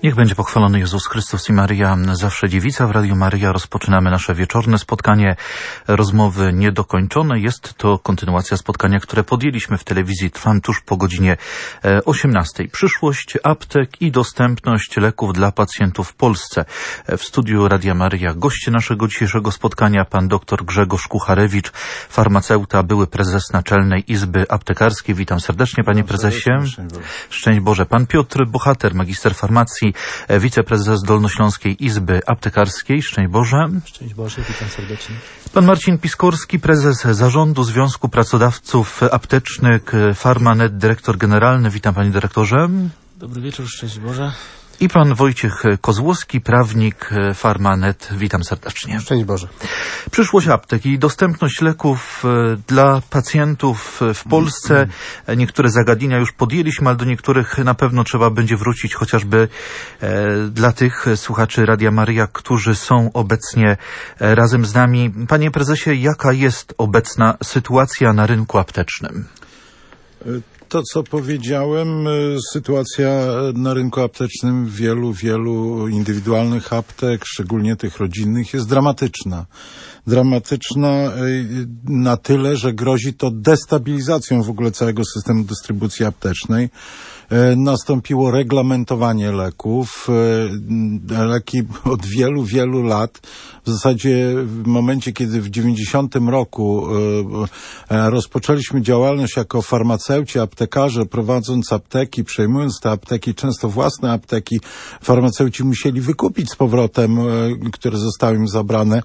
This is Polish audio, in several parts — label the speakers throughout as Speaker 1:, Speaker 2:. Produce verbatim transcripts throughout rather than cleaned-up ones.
Speaker 1: Niech będzie pochwalony Jezus Chrystus i Maria, zawsze dziewica. W Radiu Maryja rozpoczynamy nasze wieczorne spotkanie, rozmowy niedokończone. Jest to kontynuacja spotkania, które podjęliśmy w telewizji Trwam tuż po godzinie osiemnastej. Przyszłość aptek i dostępność leków dla pacjentów w Polsce. W studiu Radia Maryja goście naszego dzisiejszego spotkania pan dr Grzegorz Kucharewicz, farmaceuta, były prezes Naczelnej Izby Aptekarskiej. Witam serdecznie, panie prezesie. Szczęść Boże. Pan Piotr Bohater, magister farmacji, wiceprezes Dolnośląskiej Izby Aptekarskiej. Szczęść Boże.
Speaker 2: Szczęść Boże, witam serdecznie.
Speaker 1: Pan Marcin Piskorski, prezes Zarządu Związku Pracodawców Aptecznych Pharma.net, dyrektor generalny. Witam, panie dyrektorze.
Speaker 2: Dobry wieczór, szczęść Boże.
Speaker 1: I pan Wojciech Kozłowski, prawnik Pharma.net. Witam serdecznie.
Speaker 3: Szczęść Boże.
Speaker 1: Przyszłość aptek i dostępność leków dla pacjentów w Polsce. Niektóre zagadnienia już podjęliśmy, ale do niektórych na pewno trzeba będzie wrócić, chociażby dla tych słuchaczy Radia Maryja, którzy są obecnie razem z nami. Panie prezesie, jaka jest obecna sytuacja na rynku aptecznym?
Speaker 3: To, co powiedziałem, sytuacja na rynku aptecznym wielu, wielu indywidualnych aptek, szczególnie tych rodzinnych, jest dramatyczna. Dramatyczna na tyle, że grozi to destabilizacją w ogóle całego systemu dystrybucji aptecznej. Nastąpiło reglamentowanie leków. Leki od wielu, wielu lat, w zasadzie w momencie, kiedy w dziewięćdziesiątym roku rozpoczęliśmy działalność jako farmaceuci, aptekarze, prowadząc apteki, przejmując te apteki, często własne apteki, farmaceuci musieli wykupić z powrotem, które zostały im zabrane,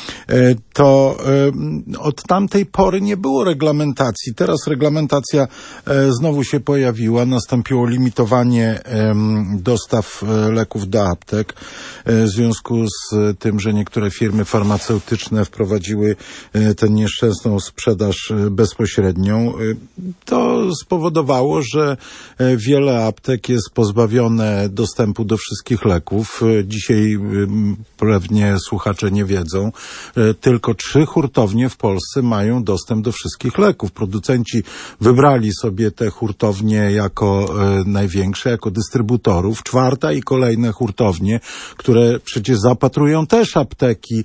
Speaker 3: to od tamtej pory nie było reglamentacji. Teraz reglamentacja znowu się pojawiła, nastąpiło limitowanie dostaw leków do aptek w związku z tym, że niektóre firmy farmaceutyczne wprowadziły tę nieszczęsną sprzedaż bezpośrednią. To spowodowało, że wiele aptek jest pozbawione dostępu do wszystkich leków. Dzisiaj pewnie słuchacze nie wiedzą, tylko trzy hurtownie w Polsce mają dostęp do wszystkich leków. Producenci wybrali sobie te hurtownie jako największe, jako dystrybutorów. Czwarta i kolejne hurtownie, które przecież zaopatrują też apteki,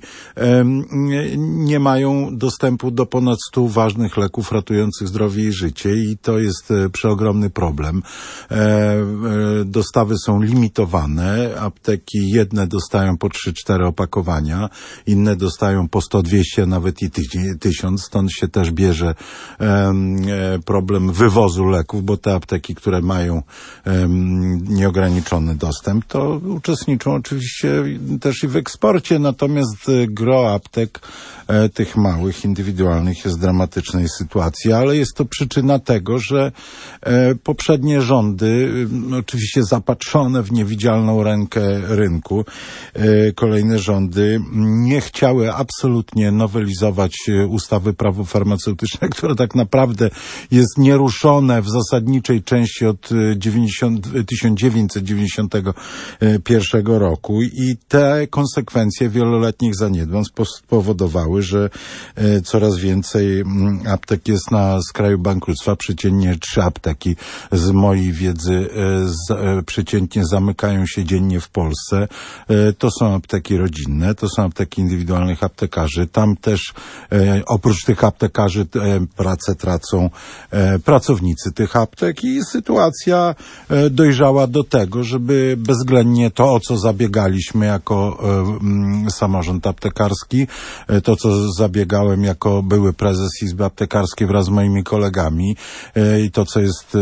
Speaker 3: nie mają dostępu do ponad stu ważnych leków ratujących zdrowie i życie i to jest przeogromny problem. Dostawy są limitowane. Apteki jedne dostają po trzy cztery opakowania, inne dostają po sto dwieście, nawet i tysiąc. Stąd się też bierze problem wywozu leków, bo te apteki, które mają nieograniczony dostęp, to uczestniczą oczywiście też i w eksporcie, natomiast gro aptek tych małych, indywidualnych jest w dramatycznej sytuacji, ale jest to przyczyna tego, że poprzednie rządy, oczywiście zapatrzone w niewidzialną rękę rynku, kolejne rządy nie chciały absolutnie nowelizować ustawy prawo farmaceutyczne, które tak naprawdę jest nieruszone w zasadniczej części od tysiąc dziewięćset dziewięćdziesiątego pierwszego roku i te konsekwencje wieloletnich zaniedbań spowodowały, że coraz więcej aptek jest na skraju bankructwa. Przeciętnie trzy apteki z mojej wiedzy z, przeciętnie zamykają się dziennie w Polsce. To są apteki rodzinne, to są apteki indywidualnych aptekarzy. Tam też oprócz tych aptekarzy pracę tracą pracownicy tych aptek i sytuacja dojrzała do tego, żeby bezwzględnie to, o co zabiegaliśmy jako samorząd aptekarski, to, co zabiegałem jako były prezes Izby Aptekarskiej wraz z moimi kolegami i to, co jest,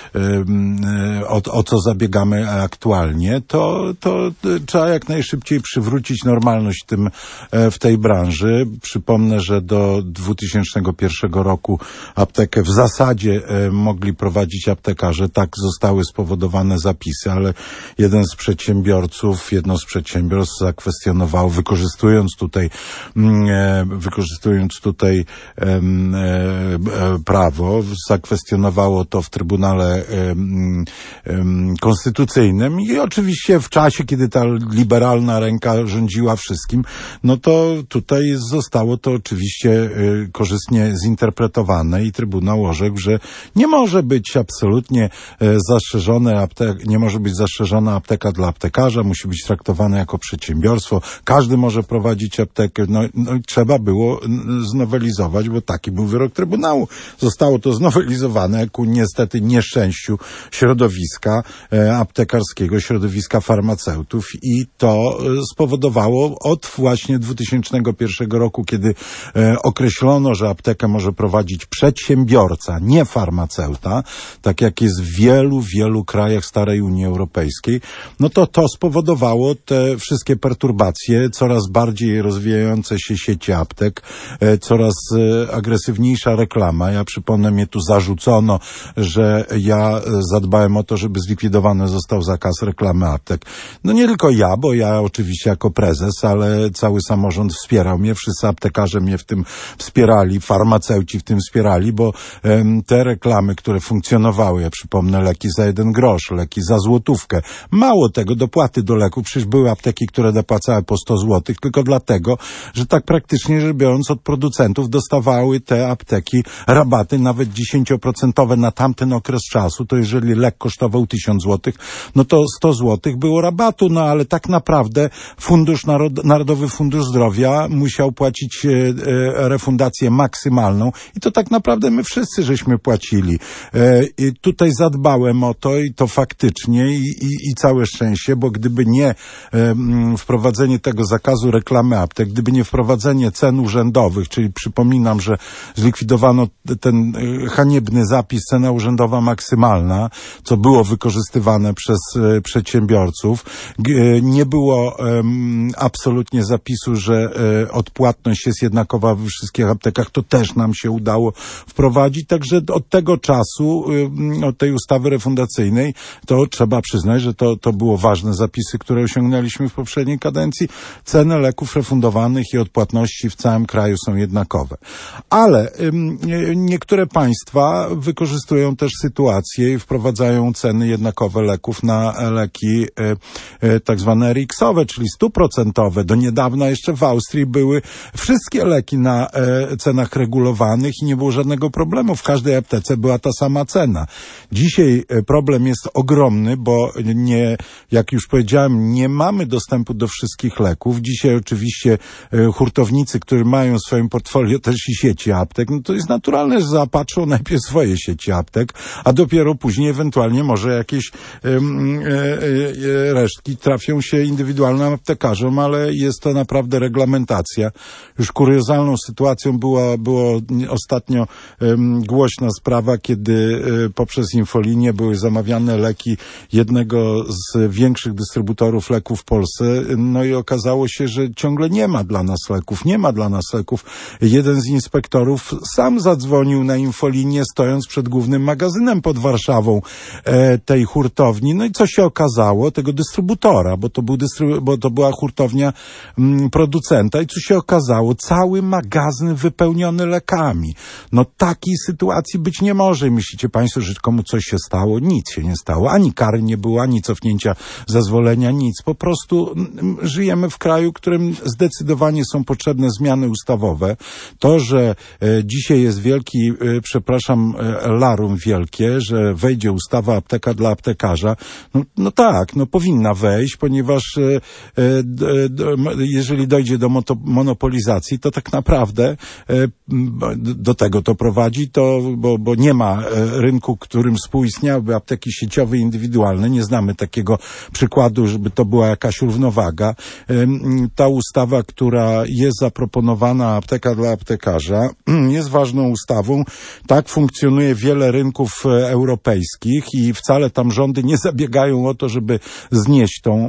Speaker 3: o, o co zabiegamy aktualnie, to, to trzeba jak najszybciej przywrócić normalność w tym, w tej branży. Przypomnę, że do dwutysięcznego pierwszego roku aptekę w zasadzie mogli prowadzić aptekarze. Tak zostały spowodowane zapisy, ale jeden z przedsiębiorców, jedno z przedsiębiorstw zakwestionowało, wykorzystując tutaj wykorzystując tutaj um, e, prawo, zakwestionowało to w Trybunale um, um, Konstytucyjnym i oczywiście w czasie, kiedy ta liberalna ręka rządziła wszystkim, no to tutaj zostało to oczywiście y, korzystnie zinterpretowane i Trybunał orzekł, że nie może być absolutnie y, zastrzeżone aptek, nie może być zastrzeżona apteka dla aptekarza, musi być traktowana jako przedsiębiorstwo. Każdy może prowadzić aptekę. No, no i trzeba było znowelizować, bo taki był wyrok Trybunału. Zostało to znowelizowane ku niestety nieszczęściu środowiska e, aptekarskiego, środowiska farmaceutów i to e, spowodowało od właśnie dwutysięcznego pierwszego roku, kiedy e, określono, że aptekę może prowadzić przedsiębiorca, nie farmaceuta, tak jak jest w wielu, wielu krajach starej Unii Europejskiej, no to to spowodowało te wszystkie perturbacje, coraz bardziej rozwijające się sieci aptek, e, coraz e, agresywniejsza reklama. Ja przypomnę, mnie tu zarzucono, że ja zadbałem o to, żeby zlikwidowany został zakaz reklamy aptek. No nie tylko ja, bo ja oczywiście jako prezes, ale cały samorząd wspierał mnie, wszyscy aptekarze mnie w tym wspierali, farmaceuci w tym wspierali, bo um, te reklamy, które funkcjonowały, ja przypomnę, leki za jeden grosz, leki za złotówkę, mało tego, dopłaty do leków, przecież były apteki, które dopłacały po sto złotych, tylko dlatego, że tak praktycznie rzecz biorąc od producentów dostawały te apteki rabaty nawet dziesięcioprocentowe na tamten okres czasu, to jeżeli lek kosztował tysiąc złotych, no to sto złotych było rabatu, no ale tak naprawdę Fundusz Narod- Narodowy Fundusz Zdrowia musiał płacić e, e, refundację maksymalną i to tak naprawdę my wszyscy żeśmy płacili. E, i tutaj zadbałem o to i to faktycznie i, i, i całe szczęście, bo gdyby nie e, m, wprowadzenie tego zakazu reklamy aptek, gdyby nie wprowadzenie cen urzędowych, czyli przypominam, że zlikwidowano ten e, haniebny zapis cena urzędowa maksymalna, co było wykorzystywane przez e, przedsiębiorców. G- nie było e, absolutnie zapisu, że e, odpłatność jest jednakowa we wszystkich aptekach. To też nam się udało wprowadzić. Także od tego czasu, e, od tej ustawy refundacyjnej, to trzeba przyznać, że to, to było ważne zapisy, które osiągnęliśmy w poprzedniej kadencji. Ceny leków refundowanych i odpłatności w całym kraju są jednakowe. Ale e, niektóre państwa wykorzystują też sytuację i wprowadzają ceny jednakowe leków na leki e, e, tak zwane R X-owe, czyli stuprocentowe. Do niedawna jeszcze w Austrii były wszystkie leki na e, cenach regulowanych i nie było żadnego problemu. W każdej aptece była ta sama cena. Dzisiaj e, problem jest ogromny, bo nie, jak już powiedziałem, nie mamy dostępu do wszystkich leków. Dzisiaj oczywiście e, hurtownicy, którzy mają w swoim portfolio też i sieci aptek, no to jest naturalne, że zaopatrzą najpierw swoje sieci aptek, a dopiero później ewentualnie może jakieś e, e, e, resztki trafią się indywidualnym aptekarzom, ale jest to naprawdę reglamentacja. Już kuriozalną sytuacją była, było ostatnio um, głośna sprawa, kiedy um, poprzez infolinię były zamawiane leki jednego z większych dystrybutorów leków w Polsce, no i okazało się, że ciągle nie ma dla nas leków, nie ma dla nas leków. Jeden z inspektorów sam zadzwonił na infolinię, stojąc przed głównym magazynem pod Warszawą e, tej hurtowni, no i co się okazało? Tego dystrybutora, bo to, był dystrybu- bo to była hurtownia mm, producenta i co się okazało? Cały magazyn wypełniony lekami. No takiej sytuacji być nie może. Myślicie państwo, że komu coś się stało? Nic się nie stało. Ani kary nie było, ani cofnięcia zezwolenia, nic. Po prostu mm, żyjemy w kraju, w którym zdecydowanie są potrzebne zmiany ustawowe. To, że e, dzisiaj jest wielki, e, przepraszam, e, larum wielkie, że wejdzie ustawa apteka dla aptekarza, no, no tak, no powinna wejść, ponieważ e, e, d, jeżeli dojdzie do moto, monopolizacji, to tak naprawdę e, do tego to prowadzi, to, bo, bo nie ma e, rynku, którym współistniałyby apteki sieciowe i indywidualne. Nie znamy takiego przykładu, żeby to była jakaś równowaga. E, ta ustawa, która jest zaproponowana, apteka dla aptekarza, jest ważną ustawą. Tak funkcjonuje wiele rynków e, europejskich i wcale tam rządy nie zabiegają o to, żeby znieść tą,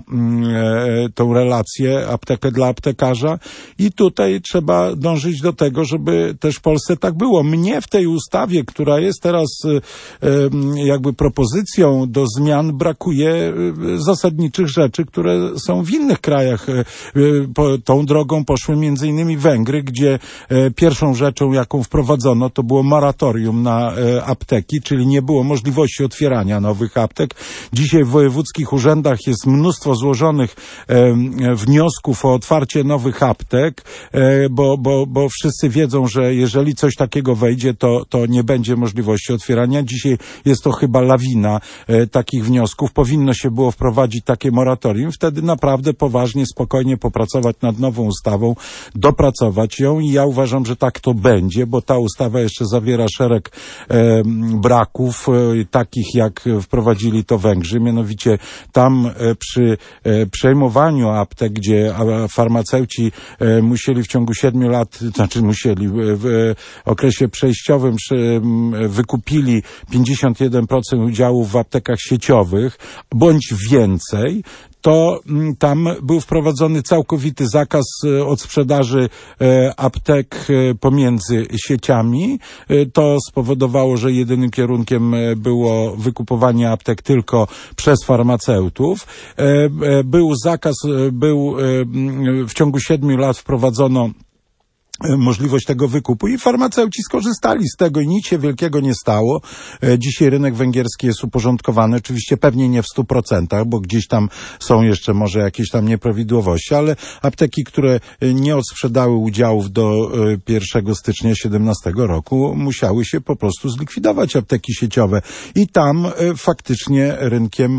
Speaker 3: e, tą relację aptekę dla aptekarza i tutaj trzeba dążyć do tego, żeby też w Polsce tak było. Mnie w tej ustawie, która jest teraz e, jakby propozycją do zmian, brakuje e, zasadniczych rzeczy, które są w innych krajach. E, po, tą drogą poszły między innymi Węgry, gdzie e, pierwszą rzeczą, jaką wprowadzono, to było moratorium na e, apteki, czyli nie było możliwości otwierania nowych aptek. Dzisiaj w wojewódzkich urzędach jest mnóstwo złożonych e, wniosków o otwarcie nowych aptek, e, bo, bo, bo wszyscy wiedzą, że jeżeli coś takiego wejdzie, to, to nie będzie możliwości otwierania. Dzisiaj jest to chyba chyba lawina e, takich wniosków. Powinno się było wprowadzić takie moratorium. Wtedy naprawdę poważnie, spokojnie popracować nad nową ustawą, dopracować ją i ja uważam, że tak to będzie, bo ta ustawa jeszcze zawiera szereg e, braków, e, takich jak wprowadzili to Węgrzy. Mianowicie tam e, przy e, przejmowaniu aptek, gdzie a, farmaceuci e, musieli w ciągu siedmiu lat, znaczy musieli w, w okresie przejściowym przy, wykupili pięćdziesiąt jeden procent udziałów w aptekach sieciowych, bądź więcej, to m, tam był wprowadzony całkowity zakaz e, od sprzedaży e, aptek e, pomiędzy sieciami. E, to spowodowało, że jedynym kierunkiem e, było wykupowanie aptek tylko przez farmaceutów. E, e, był zakaz, e, był e, w ciągu siedmiu lat wprowadzono możliwość tego wykupu i farmaceuci skorzystali z tego i nic się wielkiego nie stało. Dzisiaj rynek węgierski jest uporządkowany, oczywiście pewnie nie w stu procentach, bo gdzieś tam są jeszcze może jakieś tam nieprawidłowości, ale apteki, które nie odsprzedały udziałów do pierwszego stycznia siedemnastego roku, musiały się po prostu zlikwidować, apteki sieciowe i tam faktycznie rynkiem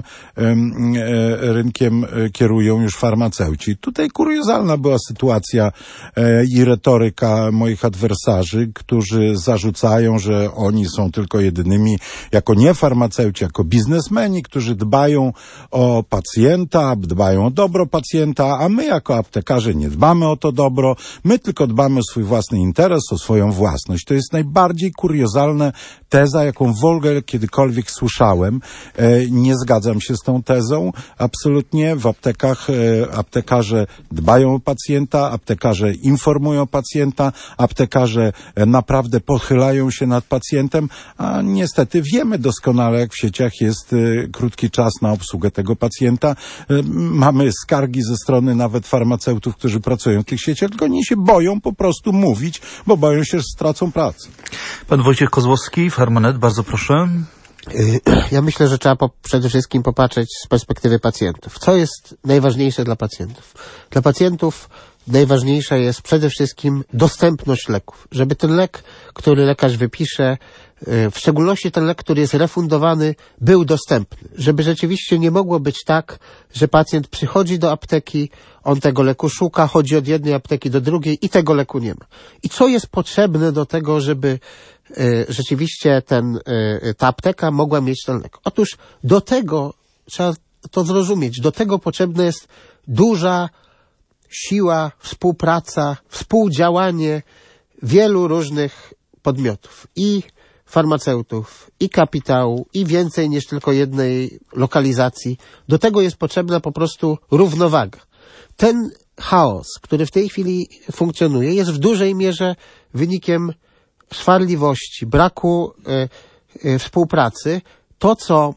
Speaker 3: rynkiem kierują już farmaceuci. Tutaj kuriozalna była sytuacja i retoryka moich adwersarzy, którzy zarzucają, że oni są tylko jedynymi, jako nie farmaceuci, jako biznesmeni, którzy dbają o pacjenta, dbają o dobro pacjenta, a my jako aptekarze nie dbamy o to dobro, my tylko dbamy o swój własny interes, o swoją własność. To jest najbardziej kuriozalna teza, jaką w ogóle kiedykolwiek słyszałem. E, nie zgadzam się z tą tezą. Absolutnie w aptekach e, aptekarze dbają o pacjenta, aptekarze informują pacjenta, aptekarze naprawdę pochylają się nad pacjentem, a niestety wiemy doskonale, jak w sieciach jest y, krótki czas na obsługę tego pacjenta. Y, mamy skargi ze strony nawet farmaceutów, którzy pracują w tych sieciach, tylko oni się boją po prostu mówić, bo boją się, że stracą pracę.
Speaker 1: Pan Wojciech Kozłowski, Farmanet, bardzo proszę.
Speaker 4: Ja myślę, że trzeba po, przede wszystkim popatrzeć z perspektywy pacjentów. Co jest najważniejsze dla pacjentów? Dla pacjentów najważniejsza jest przede wszystkim dostępność leków. Żeby ten lek, który lekarz wypisze, w szczególności ten lek, który jest refundowany, był dostępny. Żeby rzeczywiście nie mogło być tak, że pacjent przychodzi do apteki, on tego leku szuka, chodzi od jednej apteki do drugiej i tego leku nie ma. I co jest potrzebne do tego, żeby rzeczywiście ten, ta apteka mogła mieć ten lek? Otóż do tego, trzeba to zrozumieć, do tego potrzebna jest duża siła, współpraca, współdziałanie wielu różnych podmiotów i farmaceutów, i kapitału, i więcej niż tylko jednej lokalizacji. Do tego jest potrzebna po prostu równowaga. Ten chaos, który w tej chwili funkcjonuje, jest w dużej mierze wynikiem szwarliwości, braku y, y, współpracy. To, co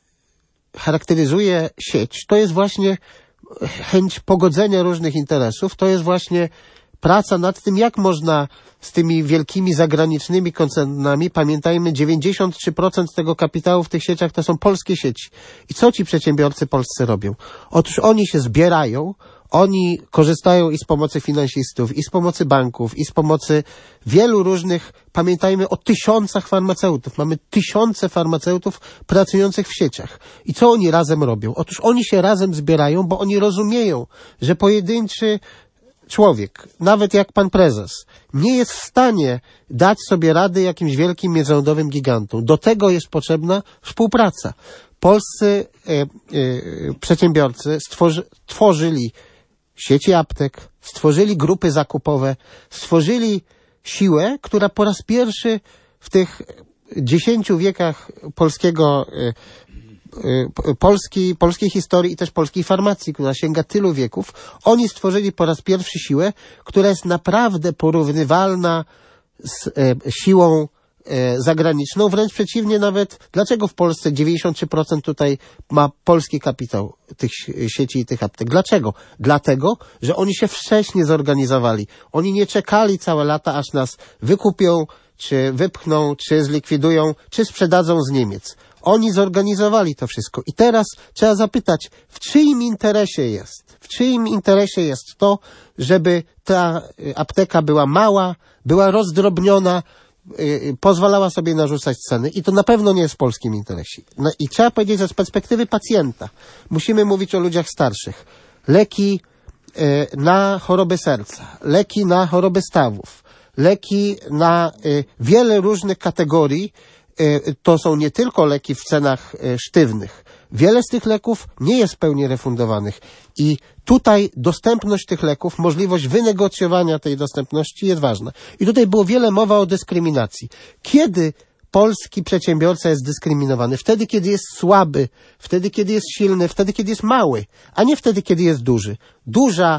Speaker 4: charakteryzuje sieć, to jest właśnie chęć pogodzenia różnych interesów, to jest właśnie praca nad tym, jak można z tymi wielkimi zagranicznymi koncernami, pamiętajmy, dziewięćdziesiąt trzy procent tego kapitału w tych sieciach to są polskie sieci. I co ci przedsiębiorcy polscy robią? Otóż oni się zbierają, oni korzystają i z pomocy finansistów, i z pomocy banków, i z pomocy wielu różnych, pamiętajmy o tysiącach farmaceutów. Mamy tysiące farmaceutów pracujących w sieciach. I co oni razem robią? Otóż oni się razem zbierają, bo oni rozumieją, że pojedynczy człowiek, nawet jak pan prezes, nie jest w stanie dać sobie rady jakimś wielkim międzynarodowym gigantom. Do tego jest potrzebna współpraca. Polscy e, e, przedsiębiorcy stworzy, tworzyli sieci aptek, stworzyli grupy zakupowe, stworzyli siłę, która po raz pierwszy w tych dziesięciu wiekach polskiego Polski, polskiej historii i też polskiej farmacji, która sięga tylu wieków, oni stworzyli po raz pierwszy siłę, która jest naprawdę porównywalna z e, siłą e, zagraniczną, wręcz przeciwnie nawet, dlaczego w Polsce dziewięćdziesiąt trzy procent tutaj ma polski kapitał tych sieci i tych aptek? Dlaczego? Dlatego, że oni się wcześniej zorganizowali. Oni nie czekali całe lata, aż nas wykupią, czy wypchną, czy zlikwidują, czy sprzedadzą z Niemiec. Oni zorganizowali to wszystko. I teraz trzeba zapytać, w czyim interesie jest? W czyim interesie jest to, żeby ta apteka była mała, była rozdrobniona, y, pozwalała sobie narzucać ceny i to na pewno nie jest w polskim interesie. No, i trzeba powiedzieć, że z perspektywy pacjenta musimy mówić o ludziach starszych. Leki y, na choroby serca, leki na choroby stawów, leki na y, wiele różnych kategorii. Y, to są nie tylko leki w cenach y, sztywnych. Wiele z tych leków nie jest w pełni refundowanych i tutaj dostępność tych leków, możliwość wynegocjowania tej dostępności jest ważna. I tutaj było wiele mowa o dyskryminacji. Kiedy polski przedsiębiorca jest dyskryminowany? Wtedy, kiedy jest słaby, wtedy, kiedy jest silny, wtedy, kiedy jest mały, a nie wtedy, kiedy jest duży. Duża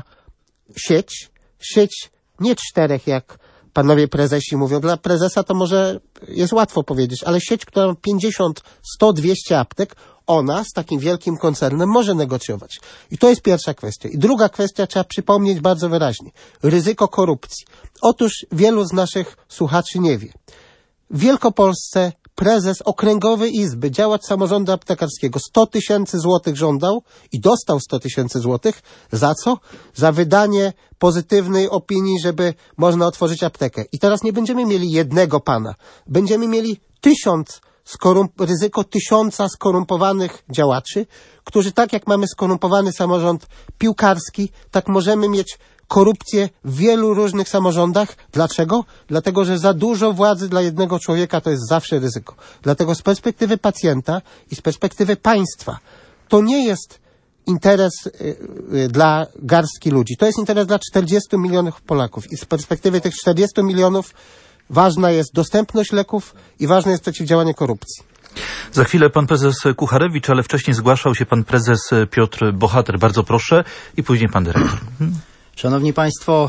Speaker 4: sieć, sieć nie czterech, jak panowie prezesi mówią. Dla prezesa to może jest łatwo powiedzieć, ale sieć, która ma pięćdziesiąt, sto, dwieście aptek, ona z takim wielkim koncernem może negocjować. I to jest pierwsza kwestia. I druga kwestia, trzeba przypomnieć bardzo wyraźnie. Ryzyko korupcji. Otóż wielu z naszych słuchaczy nie wie. W Wielkopolsce prezes Okręgowej Izby, działacz samorządu aptekarskiego, sto tysięcy złotych żądał i dostał sto tysięcy złotych. Za co? Za wydanie pozytywnej opinii, żeby można otworzyć aptekę. I teraz nie będziemy mieli jednego pana. Będziemy mieli tysiąc Skorump- ryzyko tysiąca skorumpowanych działaczy, którzy tak jak mamy skorumpowany samorząd piłkarski, tak możemy mieć korupcję w wielu różnych samorządach. Dlaczego? Dlatego, że za dużo władzy dla jednego człowieka to jest zawsze ryzyko. Dlatego z perspektywy pacjenta i z perspektywy państwa to nie jest interes y, y, dla garstki ludzi. To jest interes dla czterdziestu milionów Polaków i z perspektywy tych czterdziestu milionów ważna jest dostępność leków i ważne jest przeciwdziałanie korupcji.
Speaker 1: Za chwilę pan prezes Kucharewicz, ale wcześniej zgłaszał się pan prezes Piotr Bohater. Bardzo proszę i później pan dyrektor.
Speaker 5: Szanowni Państwo,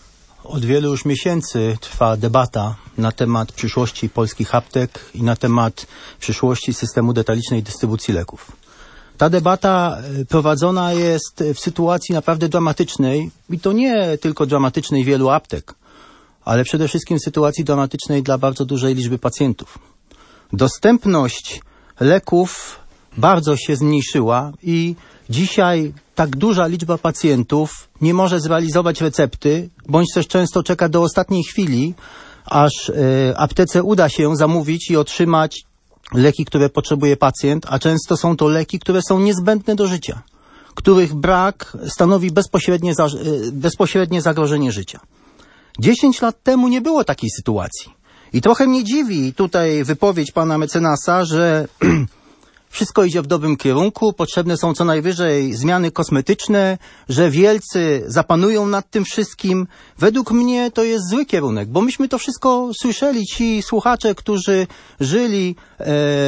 Speaker 5: od wielu już miesięcy trwa debata na temat przyszłości polskich aptek i na temat przyszłości systemu detalicznej dystrybucji leków. Ta debata prowadzona jest w sytuacji naprawdę dramatycznej i to nie tylko dramatycznej wielu aptek, ale przede wszystkim w sytuacji dramatycznej dla bardzo dużej liczby pacjentów. Dostępność leków bardzo się zmniejszyła i dzisiaj tak duża liczba pacjentów nie może zrealizować recepty, bądź też często czeka do ostatniej chwili, aż y, aptece uda się zamówić i otrzymać leki, które potrzebuje pacjent, a często są to leki, które są niezbędne do życia, których brak stanowi bezpośrednie, za, y, bezpośrednie zagrożenie życia. Dziesięć lat temu nie było takiej sytuacji. I trochę mnie dziwi tutaj wypowiedź pana mecenasa, że wszystko idzie w dobrym kierunku, potrzebne są co najwyżej zmiany kosmetyczne, że wielcy zapanują nad tym wszystkim. Według mnie to jest zły kierunek, bo myśmy to wszystko słyszeli, ci słuchacze, którzy żyli e,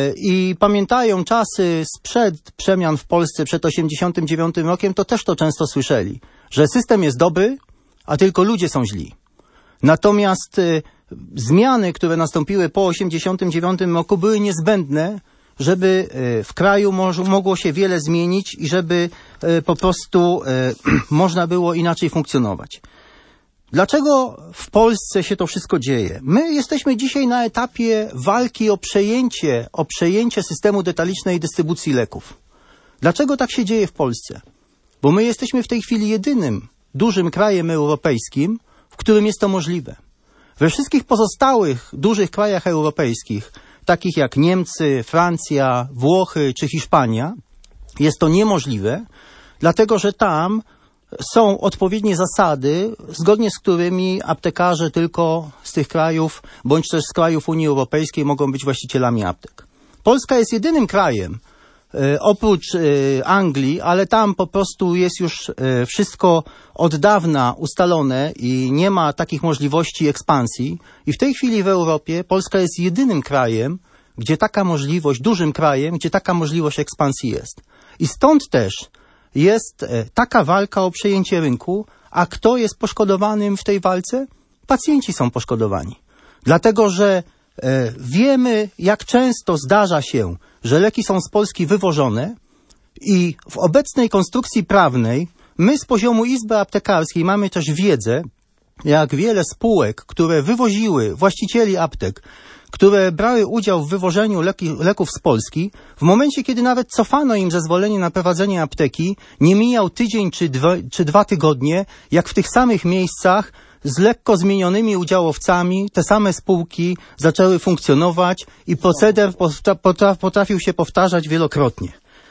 Speaker 5: i pamiętają czasy sprzed przemian w Polsce, przed osiemdziesiątym dziewiątym rokiem, to też to często słyszeli, że system jest dobry, a tylko ludzie są źli. Natomiast e, zmiany, które nastąpiły po osiemdziesiątym dziewiątym roku były niezbędne, żeby w kraju mogło się wiele zmienić i żeby po prostu można było inaczej funkcjonować. Dlaczego w Polsce się to wszystko dzieje? My jesteśmy dzisiaj na etapie walki o przejęcie, o przejęcie systemu detalicznej dystrybucji leków. Dlaczego tak się dzieje w Polsce? Bo my jesteśmy w tej chwili jedynym dużym krajem europejskim, w którym jest to możliwe. We wszystkich pozostałych dużych krajach europejskich, takich jak Niemcy, Francja, Włochy czy Hiszpania, jest to niemożliwe, dlatego że tam są odpowiednie zasady, zgodnie z którymi aptekarze tylko z tych krajów, bądź też z krajów Unii Europejskiej mogą być właścicielami aptek. Polska jest jedynym krajem, e, oprócz e, Anglii, ale tam po prostu jest już e, wszystko od dawna ustalone i nie ma takich możliwości ekspansji. I w tej chwili w Europie Polska jest jedynym krajem, gdzie taka możliwość, dużym krajem, gdzie taka możliwość ekspansji jest. I stąd też jest e, taka walka o przejęcie rynku, a kto jest poszkodowanym w tej walce? Pacjenci są poszkodowani. Dlatego, że e, wiemy, jak często zdarza się, że leki są z Polski wywożone i w obecnej konstrukcji prawnej my z poziomu Izby Aptekarskiej mamy też wiedzę, jak wiele spółek, które wywoziły właścicieli aptek, które brały udział w wywożeniu leki, leków z Polski, w momencie, kiedy nawet cofano im zezwolenie na prowadzenie apteki, nie mijał tydzień czy dwa, czy dwa tygodnie, jak w tych samych miejscach z lekko zmienionymi udziałowcami, te same spółki zaczęły funkcjonować i proceder potrafił się powtarzać wielokrotnie.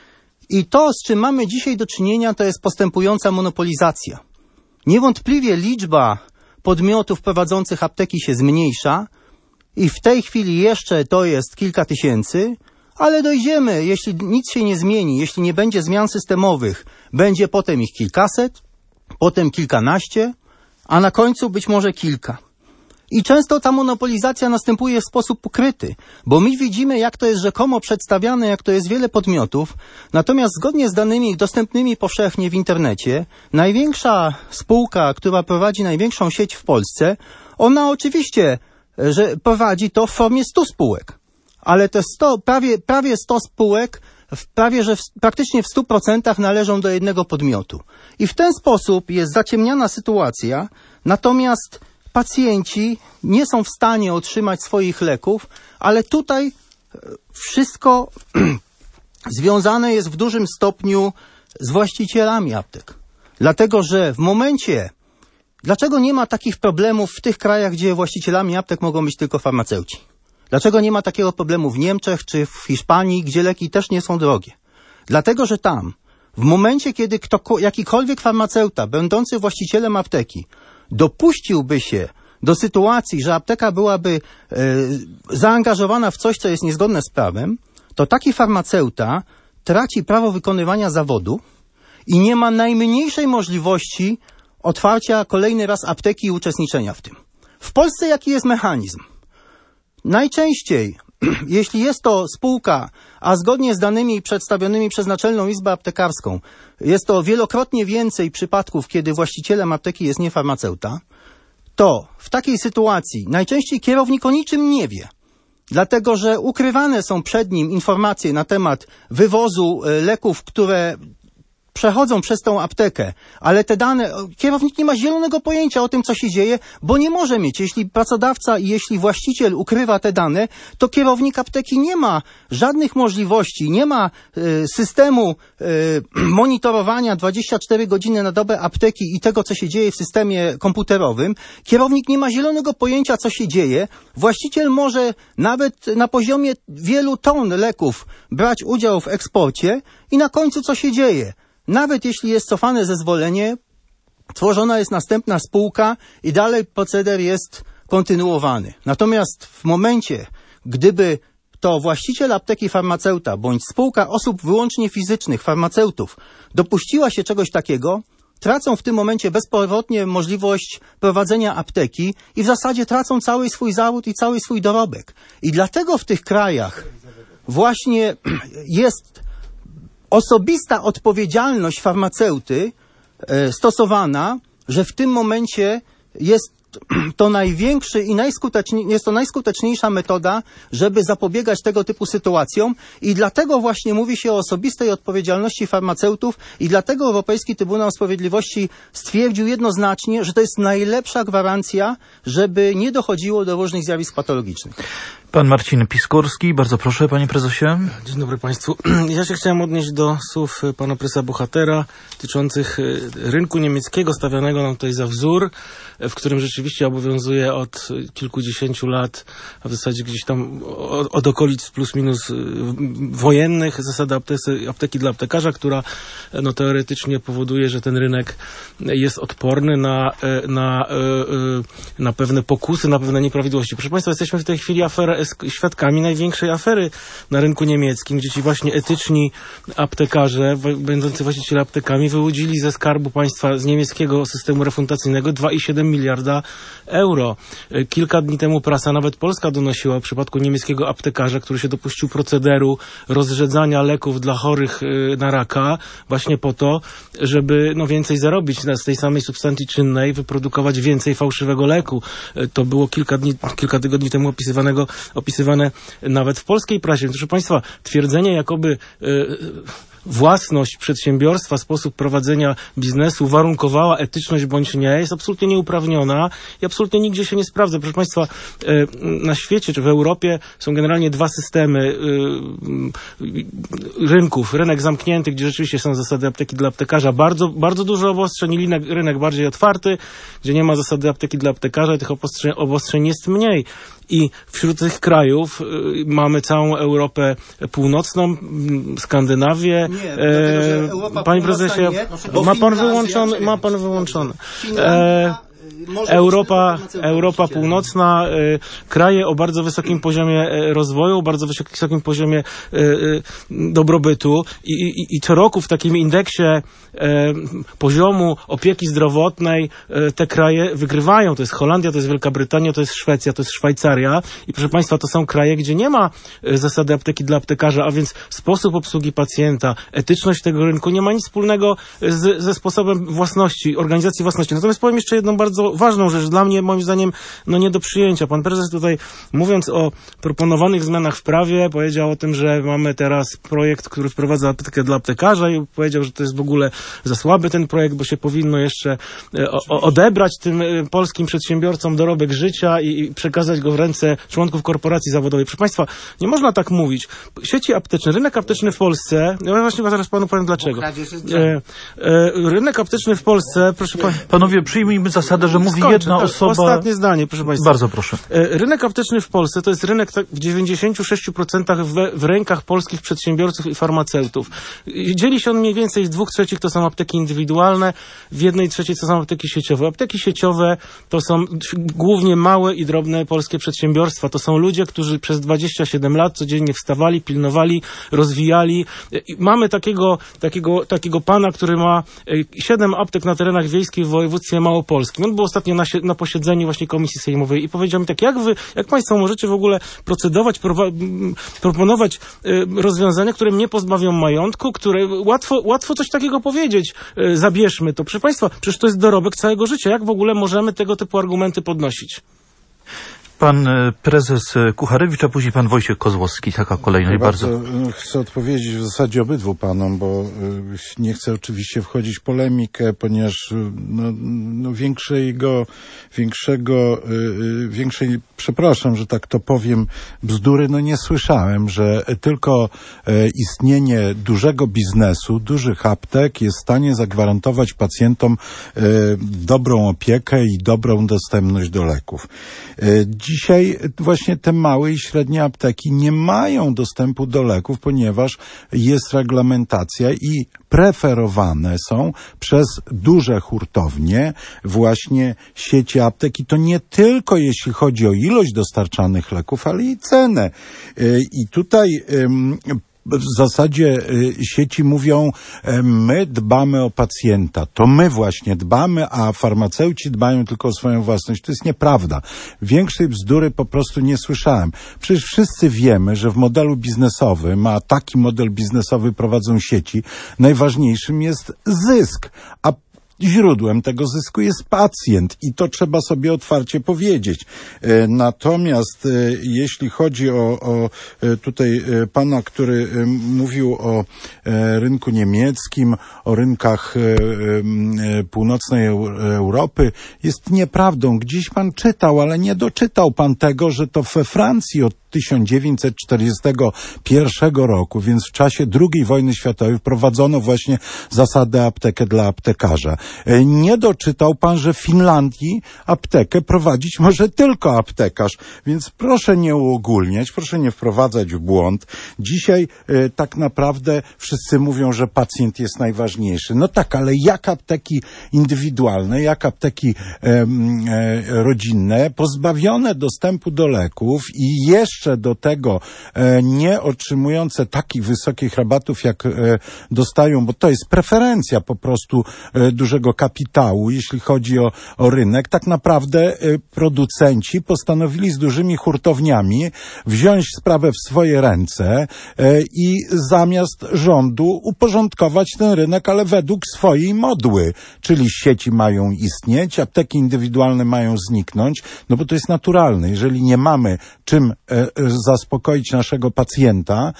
Speaker 5: I to, z czym mamy dzisiaj do czynienia, to jest postępująca monopolizacja. Niewątpliwie liczba podmiotów prowadzących apteki się zmniejsza i w tej chwili jeszcze to jest kilka tysięcy, ale dojdziemy, jeśli nic się nie zmieni, jeśli nie będzie zmian systemowych, będzie potem ich kilkaset, potem kilkanaście, a na końcu być może kilka. I często ta monopolizacja następuje w sposób ukryty, bo my widzimy, jak to jest rzekomo przedstawiane, jak to jest wiele podmiotów, natomiast zgodnie z danymi dostępnymi powszechnie w internecie, największa spółka, która prowadzi największą sieć w Polsce, ona oczywiście, że prowadzi to w formie stu spółek, ale te sto, prawie, prawie sto spółek w prawie, że w, praktycznie w stu procentach należą do jednego podmiotu. I w ten sposób jest zaciemniana sytuacja, natomiast pacjenci nie są w stanie otrzymać swoich leków, ale tutaj wszystko związane jest w dużym stopniu z właścicielami aptek. Dlatego, że w momencie, dlaczego nie ma takich problemów w tych krajach, gdzie właścicielami aptek mogą być tylko farmaceuci? Dlaczego nie ma takiego problemu w Niemczech czy w Hiszpanii, gdzie leki też nie są drogie? Dlatego, że tam, w momencie, kiedy kto, jakikolwiek farmaceuta, będący właścicielem apteki, dopuściłby się do sytuacji, że apteka byłaby e, zaangażowana w coś, co jest niezgodne z prawem, to taki farmaceuta traci prawo wykonywania zawodu i nie ma najmniejszej możliwości otwarcia kolejny raz apteki i uczestniczenia w tym. W Polsce jaki jest mechanizm? Najczęściej, jeśli jest to spółka, a zgodnie z danymi przedstawionymi przez Naczelną Izbę Aptekarską, jest to wielokrotnie więcej przypadków, kiedy właścicielem apteki jest nie farmaceuta, to w takiej sytuacji najczęściej kierownik o niczym nie wie, dlatego że ukrywane są przed nim informacje na temat wywozu leków, które przechodzą przez tą aptekę, ale te dane, kierownik nie ma zielonego pojęcia o tym, co się dzieje, bo nie może mieć. Jeśli pracodawca i jeśli właściciel ukrywa te dane, to kierownik apteki nie ma żadnych możliwości, nie ma y, systemu y, monitorowania dwadzieścia cztery godziny na dobę apteki i tego, co się dzieje w systemie komputerowym. Kierownik nie ma zielonego pojęcia, co się dzieje. Właściciel może nawet na poziomie wielu ton leków brać udział w eksporcie i na końcu co się dzieje? Nawet jeśli jest cofane zezwolenie, tworzona jest następna spółka i dalej proceder jest kontynuowany. Natomiast w momencie, gdyby to właściciel apteki farmaceuta bądź spółka osób wyłącznie fizycznych, farmaceutów, dopuściła się czegoś takiego, tracą w tym momencie bezpowrotnie możliwość prowadzenia apteki i w zasadzie tracą cały swój zawód i cały swój dorobek. I dlatego w tych krajach właśnie jest osobista odpowiedzialność farmaceuty e, stosowana, że w tym momencie jest to największy i najskuteczniej, jest to najskuteczniejsza metoda, żeby zapobiegać tego typu sytuacjom i dlatego właśnie mówi się o osobistej odpowiedzialności farmaceutów i dlatego Europejski Trybunał Sprawiedliwości stwierdził jednoznacznie, że to jest najlepsza gwarancja, żeby nie dochodziło do różnych zjawisk patologicznych.
Speaker 1: Pan Marcin Piskorski, bardzo proszę, panie prezesie.
Speaker 2: Dzień dobry państwu. Ja się chciałem odnieść do słów pana presa Bohatera dotyczących rynku niemieckiego stawianego nam tutaj za wzór, w którym rzeczywiście obowiązuje od kilkudziesięciu lat, a w zasadzie gdzieś tam od, od okolic plus minus wojennych, zasada apteki, apteki dla aptekarza, która no, teoretycznie powoduje, że ten rynek jest odporny na, na, na pewne pokusy, na pewne nieprawidłowości. Proszę państwa, jesteśmy w tej chwili aferę świadkami największej afery na rynku niemieckim, gdzie ci właśnie etyczni aptekarze, będący właściciele aptekami, wyłudzili ze skarbu państwa, z niemieckiego systemu refundacyjnego dwa i siedem miliarda euro. Kilka dni temu prasa, nawet polska, donosiła o przypadku niemieckiego aptekarza, który się dopuścił procederu rozrzedzania leków dla chorych na raka, właśnie po to, żeby no, więcej zarobić z tej samej substancji czynnej, wyprodukować więcej fałszywego leku. To było kilka dni, kilka tygodni temu opisywanego opisywane nawet w polskiej prasie. Proszę państwa, twierdzenie, jakoby y, własność przedsiębiorstwa, sposób prowadzenia biznesu warunkowała etyczność bądź nie, jest absolutnie nieuprawniona i absolutnie nigdzie się nie sprawdza. Proszę Państwa, na świecie czy w Europie są generalnie dwa systemy rynków. Rynek zamknięty, gdzie rzeczywiście są zasady apteki dla aptekarza, bardzo, bardzo dużo obostrzeń, i rynek, rynek bardziej otwarty, gdzie nie ma zasady apteki dla aptekarza i tych obostrzeń, obostrzeń jest mniej. I wśród tych krajów y, mamy całą Europę Północną, Skandynawię.
Speaker 5: Nie, dlatego, że
Speaker 2: Panie prezesie,
Speaker 5: nie,
Speaker 2: ma pan wyłączony, ma pan wyłączony. E, Europa, Europa Północna, y, kraje o bardzo wysokim poziomie y, rozwoju, bardzo wysokim poziomie y, y, dobrobytu i, i, i co roku w takim indeksie y, poziomu opieki zdrowotnej y, te kraje wygrywają. To jest Holandia, to jest Wielka Brytania, to jest Szwecja, to jest Szwajcaria i proszę Państwa, to są kraje, gdzie nie ma y, zasady apteki dla aptekarza, a więc sposób obsługi pacjenta, etyczność tego rynku nie ma nic wspólnego z, ze sposobem własności, organizacji własności. Natomiast powiem jeszcze jedną bardzo ważną rzecz, dla mnie, moim zdaniem, no nie do przyjęcia. Pan prezes tutaj, mówiąc o proponowanych zmianach w prawie, powiedział o tym, że mamy teraz projekt, który wprowadza aptekę dla aptekarza i powiedział, że to jest w ogóle za słaby ten projekt, bo się powinno jeszcze o, odebrać tym polskim przedsiębiorcom dorobek życia i, i przekazać go w ręce członków korporacji zawodowej. Proszę Państwa, nie można tak mówić. Sieci apteczne, rynek apteczny w Polsce, ja właśnie zaraz Panu powiem dlaczego. E, e, rynek apteczny w Polsce, proszę Pana...
Speaker 1: Panowie, przyjmijmy zasadę, że mówi
Speaker 2: Skończę,
Speaker 1: jedna
Speaker 2: tak,
Speaker 1: osoba...
Speaker 2: Ostatnie zdanie, proszę Państwa.
Speaker 1: Bardzo proszę.
Speaker 2: Rynek apteczny w Polsce to jest rynek tak w dziewięćdziesięciu sześciu procentach w, w rękach polskich przedsiębiorców i farmaceutów. Dzieli się on mniej więcej w dwóch trzecich to są apteki indywidualne, w jednej trzeciej to są apteki sieciowe. Apteki sieciowe to są głównie małe i drobne polskie przedsiębiorstwa. To są ludzie, którzy przez dwadzieścia siedem lat codziennie wstawali, pilnowali, rozwijali. Mamy takiego, takiego, takiego pana, który ma siedem aptek na terenach wiejskich w województwie małopolskim. On był ostatnio na, na posiedzeniu właśnie Komisji Sejmowej i powiedział mi tak, jak wy, jak Państwo możecie w ogóle procedować, proponować y, rozwiązania, które mnie pozbawią majątku, które łatwo, łatwo coś takiego powiedzieć, y, zabierzmy to. Proszę Państwa, przecież to jest dorobek całego życia. Jak w ogóle możemy tego typu argumenty podnosić?
Speaker 1: Pan prezes Kucharewicz, a później pan Wojciech Kozłowski. Taka kolejność. Bardzo,
Speaker 3: bardzo chcę odpowiedzieć w zasadzie obydwu panom, bo nie chcę oczywiście wchodzić w polemikę, ponieważ no, no większego, większego, większej, przepraszam, że tak to powiem, bzdury, no nie słyszałem, że tylko istnienie dużego biznesu, dużych aptek jest w stanie zagwarantować pacjentom dobrą opiekę i dobrą dostępność do leków. Dzisiaj właśnie te małe i średnie apteki nie mają dostępu do leków, ponieważ jest reglamentacja i preferowane są przez duże hurtownie właśnie sieci aptek i to nie tylko jeśli chodzi o ilość dostarczanych leków, ale i cenę. I tutaj w zasadzie sieci mówią, my dbamy o pacjenta, to my właśnie dbamy, a farmaceuci dbają tylko o swoją własność. To jest nieprawda. Większej bzdury po prostu nie słyszałem. Przecież wszyscy wiemy, że w modelu biznesowym, a taki model biznesowy prowadzą sieci, najważniejszym jest zysk, a źródłem tego zysku jest pacjent i to trzeba sobie otwarcie powiedzieć. Natomiast jeśli chodzi o, o tutaj pana, który mówił o rynku niemieckim, o rynkach północnej Europy, jest nieprawdą. Gdzieś pan czytał, ale nie doczytał pan tego, że to we Francji od tysiąc dziewięćset czterdziestego pierwszego roku, więc w czasie drugiej wojny światowej wprowadzono właśnie zasadę aptekę dla aptekarza. Nie doczytał pan, że w Finlandii aptekę prowadzić może tylko aptekarz, więc proszę nie uogólniać, proszę nie wprowadzać w błąd. Dzisiaj e, tak naprawdę wszyscy mówią, że pacjent jest najważniejszy. No tak, ale jak apteki indywidualne, jak apteki e, e, rodzinne, pozbawione dostępu do leków i jeszcze do tego e, nie otrzymujące takich wysokich rabatów, jak e, dostają, bo to jest preferencja po prostu e, dużego kapitału, jeśli chodzi o, o rynek. Tak naprawdę e, producenci postanowili z dużymi hurtowniami wziąć sprawę w swoje ręce e, i zamiast rządu uporządkować ten rynek, ale według swojej modły, czyli sieci mają istnieć, apteki indywidualne mają zniknąć, no bo to jest naturalne. Jeżeli nie mamy czym e, zaspokoić naszego pacjenta,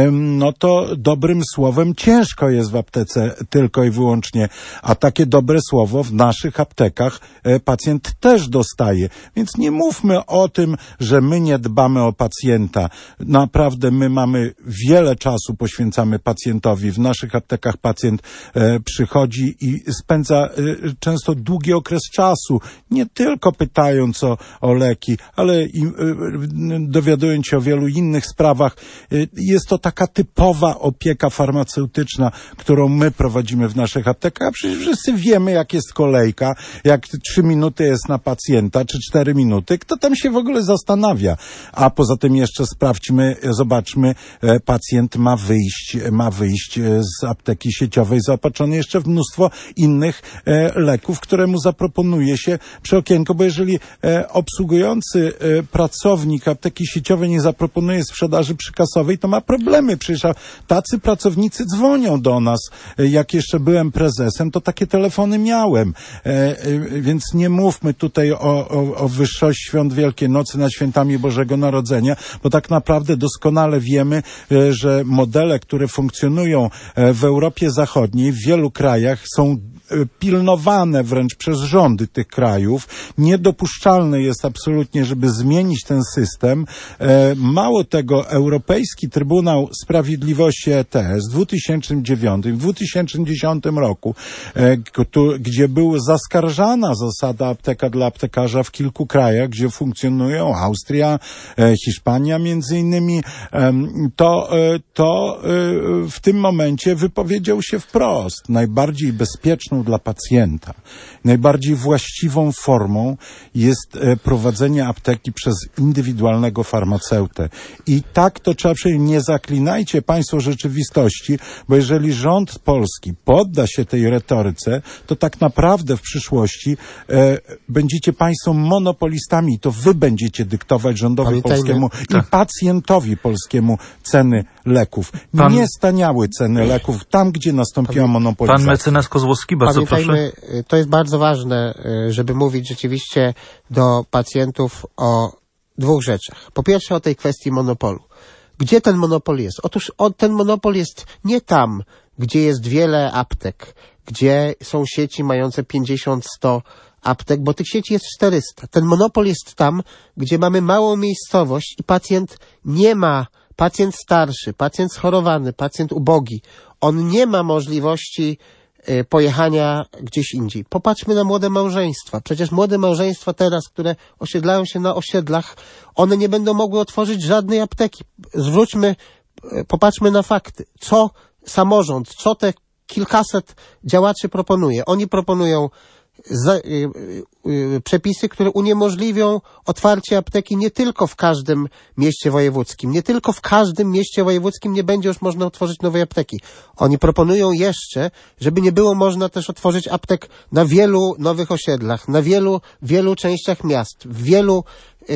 Speaker 3: no to dobrym słowem ciężko jest w aptece tylko i wyłącznie, a takie dobre słowo w naszych aptekach pacjent też dostaje. Więc nie mówmy o tym, że my nie dbamy o pacjenta. Naprawdę my mamy wiele czasu, poświęcamy pacjentowi. W naszych aptekach pacjent e, przychodzi i spędza e, często długi okres czasu, nie tylko pytając o, o leki, ale i, e, dowiadując się o wielu innych sprawach. E, jest to taka typowa opieka farmaceutyczna, którą my prowadzimy w naszych aptekach, a przecież wszyscy wiemy, jak jest kolejka, jak trzy minuty jest na pacjenta, czy cztery minuty, kto tam się w ogóle zastanawia. A poza tym jeszcze sprawdźmy, zobaczmy, e, pacjent ma wyjść, ma wyjść z apteki sieciowej zaopatrzony jeszcze w mnóstwo innych e, leków, które mu zaproponuje się przy okienku, bo jeżeli e, obsługujący e, pracownik apteki sieciowej nie zaproponuje sprzedaży przykasowej, to ma problemy. Przecież tacy pracownicy dzwonią do nas. E, jak jeszcze byłem prezesem, to takie telefony miałem. E, e, więc nie mówmy tutaj o, o, o wyższości świąt Wielkiej Nocy nad świętami Bożego Narodzenia, bo tak naprawdę doskonale wiemy, e, że modele, które funkcjonują w Europie Zachodniej, w wielu krajach są pilnowane wręcz przez rządy tych krajów. Niedopuszczalne jest absolutnie, żeby zmienić ten system. E, mało tego, Europejski Trybunał Sprawiedliwości E T S w dwa tysiące dziewiątym, w dwa tysiące dziesiątym roku, e, tu, gdzie była zaskarżana zasada apteka dla aptekarza w kilku krajach, gdzie funkcjonują Austria, e, Hiszpania między innymi, e, to, e, to e, w tym momencie wypowiedział się wprost. Najbardziej bezpieczną dla pacjenta, najbardziej właściwą formą jest e, prowadzenie apteki przez indywidualnego farmaceutę. I tak to trzeba przyjąć. Nie zaklinajcie państwo rzeczywistości, bo jeżeli rząd polski podda się tej retoryce, to tak naprawdę w przyszłości e, będziecie państwo monopolistami. To wy będziecie dyktować rządowi
Speaker 4: Pamiętajmy,
Speaker 3: polskiemu
Speaker 1: tak.
Speaker 3: i pacjentowi polskiemu ceny leków.
Speaker 1: Pan-
Speaker 3: Nie staniały ceny leków tam, gdzie nastąpiła
Speaker 1: Pan
Speaker 3: monopolizacja.
Speaker 1: mecenas Kozłowski, bardzo
Speaker 4: Pamiętajmy,
Speaker 1: proszę.
Speaker 4: to jest bardzo ważne, żeby mówić rzeczywiście do pacjentów o dwóch rzeczach. Po pierwsze o tej kwestii monopolu. Gdzie ten monopol jest? Otóż o, ten monopol jest nie tam, gdzie jest wiele aptek, gdzie są sieci mające pięćdziesiąt sto aptek, bo tych sieci jest czterysta. Ten monopol jest tam, gdzie mamy małą miejscowość i pacjent nie ma, pacjent starszy, pacjent schorowany, pacjent ubogi, on nie ma możliwości pojechania gdzieś indziej. Popatrzmy na młode małżeństwa. Przecież młode małżeństwa teraz, które osiedlają się na osiedlach, one nie będą mogły otworzyć żadnej apteki. Zwróćmy, popatrzmy na fakty. Co samorząd, co te kilkaset działaczy proponuje? Oni proponują za, y, y, y, przepisy, które uniemożliwią otwarcie apteki nie tylko w każdym mieście wojewódzkim, nie tylko w każdym mieście wojewódzkim nie będzie już można otworzyć nowej apteki. Oni proponują jeszcze, żeby nie było można też otworzyć aptek na wielu nowych osiedlach, na wielu, wielu częściach miast, w wielu y,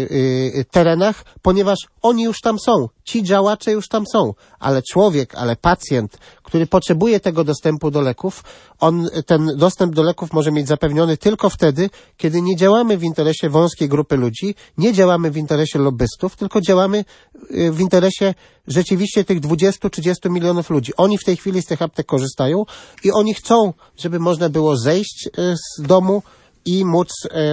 Speaker 4: y, y, terenach, ponieważ oni już tam są, ci działacze już tam są, ale człowiek, ale pacjent, który potrzebuje tego dostępu do leków, on ten dostęp do leków może mieć zapewniony tylko wtedy, kiedy nie działamy w interesie wąskiej grupy ludzi, nie działamy w interesie lobbystów, tylko działamy w interesie rzeczywiście tych dwudziestu trzydziestu milionów ludzi. Oni w tej chwili z tych aptek korzystają i oni chcą, żeby można było zejść z domu i móc e, e,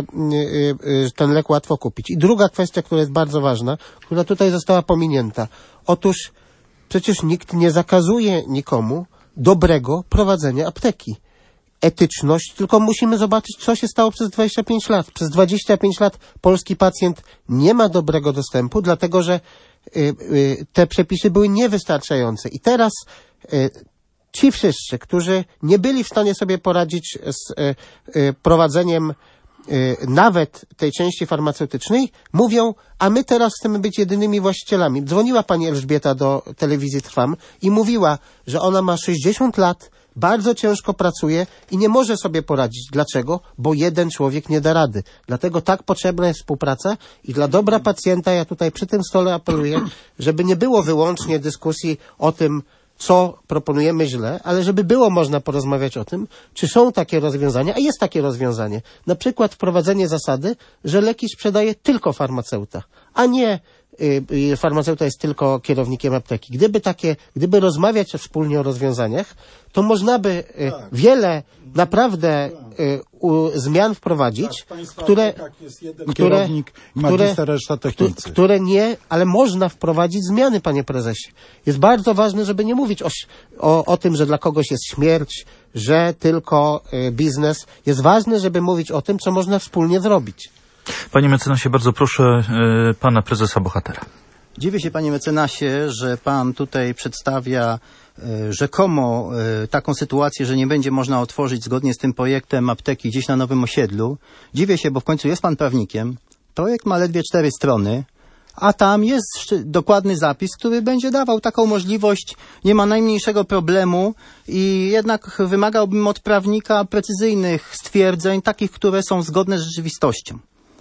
Speaker 4: e, ten lek łatwo kupić. I druga kwestia, która jest bardzo ważna, która tutaj została pominięta. Otóż przecież nikt nie zakazuje nikomu dobrego prowadzenia apteki. Etyczność, tylko musimy zobaczyć, co się stało przez dwadzieścia pięć lat. Przez dwadzieścia pięć lat polski pacjent nie ma dobrego dostępu, dlatego że y, y, te przepisy były niewystarczające. I teraz y, ci wszyscy, którzy nie byli w stanie sobie poradzić z y, y, prowadzeniem y, nawet tej części farmaceutycznej, mówią, a my teraz chcemy być jedynymi właścicielami. Dzwoniła pani Elżbieta do telewizji Trwam i mówiła, że ona ma sześćdziesiąt lat, bardzo ciężko pracuje i nie może sobie poradzić. Dlaczego? Bo jeden człowiek nie da rady. Dlatego tak potrzebna jest współpraca i dla dobra pacjenta ja tutaj przy tym stole apeluję, żeby nie było wyłącznie dyskusji o tym, co proponujemy źle, ale żeby było można porozmawiać o tym, czy są takie rozwiązania, a jest takie rozwiązanie. Na przykład wprowadzenie zasady, że leki sprzedaje tylko farmaceuta, a nie y, farmaceuta jest tylko kierownikiem apteki. Gdyby takie, gdyby rozmawiać wspólnie o rozwiązaniach, to można by y,
Speaker 3: Tak.
Speaker 4: wiele naprawdę y, u, zmian wprowadzić, które,
Speaker 3: jest jeden
Speaker 4: które,
Speaker 3: kierownik, magister, reszta technicy.
Speaker 4: które nie, ale można wprowadzić zmiany, panie prezesie. Jest bardzo ważne, żeby nie mówić o, o, o tym, że dla kogoś jest śmierć, że tylko y, biznes. Jest ważne, żeby mówić o tym, co można wspólnie zrobić.
Speaker 1: Panie mecenasie, bardzo proszę y, pana prezesa Bohatera.
Speaker 5: Dziwię się, panie mecenasie, że pan tutaj przedstawia e, rzekomo e, taką sytuację, że nie będzie można otworzyć zgodnie z tym projektem apteki gdzieś na Nowym Osiedlu. Dziwię się, bo w końcu jest pan prawnikiem. Projekt ma ledwie cztery strony, a tam jest szczy- dokładny zapis, który będzie dawał taką możliwość, nie ma najmniejszego problemu i jednak wymagałbym od prawnika precyzyjnych stwierdzeń, takich, które są zgodne z rzeczywistością.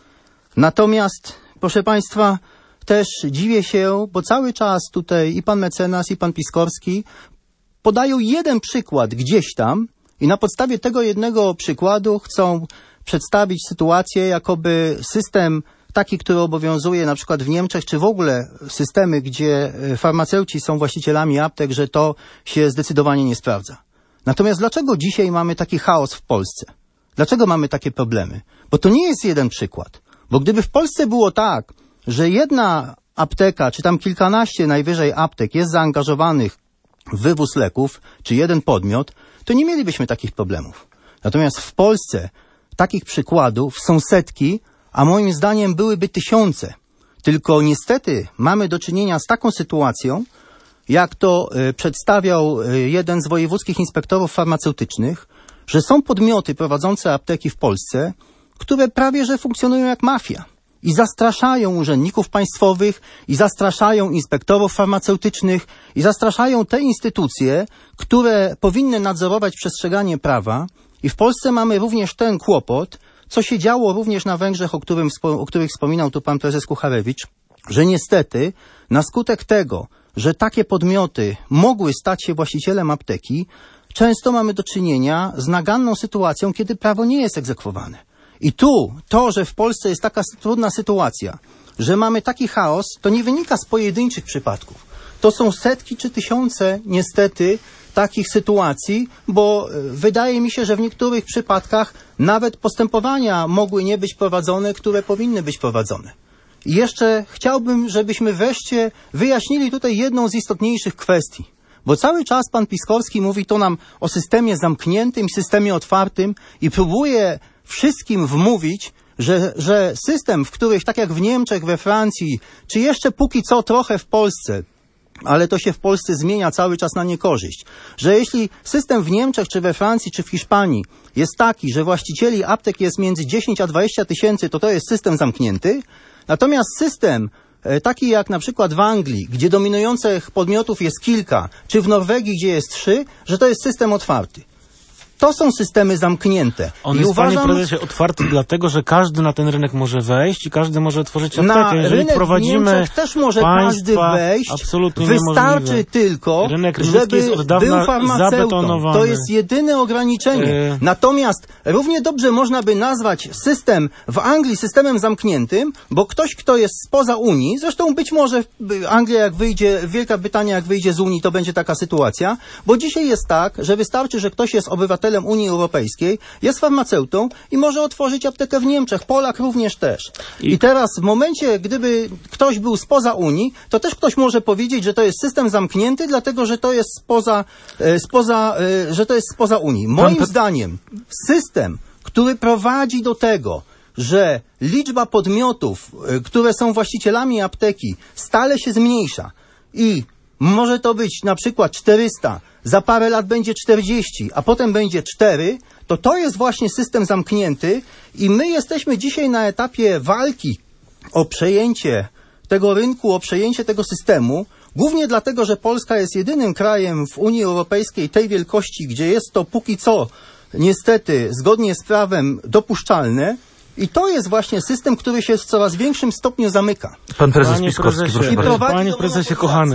Speaker 5: Natomiast, proszę państwa, też dziwię się, bo cały czas tutaj i pan mecenas, i pan Piskorski podają jeden przykład gdzieś tam i na podstawie tego jednego przykładu chcą przedstawić sytuację, jakoby system taki, który obowiązuje na przykład w Niemczech, czy w ogóle systemy, gdzie farmaceuci są właścicielami aptek, że to się zdecydowanie nie sprawdza. Natomiast dlaczego dzisiaj mamy taki chaos w Polsce? Dlaczego mamy takie problemy? Bo to nie jest jeden przykład. Bo gdyby w Polsce było tak, że jedna apteka, czy tam kilkanaście najwyżej aptek jest zaangażowanych w wywóz leków, czy jeden podmiot, to nie mielibyśmy takich problemów. Natomiast w Polsce takich przykładów są setki, a moim zdaniem byłyby tysiące. Tylko niestety mamy do czynienia z taką sytuacją, jak to y, przedstawiał y, jeden z wojewódzkich inspektorów farmaceutycznych, że są podmioty prowadzące apteki w Polsce, które prawie że funkcjonują jak mafia i zastraszają urzędników państwowych, i zastraszają inspektorów farmaceutycznych, i zastraszają te instytucje, które powinny nadzorować przestrzeganie prawa. I w Polsce mamy również ten kłopot, co się działo również na Węgrzech, o, którym, o których wspominał tu pan prezes Kucharewicz, że niestety na skutek tego, że takie podmioty mogły stać się właścicielem apteki, często mamy do czynienia z naganną sytuacją, kiedy prawo nie jest egzekwowane. I tu to, że w Polsce jest taka trudna sytuacja, że mamy taki chaos, to nie wynika z pojedynczych przypadków. To są setki czy tysiące niestety takich sytuacji, bo wydaje mi się, że w niektórych przypadkach nawet postępowania mogły nie być prowadzone, które powinny być prowadzone. I jeszcze chciałbym, żebyśmy wreszcie wyjaśnili tutaj jedną z istotniejszych kwestii. Bo cały czas pan Piskorski mówi to nam o systemie zamkniętym, systemie otwartym i próbuje wszystkim wmówić, że, że system, w których tak jak w Niemczech, we Francji, czy jeszcze póki co trochę w Polsce, ale to się w Polsce zmienia cały czas na niekorzyść, że jeśli system w Niemczech, czy we Francji, czy w Hiszpanii jest taki, że właścicieli aptek jest między dziesięć a dwadzieścia tysięcy, to to jest system zamknięty, natomiast system taki jak na przykład w Anglii, gdzie dominujących podmiotów jest kilka, czy w Norwegii, gdzie jest trzy, że to jest system otwarty. To są systemy zamknięte.
Speaker 2: On
Speaker 5: I
Speaker 2: jest,
Speaker 5: uważam,
Speaker 2: panie prezesie, otwarty dlatego, że każdy na ten rynek może wejść i każdy może otworzyć aptekę.
Speaker 5: na
Speaker 2: Jeżeli
Speaker 5: rynek
Speaker 2: wprowadzimy
Speaker 5: w Niemczech też może każdy wejść.
Speaker 2: Absolutnie
Speaker 5: Wystarczy
Speaker 2: niemożliwe.
Speaker 5: tylko,
Speaker 2: Rynek
Speaker 5: żeby
Speaker 2: jest od dawna
Speaker 5: był farmaceutą.
Speaker 2: zabetonowany.
Speaker 5: To jest jedyne ograniczenie.
Speaker 2: E...
Speaker 5: Natomiast równie dobrze można by nazwać system w Anglii systemem zamkniętym, bo ktoś, kto jest spoza Unii, zresztą być może Anglia jak wyjdzie, Wielka Brytania jak wyjdzie z Unii, to będzie taka sytuacja, bo dzisiaj jest tak, że wystarczy, że ktoś jest obywatelem Unii Europejskiej, jest farmaceutą i może otworzyć aptekę w Niemczech. Polak również też. I... I teraz w momencie, gdyby ktoś był spoza Unii, to też ktoś może powiedzieć, że to jest system zamknięty, dlatego że to jest spoza, e, spoza, e, że to jest spoza Unii. Moim Pan... zdaniem system, który prowadzi do tego, że liczba podmiotów, e, które są właścicielami apteki, stale się zmniejsza i może to być na przykład czterysta, za parę lat będzie czterdzieści, a potem będzie cztery, to to jest właśnie system zamknięty i my jesteśmy dzisiaj na etapie walki o przejęcie tego rynku, o przejęcie tego systemu, głównie dlatego, że Polska jest jedynym krajem w Unii Europejskiej tej wielkości, gdzie jest to póki co niestety zgodnie z prawem dopuszczalne. I to jest właśnie system, który się w coraz większym stopniu zamyka.
Speaker 1: Pan prezes
Speaker 2: Panie
Speaker 1: Piskorski,
Speaker 2: prezesie,
Speaker 1: proszę bardzo.
Speaker 2: Panie prezesie kochany,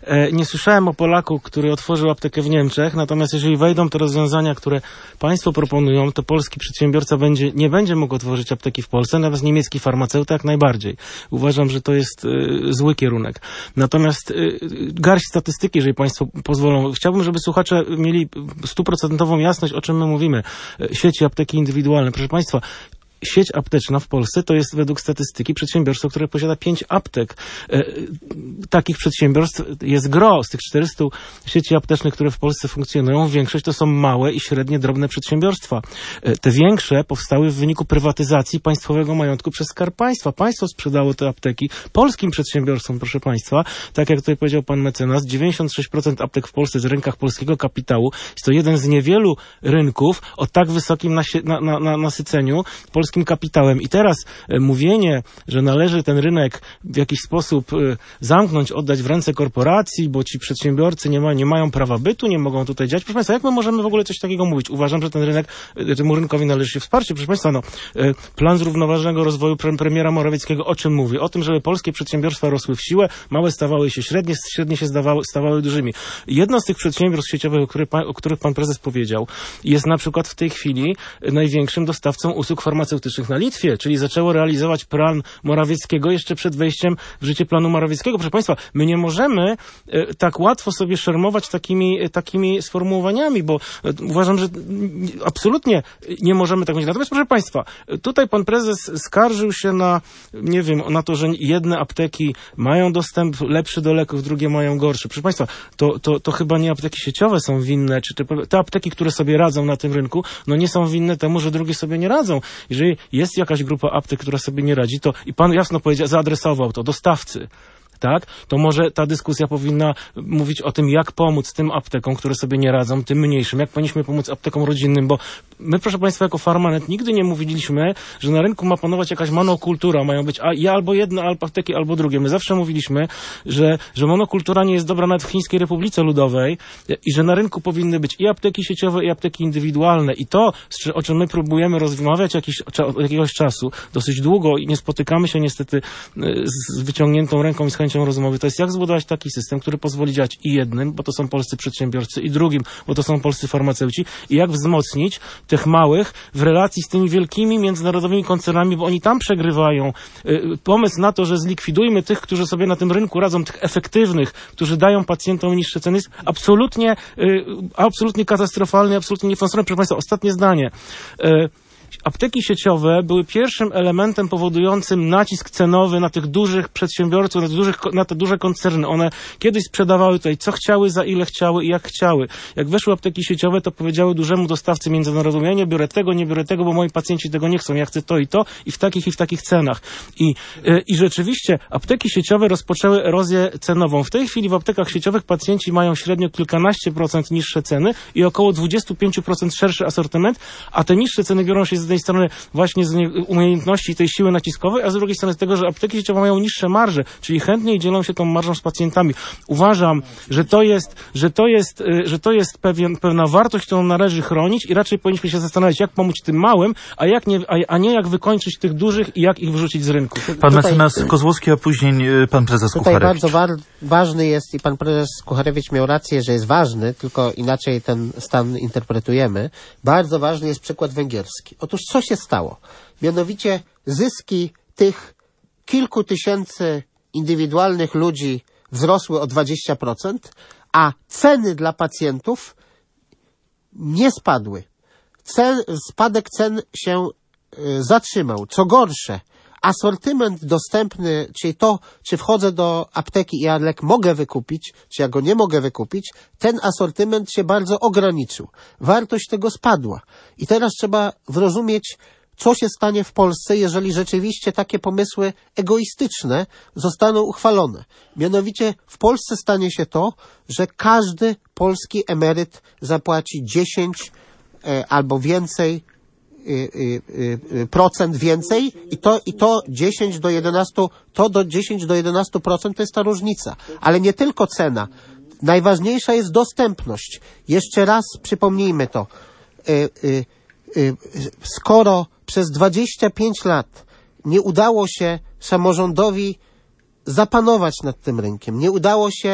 Speaker 2: E, nie słyszałem o Polaku, który otworzył aptekę w Niemczech, natomiast jeżeli wejdą te rozwiązania, które państwo proponują, to polski przedsiębiorca będzie, nie będzie mógł otworzyć apteki w Polsce, natomiast niemiecki farmaceuta jak najbardziej. Uważam, że to jest e, zły kierunek. Natomiast e, garść statystyki, jeżeli państwo pozwolą. Chciałbym, żeby słuchacze mieli stuprocentową jasność, o czym my mówimy. E, sieci apteki indywidualne. Proszę państwa, sieć apteczna w Polsce to jest według statystyki przedsiębiorstwo, które posiada pięć aptek. E, takich przedsiębiorstw jest gros. Z tych czterystu sieci aptecznych, które w Polsce funkcjonują, większość to są małe i średnie, drobne przedsiębiorstwa. E, te większe powstały w wyniku prywatyzacji państwowego majątku przez Skarb Państwa. Państwo sprzedało te apteki polskim przedsiębiorstwom, proszę państwa. Tak jak tutaj powiedział pan mecenas, dziewięćdziesiąt sześć procent aptek w Polsce jest w rękach polskiego kapitału. Jest to jeden z niewielu rynków o tak wysokim nasie- na, na, na, nasyceniu polskim kapitałem. I teraz e, mówienie, że należy ten rynek w jakiś sposób e, zamknąć, oddać w ręce korporacji, bo ci przedsiębiorcy nie, ma, nie mają prawa bytu, nie mogą tutaj działać. Proszę państwa, jak my możemy w ogóle coś takiego mówić? Uważam, że ten rynek, e, temu rynkowi należy się wsparcie. Proszę państwa, no, e, plan zrównoważonego rozwoju pre, premiera Morawieckiego o czym mówi? O tym, żeby polskie przedsiębiorstwa rosły w siłę, małe stawały się średnie, średnie się zdawały, stawały dużymi. Jedno z tych przedsiębiorstw sieciowych, o, który pan, o których pan prezes powiedział, jest na przykład w tej chwili największym dostawcą usług farmaceutycznych na Litwie, czyli zaczęło realizować plan Morawieckiego jeszcze przed wejściem w życie planu Morawieckiego. Proszę państwa, my nie możemy e, tak łatwo sobie szermować takimi, e, takimi sformułowaniami, bo e, uważam, że n- absolutnie nie możemy tak mówić. Natomiast proszę państwa, tutaj pan prezes skarżył się na, nie wiem, na to, że jedne apteki mają dostęp lepszy do leków, drugie mają gorszy. Proszę państwa, to, to, to chyba nie apteki sieciowe są winne, czy te, te apteki, które sobie radzą na tym rynku, no nie są winne temu, że drugie sobie nie radzą. Jeżeli jest jakaś grupa aptek, która sobie nie radzi, to i pan jasno powiedział, zaadresował to dostawcy. Tak, to może ta dyskusja powinna mówić o tym, jak pomóc tym aptekom, które sobie nie radzą, tym mniejszym, jak powinniśmy pomóc aptekom rodzinnym, bo my, proszę państwa, jako Farmanet nigdy nie mówiliśmy, że na rynku ma panować jakaś monokultura, mają być a, albo jedne albo apteki, albo drugie. My zawsze mówiliśmy, że, że monokultura nie jest dobra nawet w Chińskiej Republice Ludowej i że na rynku powinny być i apteki sieciowe, i apteki indywidualne. I to, o czym my próbujemy rozmawiać jakiś, od jakiegoś czasu, dosyć długo i nie spotykamy się niestety z wyciągniętą ręką i z chęcią rozmowy, to jest jak zbudować taki system, który pozwoli działać i jednym, bo to są polscy przedsiębiorcy, i drugim, bo to są polscy farmaceuci, i jak wzmocnić tych małych w relacji z tymi wielkimi międzynarodowymi koncernami, bo oni tam przegrywają. Pomysł na to, że zlikwidujmy tych, którzy sobie na tym rynku radzą, tych efektywnych, którzy dają pacjentom niższe ceny, jest absolutnie, absolutnie katastrofalny, absolutnie nie w tą stronę. Proszę państwa, ostatnie zdanie. Apteki sieciowe były pierwszym elementem powodującym nacisk cenowy na tych dużych przedsiębiorców, na, dużych, na te duże koncerny. One kiedyś sprzedawały tutaj co chciały, za ile chciały i jak chciały. Jak weszły apteki sieciowe, to powiedziały dużemu dostawcy międzynarodowemu, ja nie biorę tego, nie biorę tego, bo moi pacjenci tego nie chcą, ja chcę to i to i w takich i w takich cenach. I, yy, i rzeczywiście apteki sieciowe rozpoczęły erozję cenową. W tej chwili w aptekach sieciowych pacjenci mają średnio kilkanaście procent niższe ceny i około dwadzieścia pięć procent szerszy asortyment, a te niższe ceny biorą się z jednej strony właśnie z umiejętności tej siły naciskowej, a z drugiej strony z tego, że apteki sieciowe mają niższe marże, czyli chętniej dzielą się tą marżą z pacjentami. Uważam, że to jest, że to jest, że to jest pewien, pewna wartość, którą należy chronić i raczej powinniśmy się zastanawiać, jak pomóc tym małym, a, jak nie, a, a nie jak wykończyć tych dużych i jak ich wyrzucić z rynku.
Speaker 1: Pan mecenas Kozłowski, a później pan prezes
Speaker 4: Tutaj
Speaker 1: Kucharewicz.
Speaker 4: bardzo wa- ważny jest, i pan prezes Kucharewicz miał rację, że jest ważny, tylko inaczej ten stan interpretujemy. Bardzo ważny jest przykład węgierski. Otóż co się stało? Mianowicie zyski tych kilku tysięcy indywidualnych ludzi wzrosły o dwadzieścia procent, a ceny dla pacjentów nie spadły. Cen, spadek cen się y, zatrzymał. Co gorsze, asortyment dostępny, czyli to, czy wchodzę do apteki i ja lek mogę wykupić, czy ja go nie mogę wykupić, ten asortyment się bardzo ograniczył. Wartość tego spadła. I teraz trzeba zrozumieć, co się stanie w Polsce, jeżeli rzeczywiście takie pomysły egoistyczne zostaną uchwalone. Mianowicie w Polsce stanie się to, że każdy polski emeryt zapłaci dziesięć e, albo więcej procent więcej i to, i to dziesięć do jedenastu, to do dziesięć do jedenastu procent to jest ta różnica. Ale nie tylko cena. Najważniejsza jest dostępność. Jeszcze raz przypomnijmy to. Skoro przez dwadzieścia pięć lat nie udało się samorządowi zapanować nad tym rynkiem, nie udało się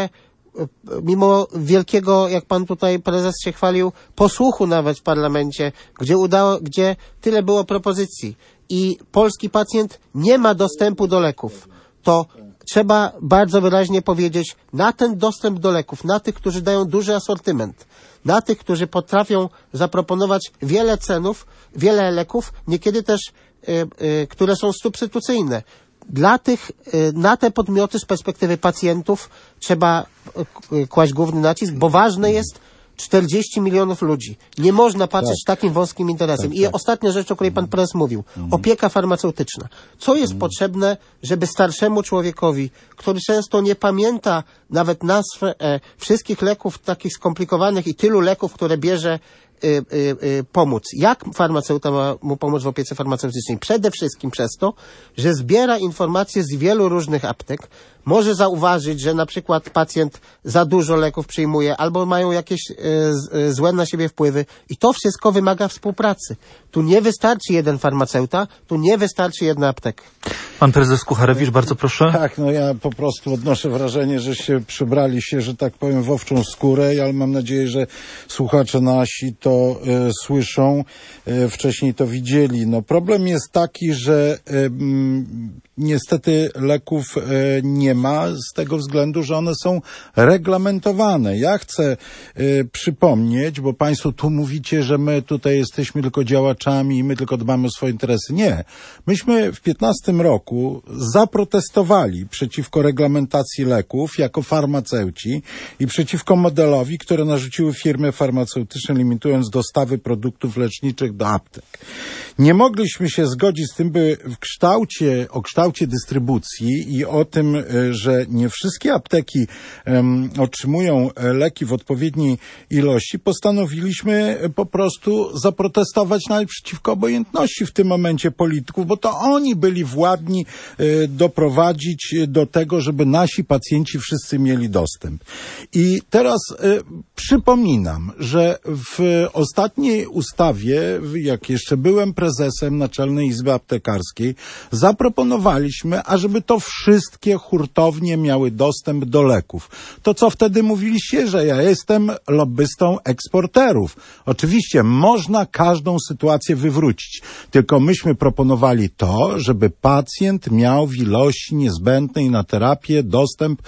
Speaker 4: mimo wielkiego, jak pan tutaj prezes się chwalił, posłuchu nawet w parlamencie, gdzie udało, gdzie tyle było propozycji i polski pacjent nie ma dostępu do leków, to trzeba bardzo wyraźnie powiedzieć, na ten dostęp do leków, na tych, którzy dają duży asortyment, na tych, którzy potrafią zaproponować wiele cenów, wiele leków, niekiedy też, y, y, które są substytucyjne. Dla tych, y, na te podmioty z perspektywy pacjentów trzeba y, kłaść główny nacisk, bo ważne jest czterdzieści milionów ludzi. Nie można patrzeć
Speaker 3: Tak.
Speaker 4: takim wąskim interesem.
Speaker 3: Tak,
Speaker 4: I
Speaker 3: tak.
Speaker 4: ostatnia rzecz, o której pan prezes mówił. Opieka farmaceutyczna. Co jest potrzebne, żeby starszemu człowiekowi, który często nie pamięta nawet nazw e, wszystkich leków takich skomplikowanych i tylu leków, które bierze, y, y, y, pomóc. Jak farmaceuta ma mu pomóc w opiece farmaceutycznej? Przede wszystkim przez to, że zbiera informacje z wielu różnych aptek, może zauważyć, że na przykład pacjent za dużo leków przyjmuje albo mają jakieś y, y, złe na siebie wpływy i to wszystko wymaga współpracy. Tu nie wystarczy jeden farmaceuta, tu nie wystarczy jedna apteka.
Speaker 1: Pan prezes Kucharewicz, bardzo proszę.
Speaker 3: Tak, no ja po prostu odnoszę wrażenie, że się przybrali się, że tak powiem, w owczą skórę, ale mam nadzieję, że słuchacze nasi to e, słyszą, e, wcześniej to widzieli. No problem jest taki, że e, m, niestety leków e, nie ma z tego względu, że one są reglamentowane. Ja chcę e, przypomnieć, bo państwo tu mówicie, że my tutaj jesteśmy tylko działaczami i my tylko dbamy o swoje interesy. Nie. Myśmy w piętnastym roku zaprotestowali przeciwko reglamentacji leków jako farmaceuci i przeciwko modelowi, które narzuciły firmy farmaceutyczne, limitując dostawy produktów leczniczych do aptek. Nie mogliśmy się zgodzić z tym, by w kształcie, o kształcie dystrybucji i o tym, że nie wszystkie apteki um, otrzymują leki w odpowiedniej ilości, postanowiliśmy po prostu zaprotestować nawet przeciwko obojętności w tym momencie polityków, bo to oni byli władni y, doprowadzić do tego, żeby nasi pacjenci wszyscy mieli dostęp. I teraz y, przypominam, że w ostatniej ustawie, jak jeszcze byłem prezesem Naczelnej Izby Aptekarskiej, zaproponowaliśmy, ażeby to wszystkie hurtownie miały dostęp do leków. To co wtedy mówiliście, że ja jestem lobbystą eksporterów. Oczywiście można każdą sytuację wywrócić, tylko myśmy proponowali to, żeby pacjent miał w ilości niezbędnej na terapię dostęp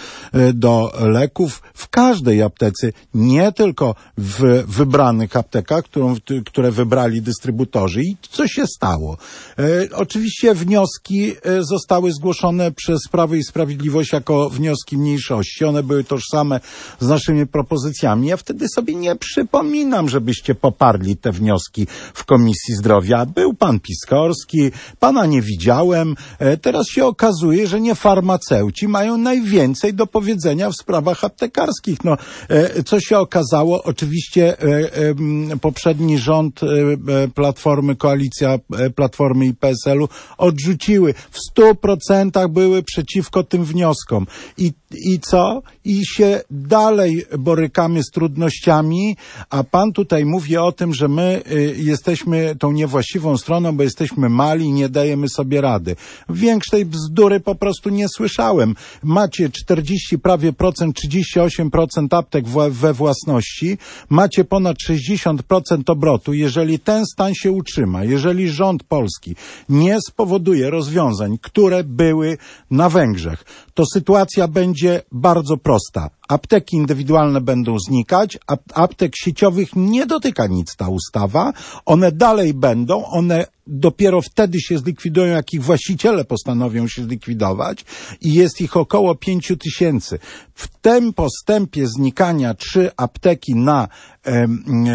Speaker 3: do leków w każdej aptece, nie tylko w wybranych aptekach, którą, które wybrali dystrybutorzy. I co się stało? E, oczywiście wnioski e, zostały zgłoszone przez Prawo i Sprawiedliwość jako wnioski mniejszości. One były tożsame z naszymi propozycjami. Ja wtedy sobie nie przypominam, żebyście poparli te wnioski w Komisji Zdrowia. Był pan Piskorski, pana nie widziałem. E, teraz się okazuje, że nie farmaceuci mają najwięcej do powiedzenia w sprawach aptekarskich. No, e, co się okazało? Oczywiście e, e, poprzedni rząd e, Platformy, koalicja e, Platformy i P S L u odrzuciły. W stu procentach były przeciwko tym wnioskom. I, i co? I się dalej borykamy z trudnościami, a pan tutaj mówi o tym, że my y, jesteśmy tą niewłaściwą stroną, bo jesteśmy mali i nie dajemy sobie rady. Większej bzdury po prostu nie słyszałem. Macie czterdzieści prawie procent, trzydzieści osiem procent aptek w, we własności, macie ponad sześćdziesiąt procent obrotu. Jeżeli ten stan się utrzyma, jeżeli rząd polski nie spowoduje rozwiązań, które były na Węgrzech, to sytuacja będzie bardzo prosta. Apteki indywidualne będą znikać, a aptek sieciowych nie dotyka nic ta ustawa. One dalej będą, one dopiero wtedy się zlikwidują, jak ich właściciele postanowią się zlikwidować i jest ich około pięciu tysięcy. W tym postępie znikania trzy apteki na e, e,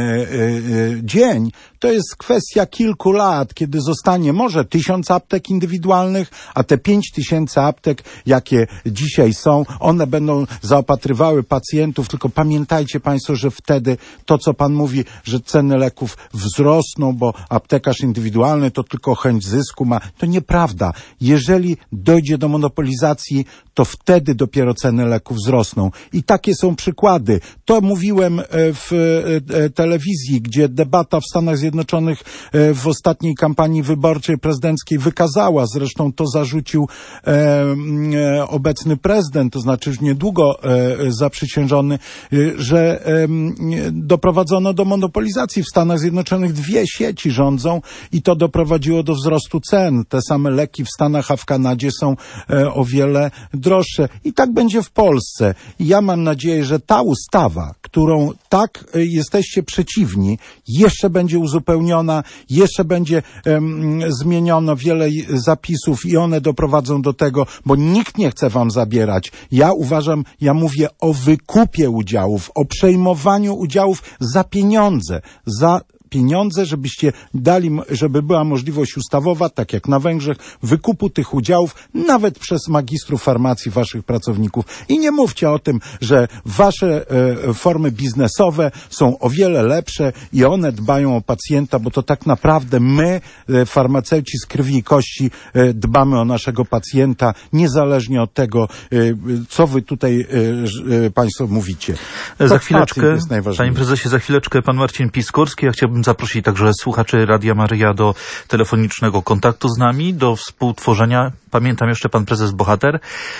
Speaker 3: e, dzień to jest kwestia kilku lat, kiedy zostanie może tysiąc aptek indywidualnych, a te pięć tysięcy aptek, jakie dzisiaj są, one będą zaopatrywały pacjentów, tylko pamiętajcie państwo, że wtedy to, co pan mówi, że ceny leków wzrosną, bo aptekarz indywidualny to tylko chęć zysku ma, to nieprawda. Jeżeli dojdzie do monopolizacji, to wtedy dopiero ceny leków wzrosną. I takie są przykłady. To mówiłem w telewizji, gdzie debata w Stanach Zjednoczonych w ostatniej kampanii wyborczej prezydenckiej wykazała, zresztą to zarzucił obecny prezydent, to znaczy już niedługo zaprzysiężony, że doprowadzono do monopolizacji w Stanach Zjednoczonych. Dwie sieci rządzą i to doprowadziło do wzrostu cen. Te same leki w Stanach, a w Kanadzie są o wiele droższe. I tak będzie w Polsce. I ja mam nadzieję, że ta ustawa, którą tak jesteście przeciwni, jeszcze będzie uzupełniona, jeszcze będzie um, zmieniono wiele zapisów i one doprowadzą do tego, bo nikt nie chce wam zabierać. Ja uważam, ja mówię o wykupie udziałów, o przejmowaniu udziałów za pieniądze, za pieniądze, żebyście dali, żeby była możliwość ustawowa, tak jak na Węgrzech, wykupu tych udziałów, nawet przez magistrów farmacji waszych pracowników. I nie mówcie o tym, że wasze e, formy biznesowe są o wiele lepsze i one dbają o pacjenta, bo to tak naprawdę my, e, farmaceuci z krwi i kości, e, dbamy o naszego pacjenta, niezależnie od tego, e, co wy tutaj e, e, państwo mówicie. To
Speaker 1: za chwileczkę,
Speaker 3: jest
Speaker 1: panie prezesie, za chwileczkę pan Marcin Piskorski. Ja chciałbym zaprosić także słuchaczy Radia Maryja do telefonicznego kontaktu z nami, do współtworzenia. Pamiętam jeszcze pan prezes Bohater.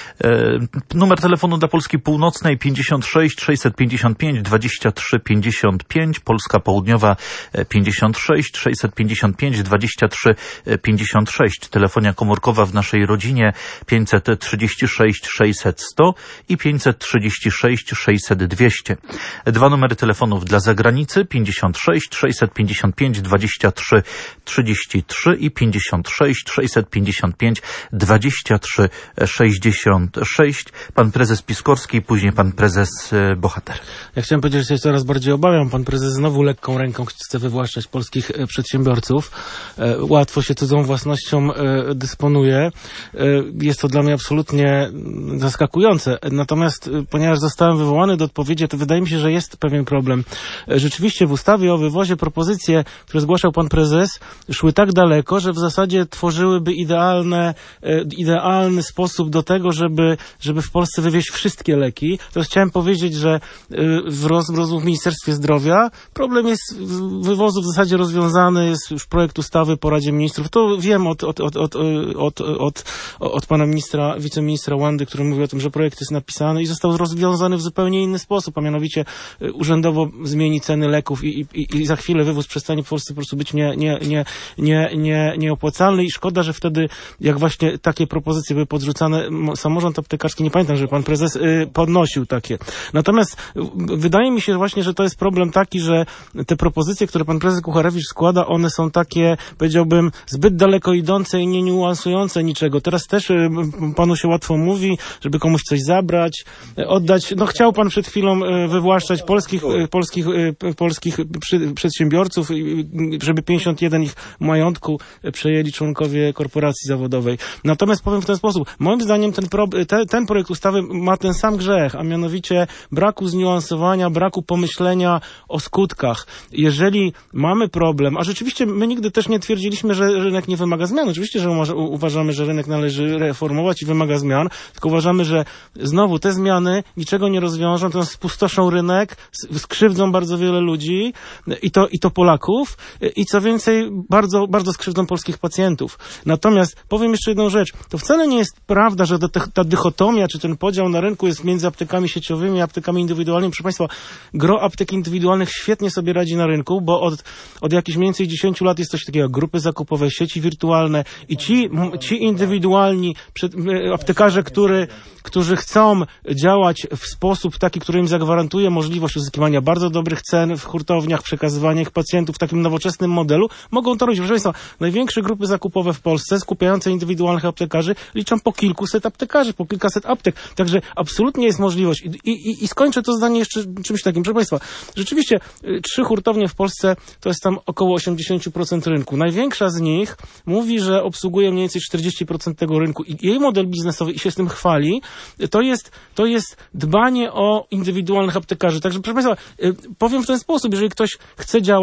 Speaker 1: E, numer telefonu dla Polski Północnej pięćdziesiąt sześć sześćset pięćdziesiąt pięć dwadzieścia trzy pięćdziesiąt pięć, Polska Południowa pięćdziesiąt sześć sześćset pięćdziesiąt pięć dwadzieścia trzy pięćdziesiąt sześć. Telefonia komórkowa w naszej rodzinie pięćset trzydzieści sześć sześćset sto i pięćset trzydzieści sześć sześćset dwieście. Dwa numery telefonów dla zagranicy pięćdziesiąt sześć sześćset pięćdziesiąt pięć dwadzieścia trzy trzydzieści trzy i pięćdziesiąt sześć sześćset pięćdziesiąt pięć dwadzieścia trzy sześćdziesiąt sześć. Pan prezes Piskorski, później pan prezes Bohater.
Speaker 2: Ja chciałem powiedzieć, że się coraz bardziej obawiam. Pan prezes znowu lekką ręką chce wywłaszczać polskich przedsiębiorców. Łatwo się cudzą własnością dysponuje. Jest to dla mnie absolutnie zaskakujące. Natomiast ponieważ zostałem wywołany do odpowiedzi, to wydaje mi się, że jest pewien problem. Rzeczywiście w ustawie o wywozie propozycje, które zgłaszał pan prezes, szły tak daleko, że w zasadzie tworzyłyby idealne, idealny sposób do tego, żeby, żeby w Polsce wywieźć wszystkie leki. Teraz chciałem powiedzieć, że w, roz, w Ministerstwie Zdrowia problem jest wywozu w zasadzie rozwiązany, jest już projekt ustawy po Radzie Ministrów. To wiem od, od, od, od, od, od, od pana ministra, wiceministra Łandy, który mówi o tym, że projekt jest napisany i został rozwiązany w zupełnie inny sposób, a mianowicie urzędowo zmieni ceny leków i, i, i za chwilę wywóz przestanie w Polsce po prostu być nie, nie, nie, nie, nie, nieopłacalny i szkoda, że wtedy jak właśnie takie propozycje były podrzucane, samorząd aptekarski, nie pamiętam, że pan prezes y, podnosił takie. Natomiast y, wydaje mi się właśnie, że to jest problem taki, że te propozycje, które pan prezes Kucharewicz składa, one są takie, powiedziałbym, zbyt daleko idące i nie niuansujące niczego. Teraz też y, panu się łatwo mówi, żeby komuś coś zabrać, y, oddać. No chciał pan przed chwilą y, wywłaszczać polskich, y, polskich, y, polskich przy, przedsiębiorców, y, żeby pięćdziesiąt jeden ich majątku y, przejęli członkowie korporacji zawodowej. Natomiast powiem w ten sposób. Moim zdaniem ten, pro, te, ten projekt ustawy ma ten sam grzech, a mianowicie braku zniuansowania, braku pomyślenia o skutkach. Jeżeli mamy problem, a rzeczywiście my nigdy też nie twierdziliśmy, że rynek nie wymaga zmian. Oczywiście, że uważamy, że rynek należy reformować i wymaga zmian, tylko uważamy, że znowu te zmiany niczego nie rozwiążą, to spustoszą rynek, skrzywdzą bardzo wiele ludzi i to, i to Polaków i co więcej, bardzo, bardzo skrzywdzą polskich pacjentów. Natomiast powiem jeszcze jedną rzecz. To wcale nie jest prawda, że ta, ta dychotomia, czy ten podział na rynku jest między aptekami sieciowymi a aptekami indywidualnymi. Proszę państwa, gro aptek indywidualnych świetnie sobie radzi na rynku, bo od, od jakichś mniej więcej dziesięciu lat jest coś takiego jak grupy zakupowe, sieci wirtualne i ci, ci indywidualni przed, aptekarze, który, którzy chcą działać w sposób taki, który im zagwarantuje możliwość uzyskiwania bardzo dobrych cen w hurtowniach, przekazywania ich pacjentów w takim nowoczesnym modelu, mogą to robić. Proszę państwa, największe grupy zakupowe w Polsce skupiające indywidualnych aptekarzy liczą po kilkuset aptekarzy, po kilkaset aptek. Także absolutnie jest możliwość. I, i, i skończę to zdanie jeszcze czymś takim. Proszę państwa, rzeczywiście trzy hurtownie w Polsce to jest tam około osiemdziesiąt procent rynku. Największa z nich mówi, że obsługuje mniej więcej czterdzieści procent tego rynku i jej model biznesowy i się z tym chwali, to jest, to jest dbanie o indywidualnych aptekarzy. Także proszę państwa, powiem w ten sposób, jeżeli ktoś chce działać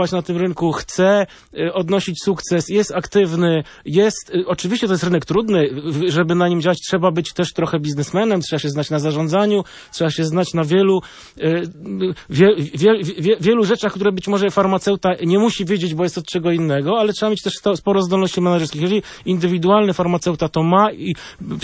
Speaker 2: działać na tym rynku, chce odnosić sukces, jest aktywny, jest, oczywiście to jest rynek trudny, żeby na nim działać trzeba być też trochę biznesmenem, trzeba się znać na zarządzaniu, trzeba się znać na wielu, wie, wie, wie, wielu rzeczach, które być może farmaceuta nie musi wiedzieć, bo jest od czego innego, ale trzeba mieć też sporo zdolności menedżerskich. Jeżeli indywidualny farmaceuta to ma i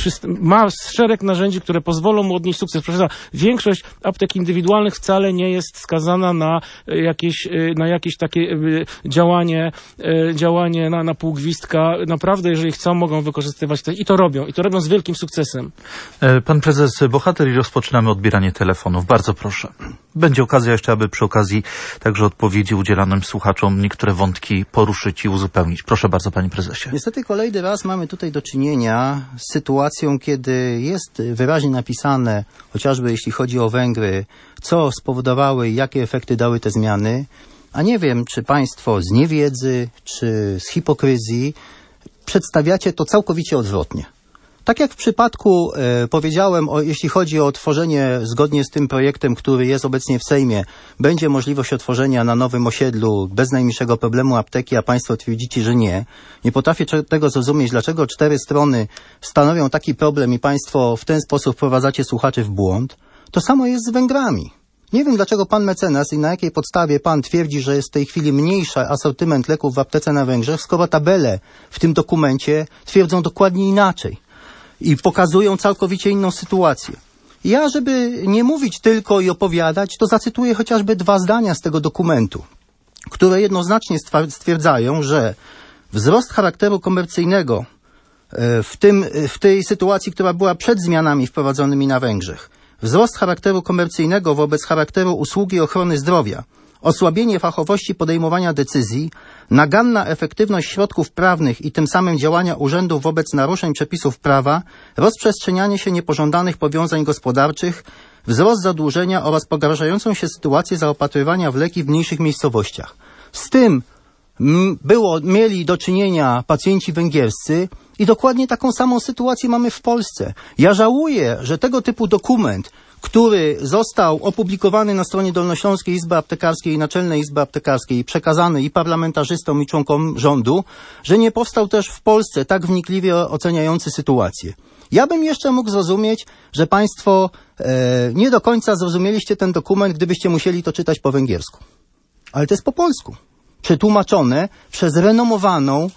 Speaker 2: ma szereg narzędzi, które pozwolą mu odnieść sukces. Proszę, większość aptek indywidualnych wcale nie jest skazana na jakieś, na jakieś takie działanie, działanie na, na pół gwizdka. Naprawdę, jeżeli chcą, mogą wykorzystywać to i to robią. I to robią z wielkim sukcesem.
Speaker 1: Pan prezes Bohater i rozpoczynamy odbieranie telefonów. Bardzo proszę. Będzie okazja jeszcze, aby przy okazji także odpowiedzi udzielanym słuchaczom niektóre wątki poruszyć i uzupełnić. Proszę bardzo, panie prezesie.
Speaker 5: Niestety kolejny raz mamy tutaj do czynienia z sytuacją, kiedy jest wyraźnie napisane, chociażby jeśli chodzi o Węgry, co spowodowały i jakie efekty dały te zmiany, a nie wiem, czy państwo z niewiedzy, czy z hipokryzji przedstawiacie to całkowicie odwrotnie. Tak jak w przypadku e, powiedziałem, o, jeśli chodzi o otworzenie, zgodnie z tym projektem, który jest obecnie w Sejmie, będzie możliwość otworzenia na nowym osiedlu bez najmniejszego problemu apteki, a państwo twierdzicie, że nie. Nie potrafię tego zrozumieć, dlaczego cztery strony stanowią taki problem i państwo w ten sposób wprowadzacie słuchaczy w błąd. To samo jest z Węgrami. Nie wiem, dlaczego pan mecenas i na jakiej podstawie pan twierdzi, że jest w tej chwili mniejszy asortyment leków w aptece na Węgrzech, skoro tabele w tym dokumencie twierdzą dokładnie inaczej. I pokazują całkowicie inną sytuację. Ja, żeby nie mówić tylko i opowiadać, to zacytuję chociażby dwa zdania z tego dokumentu, które jednoznacznie stwierdzają, że wzrost charakteru komercyjnego w, tym, w tej sytuacji, która była przed zmianami wprowadzonymi na Węgrzech, wzrost charakteru komercyjnego wobec charakteru usługi ochrony zdrowia, osłabienie fachowości podejmowania decyzji, naganna efektywność środków prawnych i tym samym działania urzędów wobec naruszeń przepisów prawa, rozprzestrzenianie się niepożądanych powiązań gospodarczych, wzrost zadłużenia oraz pogarszającą się sytuację zaopatrywania w leki w mniejszych miejscowościach. Z tym było, mieli do czynienia pacjenci węgierscy i dokładnie taką samą sytuację mamy w Polsce. Ja żałuję, że tego typu dokument, który został opublikowany na stronie Dolnośląskiej Izby Aptekarskiej i Naczelnej Izby Aptekarskiej, przekazany i parlamentarzystom, i członkom rządu, że nie powstał też w Polsce tak wnikliwie oceniający sytuację. Ja bym jeszcze mógł zrozumieć, że państwo e, nie do końca zrozumieliście ten dokument, gdybyście musieli to czytać po węgiersku. Ale to jest po polsku. Przetłumaczone przez renomowaną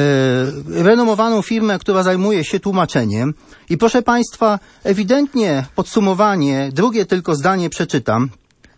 Speaker 5: Yy, renomowaną firmę, która zajmuje się tłumaczeniem. I proszę państwa, ewidentnie podsumowanie, drugie tylko zdanie przeczytam,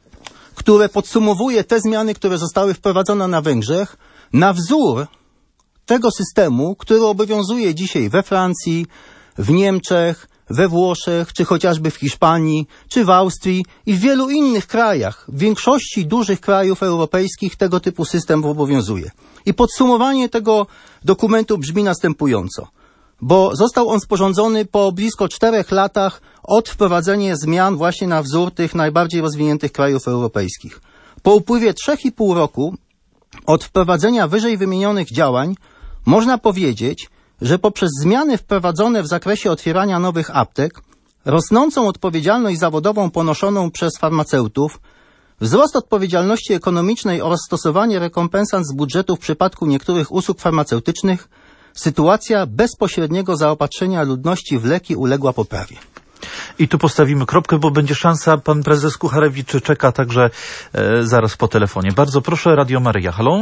Speaker 5: które podsumowuje te zmiany, które zostały wprowadzone na Węgrzech, na wzór tego systemu, który obowiązuje dzisiaj we Francji, w Niemczech, we Włoszech, czy chociażby w Hiszpanii, czy w Austrii i w wielu innych krajach. W większości dużych krajów europejskich tego typu system obowiązuje. I podsumowanie tego dokumentu brzmi następująco, bo został on sporządzony po blisko czterech latach od wprowadzenia zmian właśnie na wzór tych najbardziej rozwiniętych krajów europejskich. Po upływie trzech i pół roku od wprowadzenia wyżej wymienionych działań można powiedzieć, że poprzez zmiany wprowadzone w zakresie otwierania nowych aptek, rosnącą odpowiedzialność zawodową ponoszoną przez farmaceutów, wzrost odpowiedzialności ekonomicznej oraz stosowanie rekompensat z budżetu w przypadku niektórych usług farmaceutycznych, sytuacja bezpośredniego zaopatrzenia ludności w leki uległa poprawie.
Speaker 1: I tu postawimy kropkę, bo będzie szansa. Pan prezes Kucharewicz czeka także e, zaraz po telefonie. Bardzo proszę, Radio Maryja. Halo?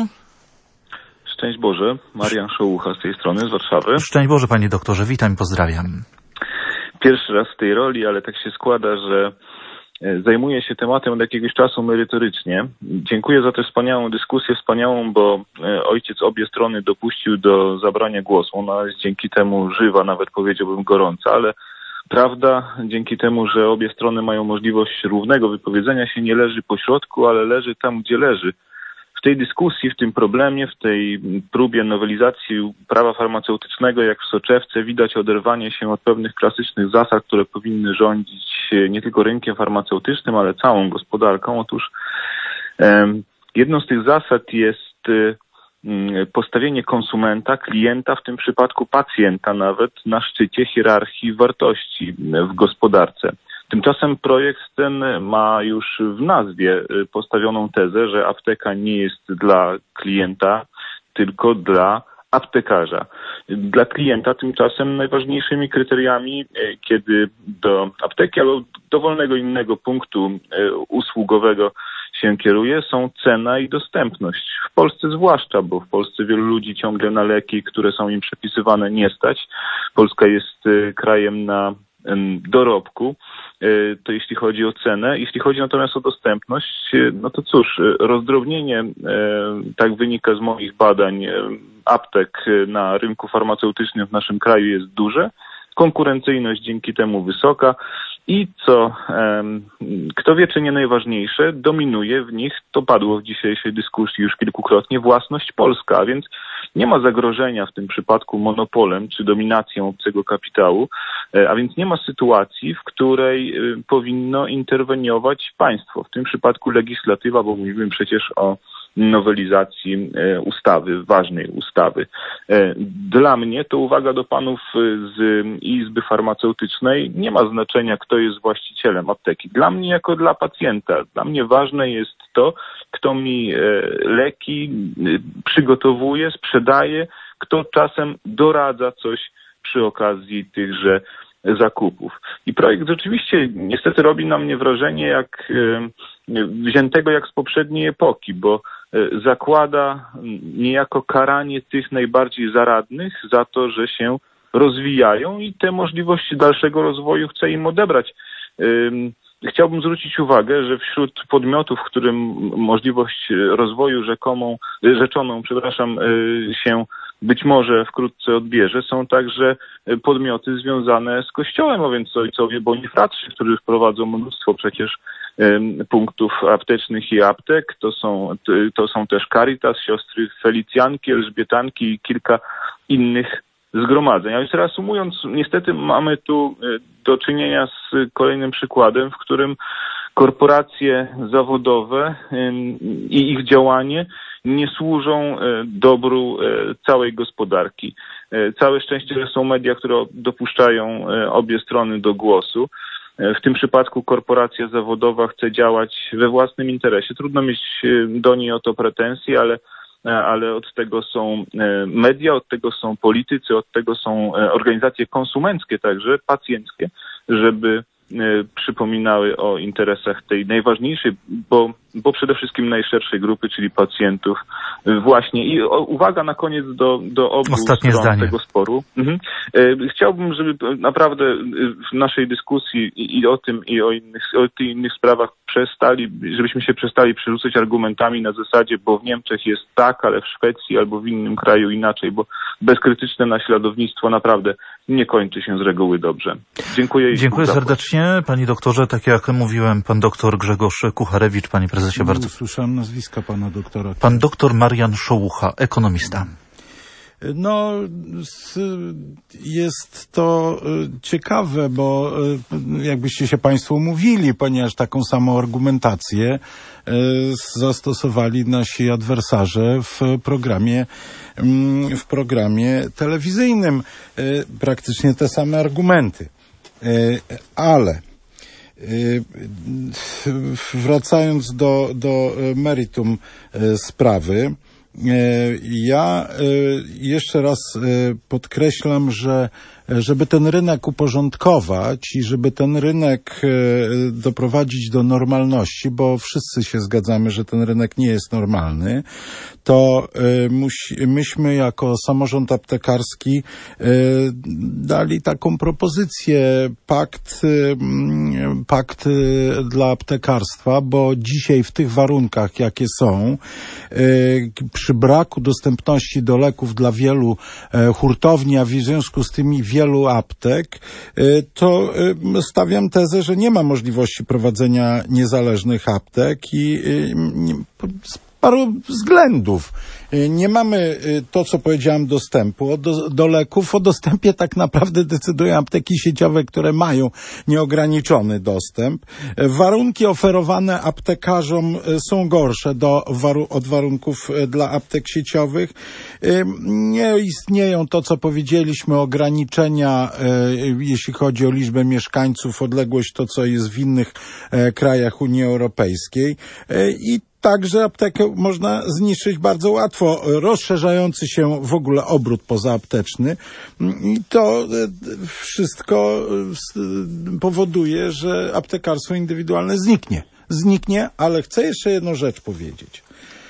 Speaker 6: Szczęść Boże, Marian Szołucha z tej strony, z Warszawy.
Speaker 1: Szczęść Boże, panie doktorze, witam i pozdrawiam.
Speaker 6: Pierwszy raz w tej roli, ale tak się składa, że zajmuję się tematem od jakiegoś czasu merytorycznie. Dziękuję za tę wspaniałą dyskusję, wspaniałą, bo ojciec obie strony dopuścił do zabrania głosu. Ona jest dzięki temu żywa, nawet powiedziałbym gorąca, ale prawda, dzięki temu, że obie strony mają możliwość równego wypowiedzenia się, nie leży po środku, ale leży tam, gdzie leży. W tej dyskusji, w tym problemie, w tej próbie nowelizacji prawa farmaceutycznego, jak w soczewce, widać oderwanie się od pewnych klasycznych zasad, które powinny rządzić nie tylko rynkiem farmaceutycznym, ale całą gospodarką. Otóż um, jedną z tych zasad jest um, postawienie konsumenta, klienta, w tym przypadku pacjenta nawet, na szczycie hierarchii wartości w gospodarce. Tymczasem projekt ten ma już w nazwie postawioną tezę, że apteka nie jest dla klienta, tylko dla aptekarza. Dla klienta tymczasem najważniejszymi kryteriami, kiedy do apteki albo dowolnego innego punktu usługowego się kieruje, są cena i dostępność. W Polsce zwłaszcza, bo w Polsce wielu ludzi ciągle na leki, które są im przepisywane, nie stać. Polska jest krajem na dorobku, to jeśli chodzi o cenę. Jeśli chodzi natomiast o dostępność, no to cóż, rozdrobnienie, tak wynika z moich badań, aptek na rynku farmaceutycznym w naszym kraju jest duże, konkurencyjność dzięki temu wysoka i co, kto wie czy nie najważniejsze, dominuje w nich, to padło w dzisiejszej dyskusji już kilkukrotnie, własność polska, a więc nie ma zagrożenia w tym przypadku monopolem czy dominacją obcego kapitału, a więc nie ma sytuacji, w której powinno interweniować państwo, w tym przypadku legislatywa, bo mówimy przecież o nowelizacji ustawy, ważnej ustawy. Dla mnie, to uwaga do panów z Izby Farmaceutycznej, nie ma znaczenia, kto jest właścicielem apteki. Dla mnie jako dla pacjenta, dla mnie ważne jest to, kto mi leki przygotowuje, sprzedaje, kto czasem doradza coś przy okazji tychże zakupów. I projekt rzeczywiście niestety robi na mnie wrażenie jak wziętego jak z poprzedniej epoki, bo zakłada niejako karanie tych najbardziej zaradnych za to, że się rozwijają i te możliwości dalszego rozwoju chce im odebrać. Chciałbym zwrócić uwagę, że wśród podmiotów, którym możliwość rozwoju rzekomą, rzeczoną, przepraszam, się być może wkrótce odbierze, są także podmioty związane z Kościołem, a więc ojcowie bonifratrzy, którzy wprowadzą mnóstwo przecież punktów aptecznych i aptek. To są, to są też Caritas, siostry Felicjanki, Elżbietanki i kilka innych zgromadzeń. A więc reasumując, niestety mamy tu do czynienia z kolejnym przykładem, w którym korporacje zawodowe i ich działanie nie służą dobru całej gospodarki. Całe szczęście, że są media, które dopuszczają obie strony do głosu. W tym przypadku korporacja zawodowa chce działać we własnym interesie. Trudno mieć do niej o to pretensje, ale ale od tego są media, od tego są politycy, od tego są organizacje konsumenckie także, pacjenckie, żeby przypominały o interesach tej najważniejszej, bo, bo przede wszystkim najszerszej grupy, czyli pacjentów właśnie. I o, uwaga na koniec do, do obu
Speaker 1: Ostatnie
Speaker 6: stron
Speaker 1: zdanie.
Speaker 6: tego sporu. Mhm. Chciałbym, żeby naprawdę w naszej dyskusji i, i o tym, i o innych, o tych innych sprawach przestali, żebyśmy się przestali przerzucać argumentami na zasadzie, bo w Niemczech jest tak, ale w Szwecji albo w innym kraju inaczej, bo bezkrytyczne naśladownictwo naprawdę nie kończy się z reguły dobrze. Dziękuję.
Speaker 1: Dziękuję serdecznie. Panie doktorze, tak jak mówiłem, pan doktor Grzegorz Kucharewicz, panie prezesie, bardzo...
Speaker 3: Nie usłyszałem nazwiska pana doktora.
Speaker 1: Pan doktor Marian Szołucha, ekonomista.
Speaker 3: No, jest to ciekawe, bo jakbyście się państwo umówili, ponieważ taką samą argumentację zastosowali nasi adwersarze w programie, w programie telewizyjnym. Praktycznie te same argumenty. Ale wracając do, do meritum sprawy, ja jeszcze raz podkreślam, że żeby ten rynek uporządkować i żeby ten rynek doprowadzić do normalności, bo wszyscy się zgadzamy, że ten rynek nie jest normalny, to musi, myśmy jako samorząd aptekarski dali taką propozycję, pakt, pakt dla aptekarstwa, bo dzisiaj w tych warunkach, jakie są, przy braku dostępności do leków dla wielu hurtowni, a w związku z tym i wielu aptek, to stawiam tezę, że nie ma możliwości prowadzenia niezależnych aptek i paru względów. Nie mamy to, co powiedziałem, dostępu do, do leków. O dostępie tak naprawdę decydują apteki sieciowe, które mają nieograniczony dostęp. Warunki oferowane aptekarzom są gorsze do, od warunków dla aptek sieciowych. Nie istnieją to, co powiedzieliśmy, ograniczenia, jeśli chodzi o liczbę mieszkańców, odległość, to co jest w innych krajach Unii Europejskiej. I Także aptekę można zniszczyć bardzo łatwo. Rozszerzający się w ogóle obrót pozaapteczny. I to wszystko powoduje, że aptekarstwo indywidualne zniknie. Zniknie, ale chcę jeszcze jedną rzecz powiedzieć.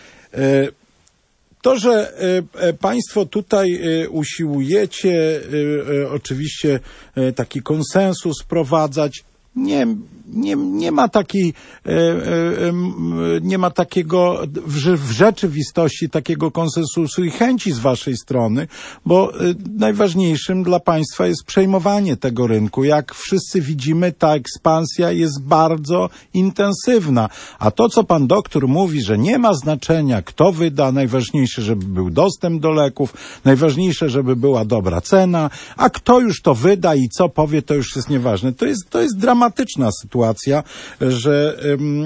Speaker 3: To, że państwo tutaj usiłujecie oczywiście taki konsensus wprowadzać, Nie, nie, nie ma takiej, e, e, nie ma takiego w, w rzeczywistości takiego konsensusu i chęci z waszej strony, bo e, najważniejszym dla państwa jest przejmowanie tego rynku. Jak wszyscy widzimy, ta ekspansja jest bardzo intensywna. A to, co pan doktor mówi, że nie ma znaczenia, kto wyda, najważniejsze, żeby był dostęp do leków, najważniejsze, żeby była dobra cena, a kto już to wyda i co powie, to już jest nieważne. To jest, to jest dramatyczne. dramatyczna sytuacja, że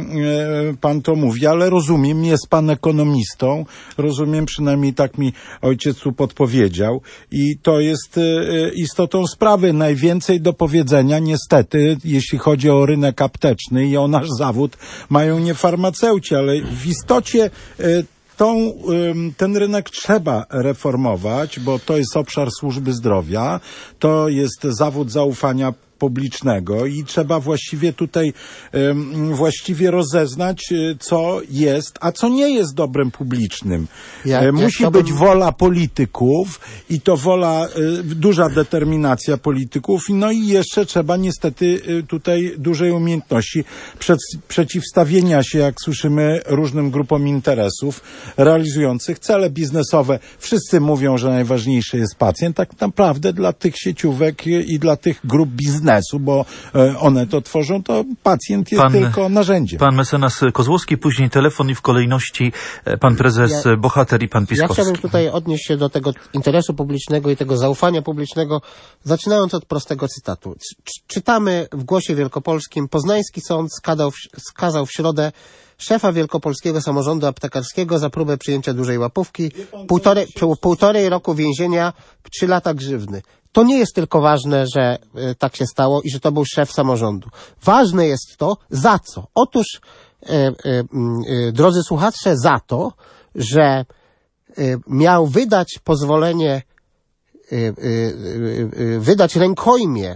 Speaker 3: y, pan to mówi, ale rozumiem, jest pan ekonomistą, rozumiem, przynajmniej tak mi ojciec tu podpowiedział i to jest y, istotą sprawy. Najwięcej do powiedzenia niestety, jeśli chodzi o rynek apteczny i o nasz zawód, mają nie farmaceuci, ale w istocie y, Tą, ten rynek trzeba reformować, bo to jest obszar służby zdrowia, to jest zawód zaufania publicznego i trzeba właściwie tutaj um, właściwie rozeznać, co jest, a co nie jest dobrem publicznym. Ja, Musi ja być bym... wola polityków i to wola, y, duża determinacja polityków, no i jeszcze trzeba niestety y, tutaj dużej umiejętności przed, przeciwstawienia się, jak słyszymy, różnym grupom interesów realizujących cele biznesowe. Wszyscy mówią, że najważniejszy jest pacjent, tak naprawdę dla tych sieciówek i dla tych grup biznesu, bo one to tworzą, to pacjent jest pan, tylko narzędziem.
Speaker 1: Pan mecenas Kozłowski, później telefon i w kolejności pan prezes ja, Bohater i pan Piskowski.
Speaker 4: Ja chciałbym tutaj odnieść się do tego interesu publicznego i tego zaufania publicznego, zaczynając od prostego cytatu. Czytamy w Głosie Wielkopolskim: Poznański sąd skazał w, skazał w środę szefa Wielkopolskiego Samorządu Aptekarskiego za próbę przyjęcia dużej łapówki, półtorej, półtorej roku więzienia, trzy lata grzywny. To nie jest tylko ważne, że y, tak się stało i że to był szef samorządu. Ważne jest to, za co. Otóż, y, y, y, drodzy słuchacze, za to, że y, miał wydać pozwolenie, y, y, y, y, wydać rękojmię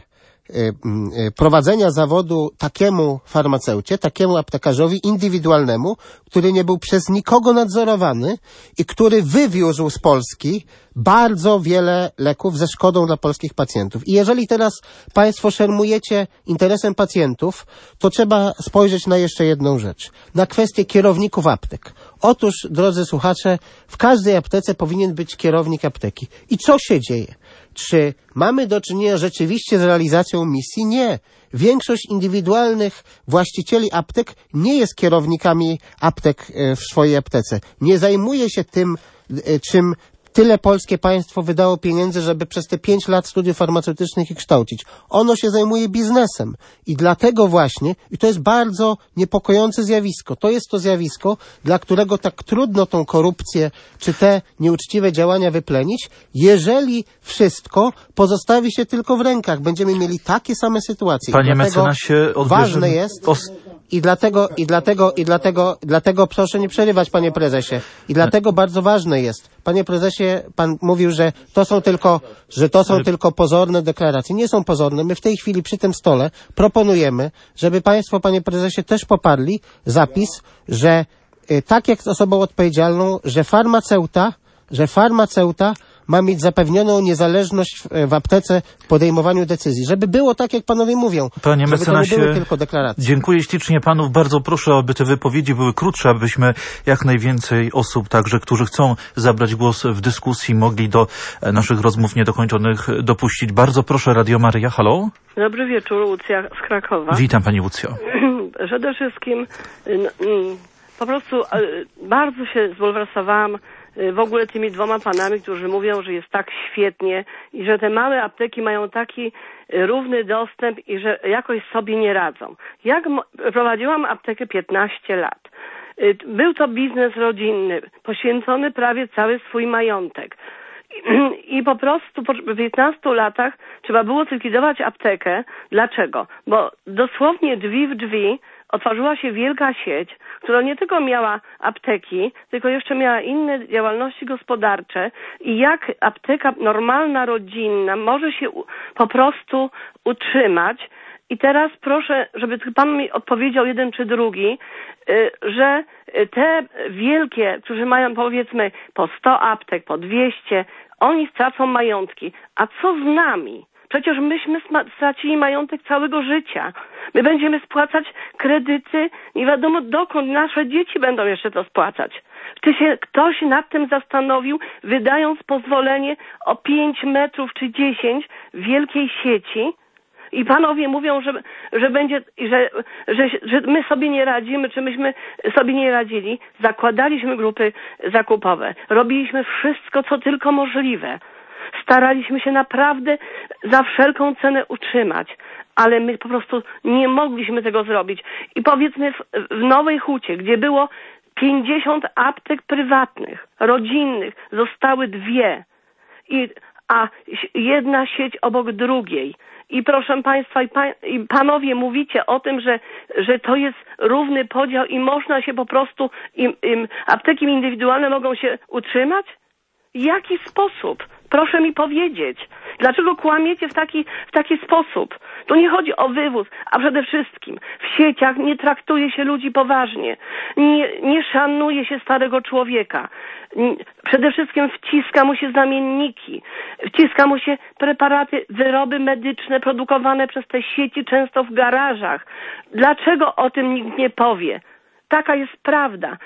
Speaker 4: prowadzenia zawodu takiemu farmaceucie, takiemu aptekarzowi indywidualnemu, który nie był przez nikogo nadzorowany i który wywiózł z Polski bardzo wiele leków ze szkodą dla polskich pacjentów. I jeżeli teraz państwo szermujecie interesem pacjentów, to trzeba spojrzeć na jeszcze jedną rzecz. Na kwestię kierowników aptek. Otóż, drodzy słuchacze, w każdej aptece powinien być kierownik apteki. I co się dzieje? Czy mamy do czynienia rzeczywiście z realizacją misji? Nie. Większość indywidualnych właścicieli aptek nie jest kierownikami aptek w swojej aptece. Nie zajmuje się tym, czym tyle polskie państwo wydało pieniędzy, żeby przez te pięć lat studiów farmaceutycznych ich kształcić. Ono się zajmuje biznesem. I dlatego właśnie, i to jest bardzo niepokojące zjawisko, to jest to zjawisko, dla którego tak trudno tą korupcję, czy te nieuczciwe działania wyplenić, jeżeli wszystko pozostawi się tylko w rękach. Będziemy mieli takie same sytuacje.
Speaker 1: Panie mecenasie,
Speaker 4: ważne jest... I dlatego, i dlatego, i dlatego, dlatego proszę nie przerywać, panie prezesie. I dlatego bardzo ważne jest, panie prezesie, pan mówił, że to są tylko, że to są tylko pozorne deklaracje. Nie są pozorne. My w tej chwili przy tym stole proponujemy, żeby państwo, panie prezesie, też poparli zapis, że y, tak jak z osobą odpowiedzialną, że farmaceuta, że farmaceuta ma mieć zapewnioną niezależność w, w aptece w podejmowaniu decyzji. Żeby było tak, jak panowie mówią.
Speaker 1: Panie
Speaker 4: żeby
Speaker 1: mecenasie,
Speaker 4: to nie były tylko deklaracje.
Speaker 1: Dziękuję ślicznie panów. Bardzo proszę, aby te wypowiedzi były krótsze, abyśmy jak najwięcej osób, także którzy chcą zabrać głos w dyskusji, mogli do naszych rozmów niedokończonych dopuścić. Bardzo proszę, Radio Maryja. Halo?
Speaker 7: Dobry wieczór, Łucja z Krakowa.
Speaker 1: Witam pani Łucjo.
Speaker 7: Przede wszystkim po prostu e, bardzo się zbulwersowałam e, w ogóle tymi dwoma panami, którzy mówią, że jest tak świetnie i że te małe apteki mają taki e, równy dostęp i że jakoś sobie nie radzą. Jak mo- prowadziłam aptekę piętnaście lat. E, był to biznes rodzinny, poświęcony prawie cały swój majątek. I po prostu po piętnastu latach trzeba było zlikwidować aptekę. Dlaczego? Bo dosłownie drzwi w drzwi otworzyła się wielka sieć, która nie tylko miała apteki, tylko jeszcze miała inne działalności gospodarcze i jak apteka normalna, rodzinna może się u, po prostu utrzymać. I teraz proszę, żeby pan mi odpowiedział jeden czy drugi, y, że te wielkie, którzy mają powiedzmy po sto aptek, po dwieście, oni stracą majątki. A co z nami? Przecież myśmy stracili majątek całego życia. My będziemy spłacać kredyty, nie wiadomo dokąd nasze dzieci będą jeszcze to spłacać. Czy się ktoś nad tym zastanowił, wydając pozwolenie o pięć metrów czy dziesięć wielkiej sieci? I panowie mówią, że, że będzie, że, że, że my sobie nie radzimy, czy myśmy sobie nie radzili. Zakładaliśmy grupy zakupowe. Robiliśmy wszystko, co tylko możliwe. Staraliśmy się naprawdę za wszelką cenę utrzymać. Ale my po prostu nie mogliśmy tego zrobić. I powiedzmy w, w Nowej Hucie, gdzie było pięćdziesiąt aptek prywatnych, rodzinnych, zostały dwie. I, a jedna sieć obok drugiej. I proszę państwa, i, pa, i panowie mówicie o tym, że, że to jest równy podział i można się po prostu, im, im, apteki indywidualne mogą się utrzymać? W jaki sposób? Proszę mi powiedzieć. Dlaczego kłamiecie w taki, w taki sposób? Tu nie chodzi o wywóz, a przede wszystkim w sieciach nie traktuje się ludzi poważnie. Nie, nie szanuje się starego człowieka. Przede wszystkim wciska mu się zamienniki. Wciska mu się preparaty, wyroby medyczne produkowane przez te sieci, często w garażach. Dlaczego o tym nikt nie powie? Taka jest prawda.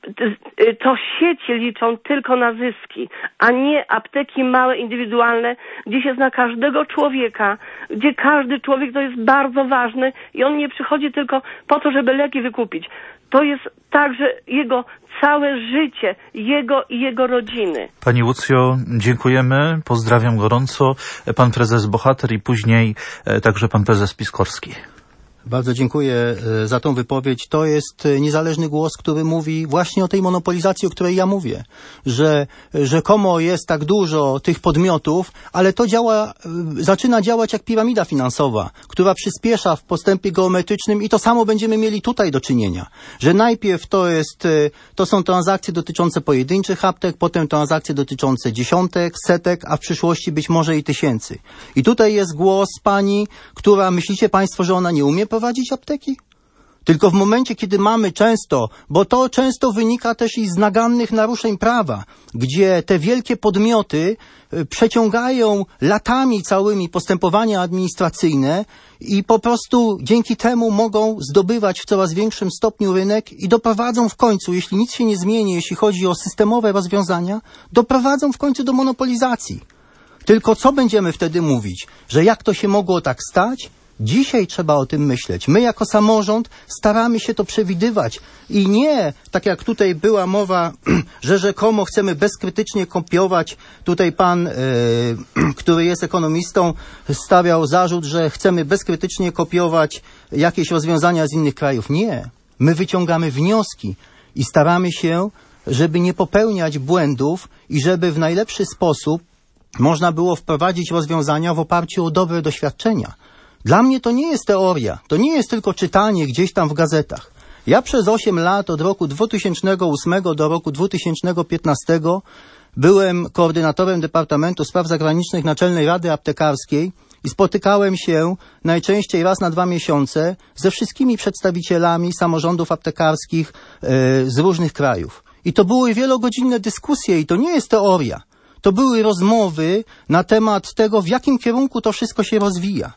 Speaker 7: To sieci liczą tylko na zyski, a nie apteki małe, indywidualne, gdzie się zna każdego człowieka, gdzie każdy człowiek to jest bardzo ważny i on nie przychodzi tylko po to, żeby leki wykupić. To jest także jego całe życie, jego i jego rodziny.
Speaker 1: Pani Łucjo, dziękujemy, pozdrawiam gorąco. Pan prezes Bohater i później także pan prezes Piskorski.
Speaker 5: Bardzo dziękuję za tą wypowiedź. To jest niezależny głos, który mówi właśnie o tej monopolizacji, o której ja mówię, że rzekomo jest tak dużo tych podmiotów, ale to działa, zaczyna działać jak piramida finansowa, która przyspiesza w postępie geometrycznym i to samo będziemy mieli tutaj do czynienia, że najpierw to jest, to są transakcje dotyczące pojedynczych aptek, potem transakcje dotyczące dziesiątek, setek, a w przyszłości być może i tysięcy. I tutaj jest głos pani, która, myślicie państwo, że ona nie umie prowadzić apteki? Tylko w momencie, kiedy mamy często, bo to często wynika też i z nagannych naruszeń prawa, gdzie te wielkie podmioty przeciągają latami całymi postępowania administracyjne i po prostu dzięki temu mogą zdobywać w coraz większym stopniu rynek i doprowadzą w końcu, jeśli nic się nie zmieni, jeśli chodzi o systemowe rozwiązania, doprowadzą w końcu do monopolizacji. Tylko co będziemy wtedy mówić? Że jak to się mogło tak stać? Dzisiaj trzeba o tym myśleć. My jako samorząd staramy się to przewidywać i nie, tak jak tutaj była mowa, że rzekomo chcemy bezkrytycznie kopiować. Tutaj pan, yy, który jest ekonomistą, stawiał zarzut, że chcemy bezkrytycznie kopiować jakieś rozwiązania z innych krajów. Nie. My wyciągamy wnioski i staramy się, żeby nie popełniać błędów i żeby w najlepszy sposób można było wprowadzić rozwiązania w oparciu o dobre doświadczenia. Dla mnie to nie jest teoria, to nie jest tylko czytanie gdzieś tam w gazetach. Ja przez osiem lat, od roku dwutysięcznego ósmego do roku dwa tysiące piętnastego byłem koordynatorem Departamentu Spraw Zagranicznych Naczelnej Rady Aptekarskiej i spotykałem się najczęściej raz na dwa miesiące ze wszystkimi przedstawicielami samorządów aptekarskich yy, z różnych krajów. I to były wielogodzinne dyskusje i to nie jest teoria. To były rozmowy na temat tego, w jakim kierunku to wszystko się rozwija.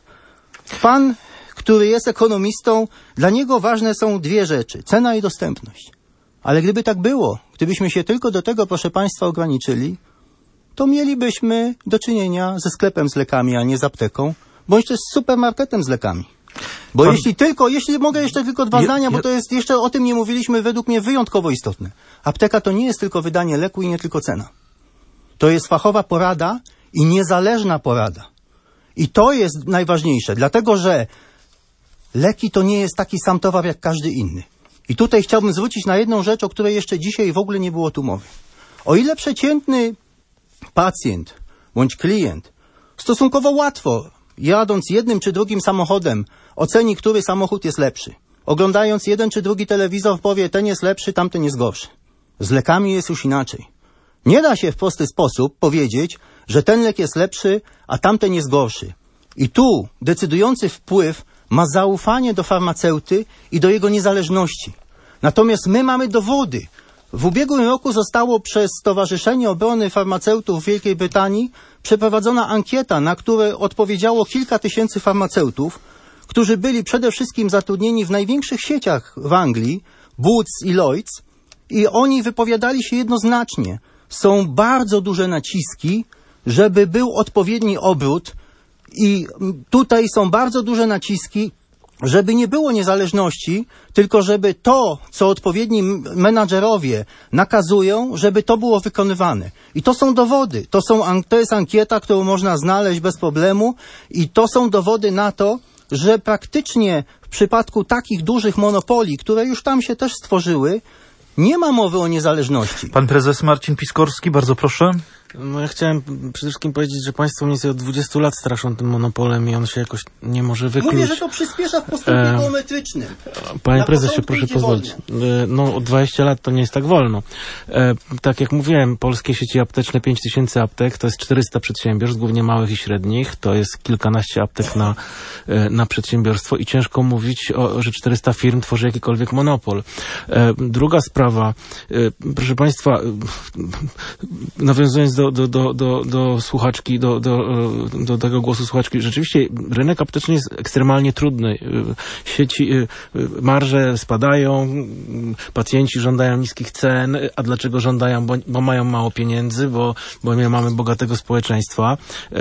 Speaker 5: Pan, który jest ekonomistą, dla niego ważne są dwie rzeczy. Cena i dostępność. Ale gdyby tak było, gdybyśmy się tylko do tego, proszę państwa, ograniczyli, to mielibyśmy do czynienia ze sklepem z lekami, a nie z apteką, bądź też z supermarketem z lekami. Bo
Speaker 1: Pan...
Speaker 5: jeśli tylko, jeśli mogę jeszcze tylko dwa
Speaker 1: je,
Speaker 5: zdania,
Speaker 1: je...
Speaker 5: bo to jest, jeszcze o tym nie mówiliśmy, według mnie wyjątkowo istotne. Apteka to nie jest tylko wydanie leku i nie tylko cena. To jest fachowa porada i niezależna porada. I to jest najważniejsze, dlatego że leki to nie jest taki sam towar jak każdy inny. I tutaj chciałbym zwrócić na jedną rzecz, o której jeszcze dzisiaj w ogóle nie było tu mowy. O ile przeciętny pacjent bądź klient stosunkowo łatwo, jadąc jednym czy drugim samochodem, oceni, który samochód jest lepszy. Oglądając jeden czy drugi telewizor powie, ten jest lepszy, tamten jest gorszy. Z lekami jest już inaczej. Nie da się w prosty sposób powiedzieć, że ten lek jest lepszy, a tamten jest gorszy. I tu decydujący wpływ ma zaufanie do farmaceuty i do jego niezależności. Natomiast my mamy dowody. W ubiegłym roku zostało przez Stowarzyszenie Obrony Farmaceutów w Wielkiej Brytanii przeprowadzona ankieta, na którą odpowiedziało kilka tysięcy farmaceutów, którzy byli przede wszystkim zatrudnieni w największych sieciach w Anglii, Boots i Lloyds, i oni wypowiadali się jednoznacznie. Są bardzo duże naciski, żeby był odpowiedni obrót i tutaj są bardzo duże naciski, żeby nie było niezależności, tylko żeby to, co odpowiedni menadżerowie nakazują, żeby to było wykonywane. I to są dowody. To, są, to jest ankieta, którą można znaleźć bez problemu i to są dowody na to, że praktycznie w przypadku takich dużych monopolii, które już tam się też stworzyły, nie ma mowy o niezależności.
Speaker 1: Pan prezes Marcin Piskorski, bardzo proszę.
Speaker 2: No ja chciałem przede wszystkim powiedzieć, że państwo mniej więcej od dwudziestu lat straszą tym monopolem i on się jakoś nie może wykluć.
Speaker 5: Mówię, że to przyspiesza w postępie
Speaker 2: e...
Speaker 5: geometrycznym.
Speaker 2: Panie prezesie, proszę pozwolić. Wolno. No o dwadzieścia lat to nie jest tak wolno. E, tak jak mówiłem, polskie sieci apteczne, pięć tysięcy aptek, to jest czterysta przedsiębiorstw, głównie małych i średnich, to jest kilkanaście aptek na, na przedsiębiorstwo i ciężko mówić, o, że czterysta firm tworzy jakikolwiek monopol. E, druga sprawa, e, proszę państwa, e, nawiązując do Do, do, do, do, do słuchaczki, do, do, do tego głosu słuchaczki. Rzeczywiście rynek apteczny jest ekstremalnie trudny. Sieci, marże spadają, pacjenci żądają niskich cen. A dlaczego żądają? Bo, bo mają mało pieniędzy, bo, bo my mamy bogatego społeczeństwa.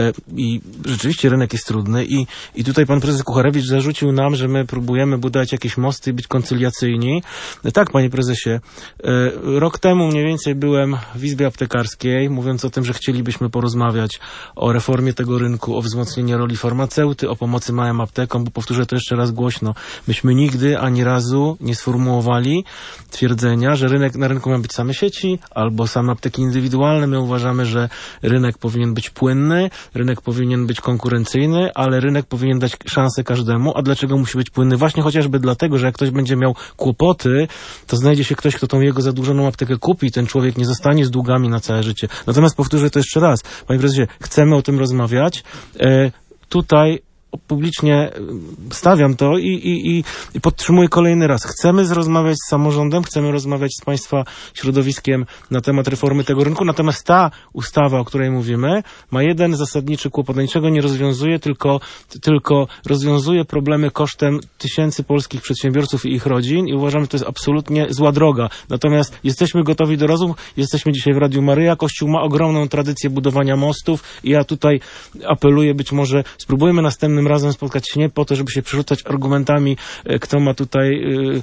Speaker 2: I rzeczywiście rynek jest trudny. I, i tutaj pan prezes Kucharewicz zarzucił nam, że my próbujemy budować jakieś mosty i być koncyliacyjni. Tak, panie prezesie. Rok temu mniej więcej byłem w Izbie Aptekarskiej, mówiąc o tym, że chcielibyśmy porozmawiać o reformie tego rynku, o wzmocnieniu roli farmaceuty, o pomocy małym aptekom, bo powtórzę to jeszcze raz głośno. Myśmy nigdy ani razu nie sformułowali twierdzenia, że rynek, na rynku mają być same sieci albo same apteki indywidualne. My uważamy, że rynek powinien być płynny, rynek powinien być konkurencyjny, ale rynek powinien dać szansę każdemu. A dlaczego musi być płynny? Właśnie chociażby dlatego, że jak ktoś będzie miał kłopoty, to znajdzie się ktoś, kto tą jego zadłużoną aptekę kupi i ten człowiek nie zostanie z długami na całe życie. Natomiast powtórzę to jeszcze raz. Panie prezesie, chcemy o tym rozmawiać. E, tutaj publicznie stawiam to i, i, i podtrzymuję kolejny raz. Chcemy rozmawiać z samorządem, chcemy rozmawiać z państwa środowiskiem na temat reformy tego rynku, natomiast ta ustawa, o której mówimy, ma jeden zasadniczy kłopot. Niczego nie rozwiązuje, tylko, tylko rozwiązuje problemy kosztem tysięcy polskich przedsiębiorców i ich rodzin i uważam, że to jest absolutnie zła droga. Natomiast jesteśmy gotowi do rozmów, jesteśmy dzisiaj w Radiu Maryja. Kościół ma ogromną tradycję budowania mostów i ja tutaj apeluję, być może spróbujmy następnym razem spotkać się nie po to, żeby się przerzucać argumentami, kto ma tutaj,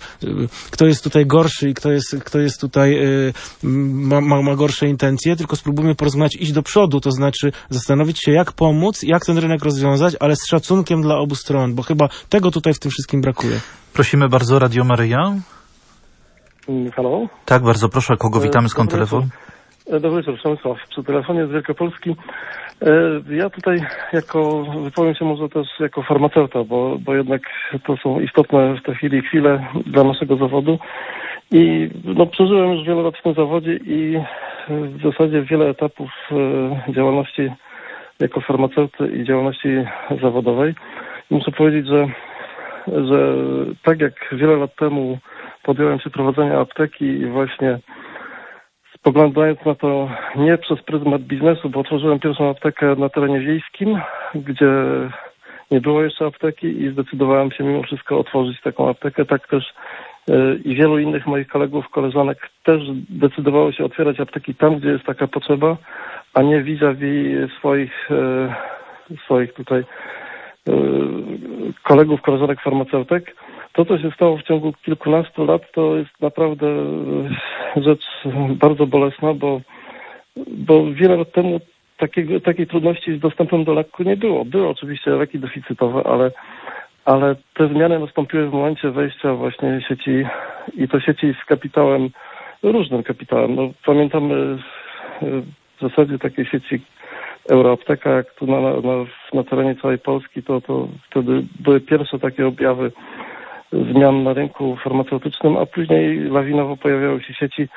Speaker 2: kto jest tutaj gorszy i kto jest, kto jest tutaj, ma, ma, ma gorsze intencje, tylko spróbujmy porozmawiać, iść do przodu, to znaczy zastanowić się, jak pomóc, jak ten rynek rozwiązać, ale z szacunkiem dla obu stron, bo chyba tego tutaj w tym wszystkim brakuje.
Speaker 1: Prosimy bardzo, Radio Maryja.
Speaker 8: Halo?
Speaker 1: Tak, bardzo proszę, kogo witamy, skąd
Speaker 8: Dobry
Speaker 1: telefon?
Speaker 8: Wieczór. Dobry wieczór, Przemysław, przy telefonie z Wielkopolski. Ja tutaj jako, wypowiem się może też jako farmaceuta, bo, bo jednak to są istotne w tej chwili chwile dla naszego zawodu i no, przeżyłem już wiele lat w tym zawodzie i w zasadzie wiele etapów działalności jako farmaceuty i działalności zawodowej. I muszę powiedzieć, że, że tak jak wiele lat temu podjąłem się prowadzenia apteki i właśnie spoglądając na to nie przez pryzmat biznesu, bo otworzyłem pierwszą aptekę na terenie wiejskim, gdzie nie było jeszcze apteki i zdecydowałem się mimo wszystko otworzyć taką aptekę. Tak też yy, i wielu innych moich kolegów, koleżanek też decydowało się otwierać apteki tam, gdzie jest taka potrzeba, a nie vis-a-vis swoich, yy, swoich tutaj kolegów, koleżanek farmaceutek. To, co się stało w ciągu kilkunastu lat, to jest naprawdę rzecz bardzo bolesna, bo, bo wiele lat temu takiego, takiej trudności z dostępem do leku nie było. Były oczywiście leki deficytowe, ale, ale te zmiany nastąpiły w momencie wejścia właśnie sieci, i to sieci z kapitałem, różnym kapitałem. No, pamiętamy w zasadzie takiej sieci Euroapteka, jak tu na, na, na terenie całej Polski, to, to wtedy były pierwsze takie objawy zmian na rynku farmaceutycznym, a później lawinowo pojawiały się sieci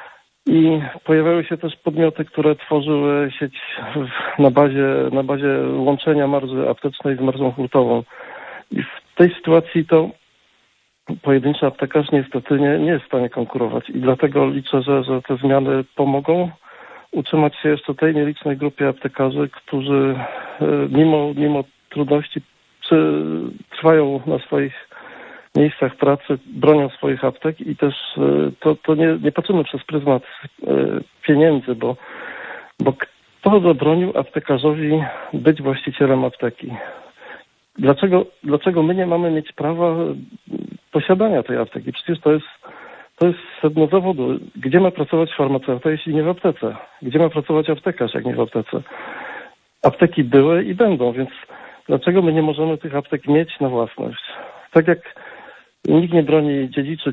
Speaker 8: i pojawiały się też podmioty, które tworzyły sieć na bazie, na bazie łączenia marży aptecznej z marżą hurtową. I w tej sytuacji to pojedynczy aptekarz niestety nie, nie jest w stanie konkurować i dlatego liczę, że, że te zmiany pomogą utrzymać się jeszcze tej nielicznej grupie aptekarzy, którzy mimo, mimo trudności czy, trwają na swoich miejscach pracy, bronią swoich aptek i też to, to nie, nie patrzymy przez pryzmat pieniędzy, bo, bo kto zabronił aptekarzowi być właścicielem apteki? Dlaczego, dlaczego my nie mamy mieć prawa posiadania tej apteki? Przecież to jest, to jest sedno zawodu. Gdzie ma pracować farmaceuta, jeśli nie w aptece? Gdzie ma pracować aptekarz, jak nie w aptece? Apteki były i będą, więc dlaczego my nie możemy tych aptek mieć na własność? Tak jak nikt nie broni dziedziczyć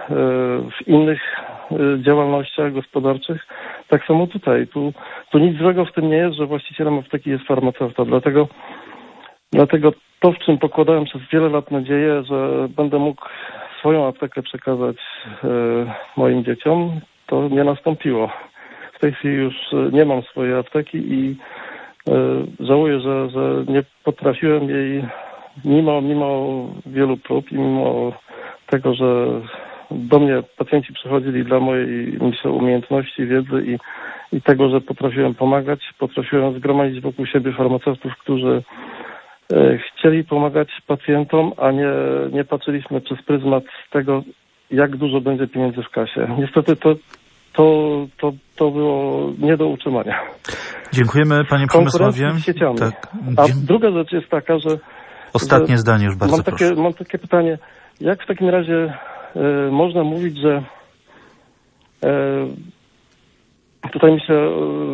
Speaker 8: w innych działalnościach gospodarczych, tak samo tutaj. Tu, tu nic złego w tym nie jest, że właścicielem apteki jest farmaceuta. Dlatego, dlatego to, w czym pokładałem przez wiele lat nadzieję, że będę mógł swoją aptekę przekazać moim dzieciom, to nie nastąpiło. W tej chwili już nie mam swojej apteki i żałuję, że, że nie potrafiłem jej Mimo, mimo wielu prób i mimo tego, że do mnie pacjenci przychodzili dla mojej, myślę, umiejętności, wiedzy i, i tego, że potrafiłem pomagać, potrafiłem zgromadzić wokół siebie farmaceutów, którzy e, chcieli pomagać pacjentom, a nie, nie patrzyliśmy przez pryzmat tego, jak dużo będzie pieniędzy w kasie. Niestety to, to, to, to było nie do utrzymania.
Speaker 1: Dziękujemy, panie Przemysławie.
Speaker 8: Tak. A druga rzecz jest taka, że
Speaker 1: Ostatnie zdanie już bardzo
Speaker 8: mam takie,
Speaker 1: proszę.
Speaker 8: Mam takie pytanie, jak w takim razie e, można mówić, że e, tutaj myślę e,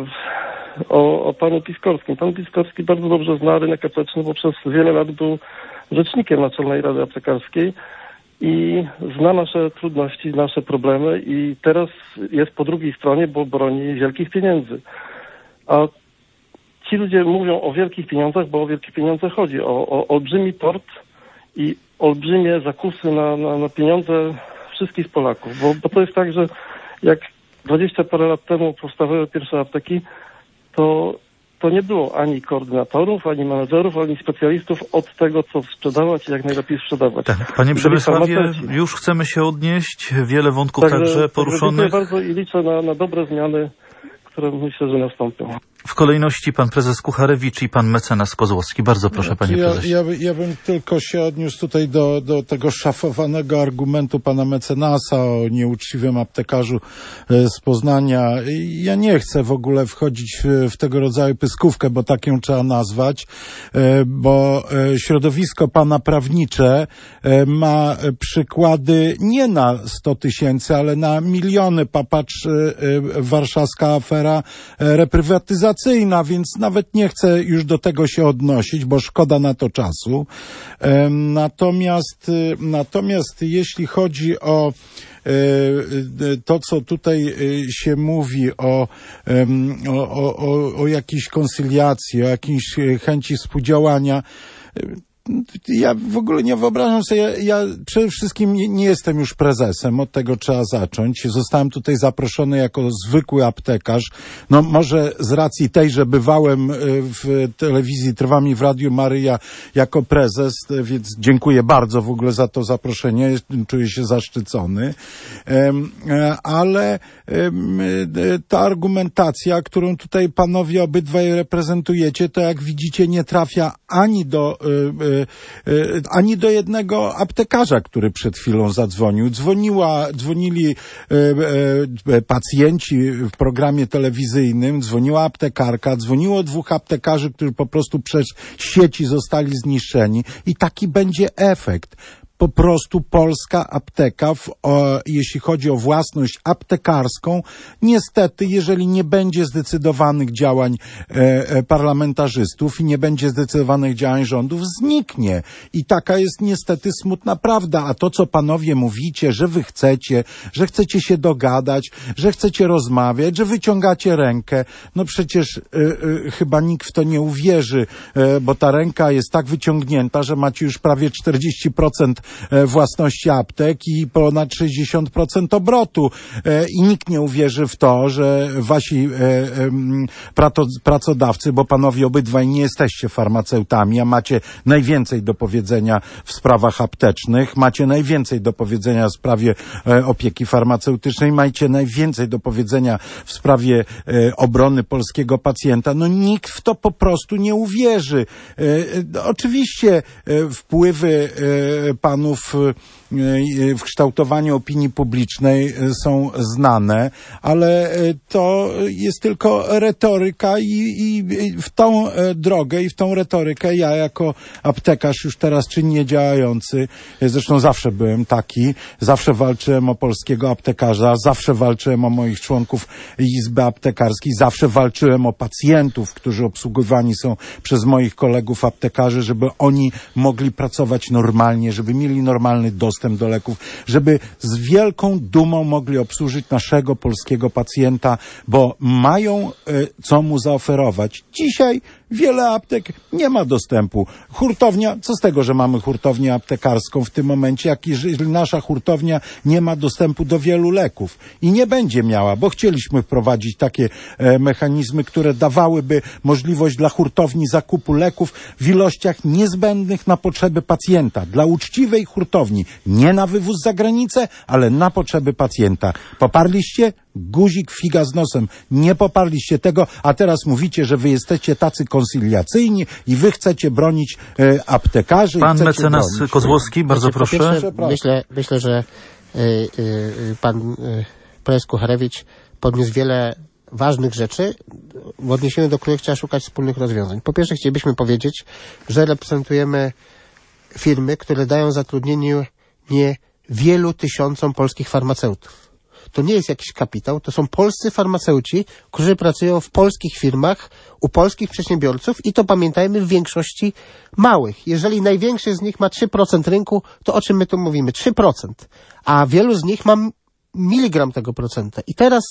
Speaker 8: o, o panu Piskorskim. Pan Piskorski bardzo dobrze zna rynek apteczny, bo przez wiele lat był rzecznikiem Naczelnej Rady Aptekarskiej i zna nasze trudności, nasze problemy i teraz jest po drugiej stronie, bo broni wielkich pieniędzy. A ci ludzie mówią o wielkich pieniądzach, bo o wielkie pieniądze chodzi. O, o olbrzymi tort i olbrzymie zakusy na, na, na pieniądze wszystkich Polaków. Bo, bo to jest tak, że jak dwadzieścia parę lat temu powstawały pierwsze apteki, to, to nie było ani koordynatorów, ani menedżerów, ani specjalistów od tego, co sprzedawać i jak najlepiej sprzedawać.
Speaker 1: Tak. Panie Przemysławie, już chcemy się odnieść. Wiele wątków także, także poruszonych.
Speaker 8: Dziękuję bardzo i liczę na, na dobre zmiany, które myślę, że nastąpią.
Speaker 1: W kolejności pan prezes Kucharewicz i pan mecenas Kozłowski. Bardzo proszę, panie
Speaker 3: ja,
Speaker 1: prezesie.
Speaker 3: Ja, ja bym tylko się odniósł tutaj do, do tego szafowanego argumentu pana mecenasa o nieuczciwym aptekarzu z Poznania. Ja nie chcę w ogóle wchodzić w, w tego rodzaju pyskówkę, bo tak ją trzeba nazwać, bo środowisko pana prawnicze ma przykłady nie na sto tysięcy, ale na miliony. Patrz, warszawska afera reprywatyzacyjna, więc nawet nie chcę już do tego się odnosić, bo szkoda na to czasu. Natomiast, natomiast jeśli chodzi o to, co tutaj się mówi o, o, o, o jakiejś koncyliacji, o jakiejś chęci współdziałania, ja w ogóle nie wyobrażam sobie, ja, ja przede wszystkim nie, nie jestem już prezesem, od tego trzeba zacząć. Zostałem tutaj zaproszony jako zwykły aptekarz. No może z racji tej, że bywałem w telewizji Trwa mi w Radiu Maryja jako prezes, więc dziękuję bardzo w ogóle za to zaproszenie, czuję się zaszczycony. Ale ta argumentacja, którą tutaj panowie obydwaj reprezentujecie, to jak widzicie nie trafia ani do, y, y, y, ani do jednego aptekarza, który przed chwilą zadzwonił. Dzwoniła, dzwonili y, y, pacjenci w programie telewizyjnym, dzwoniła aptekarka, dzwoniło dwóch aptekarzy, którzy po prostu przez sieci zostali zniszczeni i taki będzie efekt. Po prostu polska apteka, w, o, jeśli chodzi o własność aptekarską, niestety, jeżeli nie będzie zdecydowanych działań e, e, parlamentarzystów i nie będzie zdecydowanych działań rządów, zniknie. I taka jest niestety smutna prawda. A to, co panowie mówicie, że wy chcecie, że chcecie się dogadać, że chcecie rozmawiać, że wyciągacie rękę, no przecież e, e, chyba nikt w to nie uwierzy, e, bo ta ręka jest tak wyciągnięta, że macie już prawie czterdzieści procent własności aptek i ponad sześćdziesiąt procent obrotu. I nikt nie uwierzy w to, że wasi pracodawcy, bo panowie obydwaj nie jesteście farmaceutami, a macie najwięcej do powiedzenia w sprawach aptecznych, macie najwięcej do powiedzenia w sprawie opieki farmaceutycznej, macie najwięcej do powiedzenia w sprawie obrony polskiego pacjenta. No nikt w to po prostu nie uwierzy. Oczywiście wpływy panów w kształtowaniu opinii publicznej są znane, ale to jest tylko retoryka i, i w tą drogę i w tą retorykę ja jako aptekarz już teraz czynnie działający, zresztą zawsze byłem taki, zawsze walczyłem o polskiego aptekarza, zawsze walczyłem o moich członków Izby Aptekarskiej, zawsze walczyłem o pacjentów, którzy obsługowani są przez moich kolegów aptekarzy, żeby oni mogli pracować normalnie, żeby mieli normalny dostęp do leków, żeby z wielką dumą mogli obsłużyć naszego polskiego pacjenta, bo mają y, co mu zaoferować. Dzisiaj wiele aptek nie ma dostępu. Hurtownia, co z tego, że mamy hurtownię aptekarską w tym momencie, jak jeżeli nasza hurtownia nie ma dostępu do wielu leków i nie będzie miała, bo chcieliśmy wprowadzić takie e, mechanizmy, które dawałyby możliwość dla hurtowni zakupu leków w ilościach niezbędnych na potrzeby pacjenta. Dla uczciwej hurtowni, nie na wywóz za granicę, ale na potrzeby pacjenta. Poparliście? Guzik, figa z nosem. Nie poparliście tego, a teraz mówicie, że wy jesteście tacy koncyliacyjni i wy chcecie bronić e, aptekarzy.
Speaker 1: Pan
Speaker 3: i
Speaker 1: mecenas
Speaker 3: bronić.
Speaker 1: Kozłowski, bardzo
Speaker 4: Znaczy,
Speaker 1: proszę.
Speaker 4: Pierwsze, myślę, myślę, że y, y, pan y, prezes Kucharewicz podniósł wiele ważnych rzeczy, w odniesieniu do których trzeba szukać wspólnych rozwiązań. Po pierwsze chcielibyśmy powiedzieć, że reprezentujemy firmy, które dają zatrudnienie nie wielu tysiącom polskich farmaceutów. To nie jest jakiś kapitał, to są polscy farmaceuci, którzy pracują w polskich firmach, u polskich przedsiębiorców i to pamiętajmy w większości małych. Jeżeli największy z nich ma trzy procent rynku, to o czym my tu mówimy? trzy procent. A wielu z nich ma miligram tego procenta. I teraz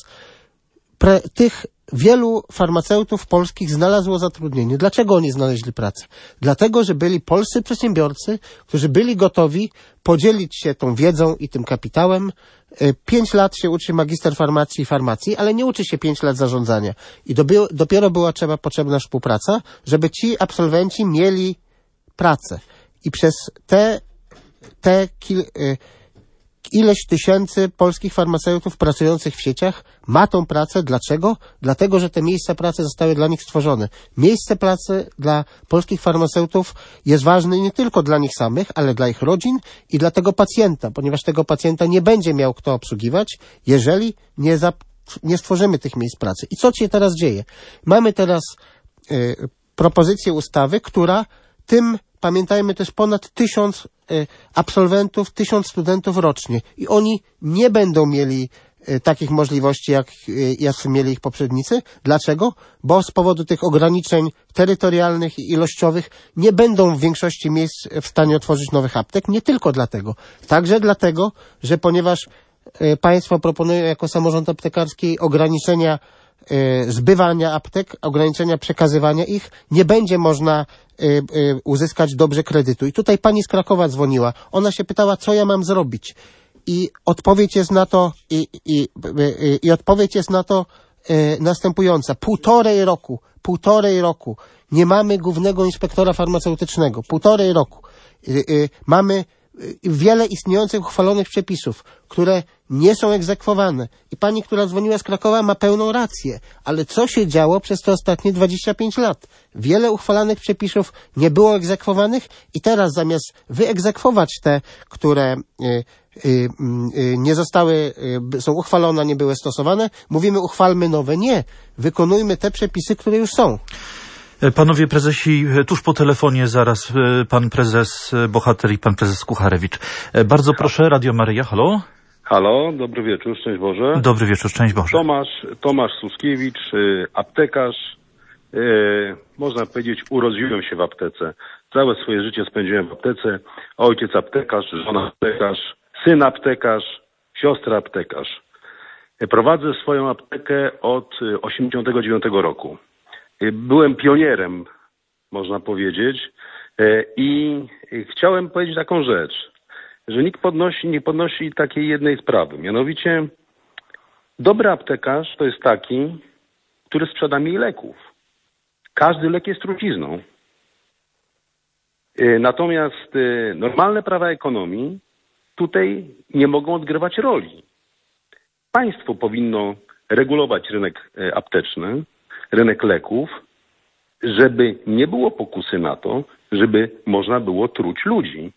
Speaker 4: pre, tych wielu farmaceutów polskich znalazło zatrudnienie. Dlaczego oni znaleźli pracę? Dlatego, że byli polscy przedsiębiorcy, którzy byli gotowi podzielić się tą wiedzą i tym kapitałem. Pięć lat się uczy magister farmacji i farmacji, ale nie uczy się pięć lat zarządzania. I dobiero, dopiero była trzeba potrzebna współpraca, żeby ci absolwenci mieli pracę. I przez te, te kil, ileś tysięcy polskich farmaceutów pracujących w sieciach ma tą pracę. Dlaczego? Dlatego, że te miejsca pracy zostały dla nich stworzone. Miejsce pracy dla polskich farmaceutów jest ważne nie tylko dla nich samych, ale dla ich rodzin i dla tego pacjenta, ponieważ tego pacjenta nie będzie miał kto obsługiwać, jeżeli nie, zap- nie stworzymy tych miejsc pracy. I co się teraz dzieje? Mamy teraz y, propozycję ustawy, która tym, pamiętajmy, to jest ponad tysiąc y, absolwentów, tysiąc studentów rocznie i oni nie będą mieli y, takich możliwości, jak, y, jak mieli ich poprzednicy. Dlaczego? Bo z powodu tych ograniczeń terytorialnych i ilościowych nie będą w większości miejsc w stanie otworzyć nowych aptek. Nie tylko dlatego. Także dlatego, że ponieważ y, państwo proponują jako samorząd aptekarski ograniczenia zbywania aptek, ograniczenia przekazywania ich, nie będzie można y, y, uzyskać dobrze kredytu. I tutaj pani z Krakowa dzwoniła. Ona się pytała, co ja mam zrobić. I odpowiedź jest na to i, i, y, i odpowiedź jest na to y, następująca. Półtorej roku, półtorej roku nie mamy głównego inspektora farmaceutycznego. Półtorej roku. Y, y, mamy wiele istniejących, uchwalonych przepisów, które nie są egzekwowane. I pani, która dzwoniła z Krakowa, ma pełną rację. Ale co się działo przez te ostatnie dwadzieścia pięć lat? Wiele uchwalanych przepisów nie było egzekwowanych i teraz zamiast wyegzekwować te, które y, y, y, nie zostały, y, są uchwalone, nie były stosowane, mówimy uchwalmy nowe. Nie. Wykonujmy te przepisy, które już są.
Speaker 1: Panowie prezesi, tuż po telefonie zaraz pan prezes Bohater i pan prezes Kucharewicz. Bardzo proszę, Radio Maryja, halo?
Speaker 9: Halo, dobry wieczór, szczęść Boże.
Speaker 1: Dobry wieczór, szczęść Boże.
Speaker 9: Tomasz, Tomasz Suskiewicz, aptekarz. Można powiedzieć, urodziłem się w aptece. Całe swoje życie spędziłem w aptece. Ojciec aptekarz, żona aptekarz, syn aptekarz, siostra aptekarz. Prowadzę swoją aptekę od osiemdziesiątego dziewiątego roku. Byłem pionierem, można powiedzieć, i chciałem powiedzieć taką rzecz, że nikt podnosi, nie podnosi takiej jednej sprawy. Mianowicie dobry aptekarz to jest taki, który sprzeda mniej leków. Każdy lek jest trucizną. Natomiast normalne prawa ekonomii tutaj nie mogą odgrywać roli. Państwo powinno regulować rynek apteczny, rynek leków, żeby nie było pokusy na to, żeby można było truć ludzi.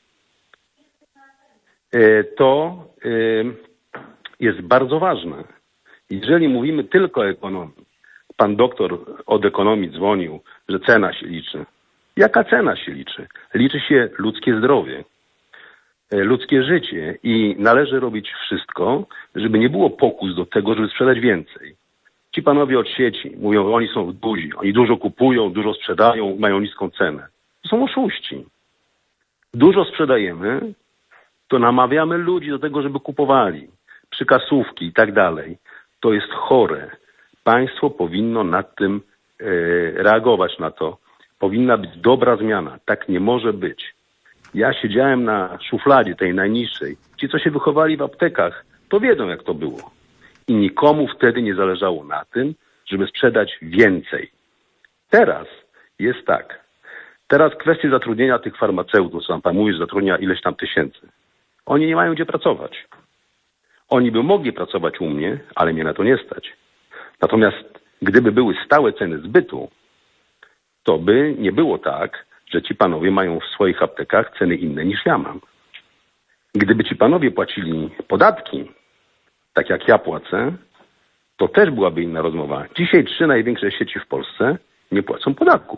Speaker 9: To jest bardzo ważne. Jeżeli mówimy tylko o ekonomii, pan doktor od ekonomii dzwonił, że cena się liczy. Jaka cena się liczy? Liczy się ludzkie zdrowie, ludzkie życie i należy robić wszystko, żeby nie było pokus do tego, żeby sprzedać więcej. Ci panowie od sieci mówią, że oni są duzi, oni dużo kupują, dużo sprzedają, mają niską cenę. To są oszuści. Dużo sprzedajemy, to namawiamy ludzi do tego, żeby kupowali. Przykasówki i tak dalej. To jest chore. Państwo powinno nad tym e, reagować na to. Powinna być dobra zmiana. Tak nie może być. Ja siedziałem na szufladzie tej najniższej. Ci, co się wychowali w aptekach, to wiedzą, jak to było. I nikomu wtedy nie zależało na tym, żeby sprzedać więcej. Teraz jest tak. Teraz kwestie zatrudnienia tych farmaceutów, co pan mówi, że zatrudnia ileś tam tysięcy. Oni nie mają gdzie pracować. Oni by mogli pracować u mnie, ale mnie na to nie stać. Natomiast gdyby były stałe ceny zbytu, to by nie było tak, że ci panowie mają w swoich aptekach ceny inne niż ja mam. Gdyby ci panowie płacili podatki, tak jak ja płacę, to też byłaby inna rozmowa. Dzisiaj trzy największe sieci w Polsce nie płacą podatków.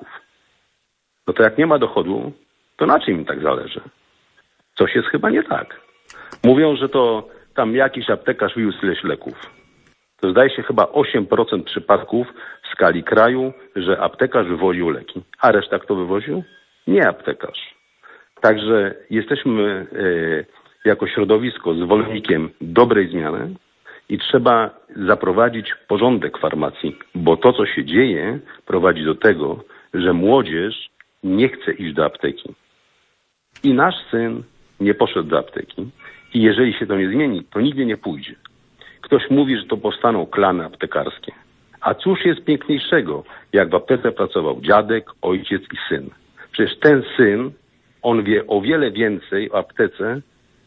Speaker 9: No to jak nie ma dochodu, to na czym im tak zależy? Coś jest chyba nie tak. Mówią, że to tam jakiś aptekarz wiózł ileś leków. To zdaje się chyba osiem procent przypadków w skali kraju, że aptekarz wywoził leki. A reszta kto wywoził? Nie aptekarz. Także jesteśmy e, jako środowisko zwolennikiem dobrej zmiany i trzeba zaprowadzić porządek w farmacji, bo to, co się dzieje, prowadzi do tego, że młodzież nie chce iść do apteki. I nasz syn nie poszedł do apteki. I jeżeli się to nie zmieni, to nigdzie nie pójdzie. Ktoś mówi, że to powstaną klany aptekarskie. A cóż jest piękniejszego, jak w aptece pracował dziadek, ojciec i syn. Przecież ten syn, on wie o wiele więcej o aptece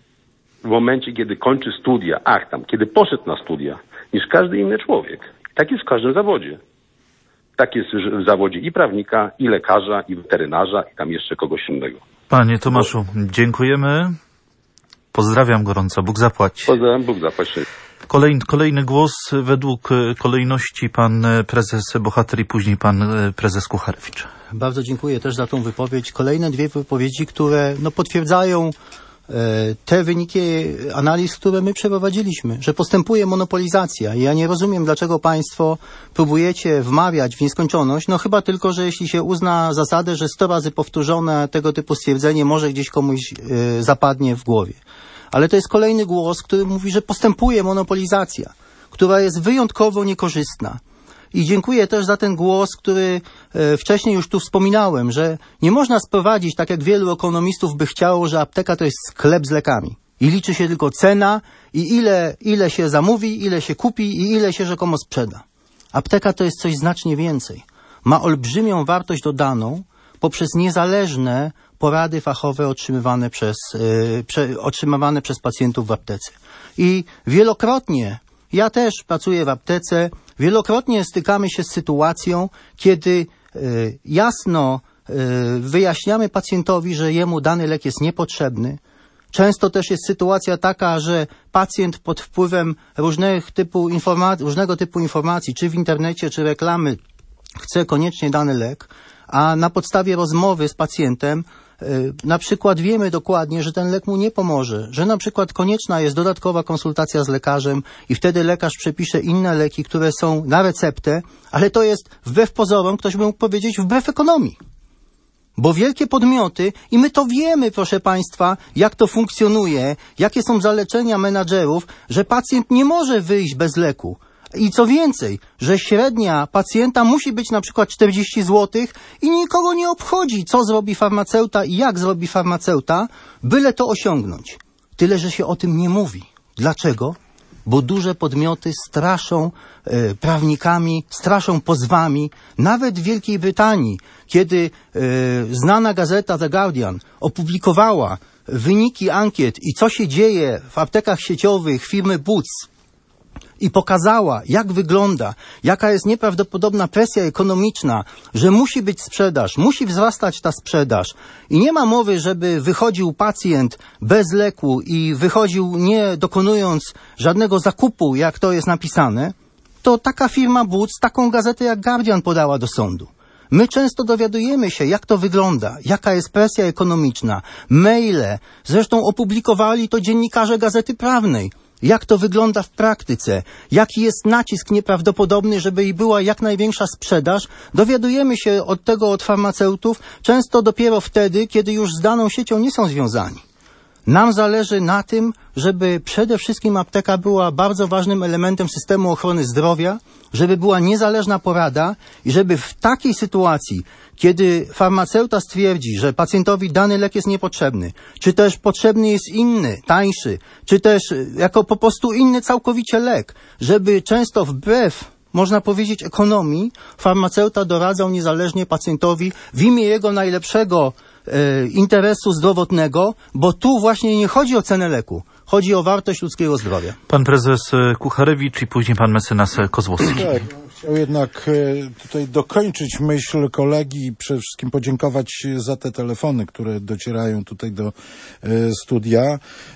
Speaker 9: w momencie, kiedy kończy studia, ach tam, kiedy poszedł na studia, niż każdy inny człowiek. Tak jest w każdym zawodzie. Tak jest w zawodzie i prawnika, i lekarza, i weterynarza, i tam jeszcze kogoś innego.
Speaker 1: Panie Tomaszu, dziękujemy. Pozdrawiam gorąco. Bóg zapłać.
Speaker 9: Pozdrawiam, Bóg zapłać.
Speaker 1: Kolejny, kolejny głos według kolejności pan prezes Bohater i później pan prezes Kucharewicz.
Speaker 5: Bardzo dziękuję też za tą wypowiedź. Kolejne dwie wypowiedzi, które no, potwierdzają e, te wyniki analiz, które my przeprowadziliśmy, że postępuje monopolizacja. I ja nie rozumiem, dlaczego państwo próbujecie wmawiać w nieskończoność, no chyba tylko, że jeśli się uzna zasadę, że sto razy powtórzone tego typu stwierdzenie może gdzieś komuś e, zapadnie w głowie. Ale to jest kolejny głos, który mówi, że postępuje monopolizacja, która jest wyjątkowo niekorzystna. I dziękuję też za ten głos, który e, wcześniej już tu wspominałem, że nie można sprowadzić, tak jak wielu ekonomistów by chciało, że apteka to jest sklep z lekami. I liczy się tylko cena i ile, ile się zamówi, ile się kupi i ile się rzekomo sprzeda. Apteka to jest coś znacznie więcej. Ma olbrzymią wartość dodaną poprzez niezależne porady fachowe otrzymywane przez, yy, prze, otrzymywane przez pacjentów w aptece. I wielokrotnie, ja też pracuję w aptece, wielokrotnie stykamy się z sytuacją, kiedy yy, jasno yy, wyjaśniamy pacjentowi, że jemu dany lek jest niepotrzebny. Często też jest sytuacja taka, że pacjent pod wpływem różnych typu informa- różnego typu informacji, czy w internecie, czy reklamy, chce koniecznie dany lek, a na podstawie rozmowy z pacjentem yy, na przykład wiemy dokładnie, że ten lek mu nie pomoże, że na przykład konieczna jest dodatkowa konsultacja z lekarzem i wtedy lekarz przepisze inne leki, które są na receptę, ale to jest wbrew pozorom, ktoś by mógł powiedzieć, wbrew ekonomii. Bo wielkie podmioty, i my to wiemy, proszę Państwa, jak to funkcjonuje, jakie są zalecenia menadżerów, że pacjent nie może wyjść bez leku. I co więcej, że średnia pacjenta musi być na przykład czterdzieści złotych i nikogo nie obchodzi, co zrobi farmaceuta i jak zrobi farmaceuta, byle to osiągnąć. Tyle, że się o tym nie mówi. Dlaczego? Bo duże podmioty straszą e, prawnikami, straszą pozwami. Nawet w Wielkiej Brytanii, kiedy e, znana gazeta The Guardian opublikowała wyniki ankiet i co się dzieje w aptekach sieciowych firmy Boots i pokazała, jak wygląda, jaka jest nieprawdopodobna presja ekonomiczna, że musi być sprzedaż, musi wzrastać ta sprzedaż i nie ma mowy, żeby wychodził pacjent bez leku i wychodził nie dokonując żadnego zakupu, jak to jest napisane, to taka firma Boots taką gazetę jak Guardian podała do sądu. My często dowiadujemy się, jak to wygląda, jaka jest presja ekonomiczna, maile, zresztą opublikowali to dziennikarze Gazety Prawnej. Jak to wygląda w praktyce, jaki jest nacisk nieprawdopodobny, żeby i była jak największa sprzedaż, dowiadujemy się od tego od farmaceutów często dopiero wtedy, kiedy już z daną siecią nie są związani. Nam zależy na tym, żeby przede wszystkim apteka była bardzo ważnym elementem systemu ochrony zdrowia, żeby była niezależna porada i żeby w takiej sytuacji, kiedy farmaceuta stwierdzi, że pacjentowi dany lek jest niepotrzebny, czy też potrzebny jest inny, tańszy, czy też jako po prostu inny całkowicie lek, żeby często wbrew, można powiedzieć, ekonomii, farmaceuta doradzał niezależnie pacjentowi w imię jego najlepszego e, interesu zdrowotnego, bo tu właśnie nie chodzi o cenę leku, chodzi o wartość ludzkiego zdrowia.
Speaker 1: Pan prezes Kucharewicz i później pan mecenas Kozłowski.
Speaker 3: Tak, chciał jednak tutaj dokończyć myśl kolegi i przede wszystkim podziękować za te telefony, które docierają tutaj do studia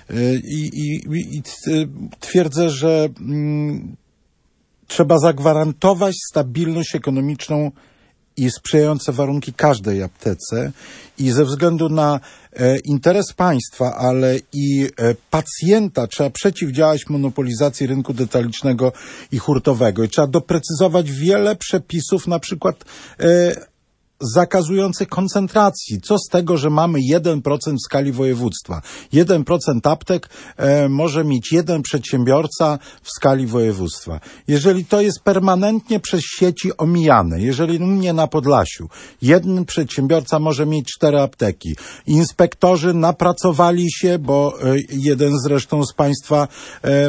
Speaker 3: i, i, i twierdzę, że mm, trzeba zagwarantować stabilność ekonomiczną i sprzyjające warunki każdej aptece i ze względu na e, interes państwa, ale i e, pacjenta trzeba przeciwdziałać monopolizacji rynku detalicznego i hurtowego i trzeba doprecyzować wiele przepisów, na przykład e, zakazujących koncentracji. Co z tego, że mamy jeden procent w skali województwa? jeden procent aptek e, może mieć jeden przedsiębiorca w skali województwa. Jeżeli to jest permanentnie przez sieci omijane, jeżeli u mnie na Podlasiu jeden przedsiębiorca może mieć cztery apteki, inspektorzy napracowali się, bo e, jeden zresztą z państwa e, e,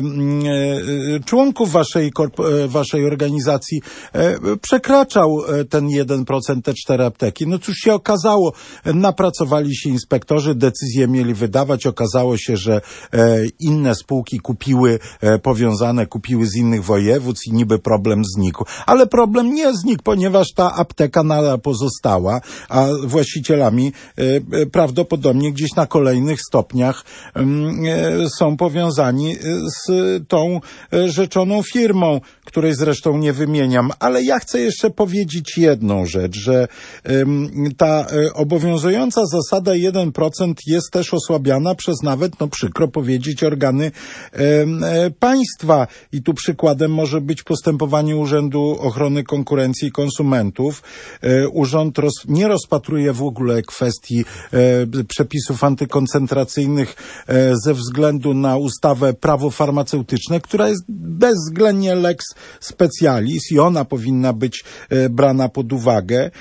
Speaker 3: członków waszej, korp- waszej organizacji e, przekraczał ten jeden procent, te cztery apteki. No cóż się okazało, napracowali się inspektorzy, decyzje mieli wydawać, okazało się, że e, inne spółki kupiły, e, powiązane kupiły z innych województw i niby problem znikł. Ale problem nie znikł, ponieważ ta apteka nadal pozostała, a właścicielami e, e, prawdopodobnie gdzieś na kolejnych stopniach e, są powiązani z tą e, rzeczoną firmą, której zresztą nie wymieniam. Ale ja chcę jeszcze powiedzieć jedną rzecz, że ta obowiązująca zasada jeden procent jest też osłabiana przez nawet, no przykro powiedzieć, organy e, państwa. I tu przykładem może być postępowanie Urzędu Ochrony Konkurencji i Konsumentów. E, urząd roz, nie rozpatruje w ogóle kwestii e, przepisów antykoncentracyjnych e, ze względu na ustawę Prawo farmaceutyczne, która jest bezwzględnie lex specialis i ona powinna być e, brana pod uwagę. E,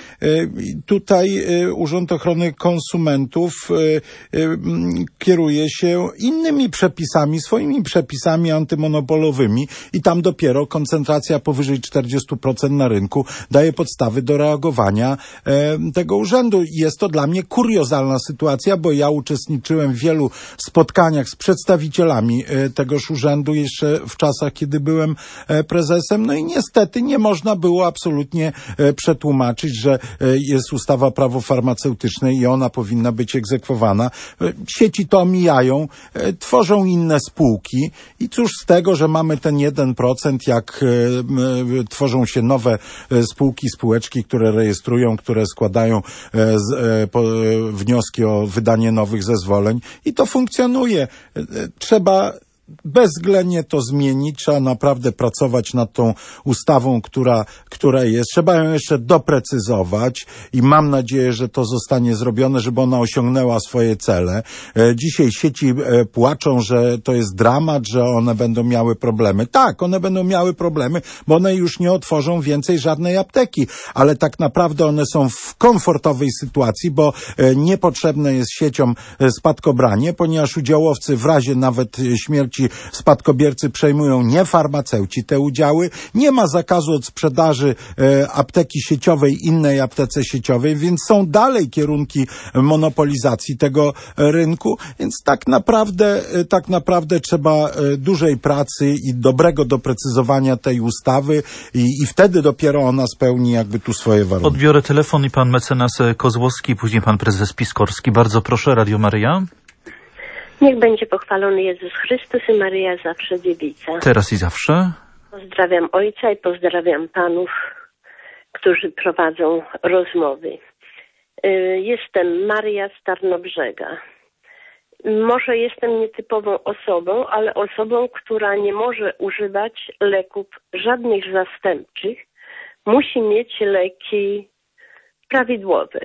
Speaker 3: tutaj e, Urząd Ochrony Konsumentów e, e, kieruje się innymi przepisami, swoimi przepisami antymonopolowymi i tam dopiero koncentracja powyżej czterdzieści procent na rynku daje podstawy do reagowania e, tego urzędu. Jest to dla mnie kuriozalna sytuacja, bo ja uczestniczyłem w wielu spotkaniach z przedstawicielami e, tegoż urzędu jeszcze w czasach, kiedy byłem e, prezesem. No i niestety nie można było absolutnie e, przetłumaczyć, że e, jest ustawa prawo farmaceutyczne i ona powinna być egzekwowana. E, sieci to omijają, e, tworzą inne spółki i cóż z tego, że mamy ten jeden procent, jak e, e, tworzą się nowe e, spółki, spółeczki, które rejestrują, które składają e, z, e, po, e, wnioski o wydanie nowych zezwoleń i to funkcjonuje. E, trzeba bezwzględnie to zmienić, trzeba naprawdę pracować nad tą ustawą, która, która jest. Trzeba ją jeszcze doprecyzować i mam nadzieję, że to zostanie zrobione, żeby ona osiągnęła swoje cele. E, dzisiaj sieci e, płaczą, że to jest dramat, że one będą miały problemy. Tak, one będą miały problemy, bo one już nie otworzą więcej żadnej apteki, ale tak naprawdę one są w komfortowej sytuacji, bo e, niepotrzebne jest sieciom e, spadkobranie, ponieważ udziałowcy w razie nawet e, śmierci spadkobiercy przejmują nie farmaceuci te udziały, nie ma zakazu od sprzedaży e, apteki sieciowej innej aptece sieciowej, więc są dalej kierunki monopolizacji tego e, rynku, więc tak naprawdę, e, tak naprawdę trzeba e, dużej pracy i dobrego doprecyzowania tej ustawy i, i wtedy dopiero ona spełni jakby tu swoje warunki.
Speaker 1: Odbiorę telefon i pan mecenas Kozłowski, później pan prezes Piskorski. Bardzo proszę, Radio Maryja.
Speaker 10: Niech będzie pochwalony Jezus Chrystus i Maryja zawsze dziewica.
Speaker 1: Teraz i zawsze.
Speaker 10: Pozdrawiam Ojca i pozdrawiam panów, którzy prowadzą rozmowy. Jestem Maria z Tarnobrzega. Może jestem nietypową osobą, ale osobą, która nie może używać leków żadnych zastępczych. Musi mieć leki prawidłowe.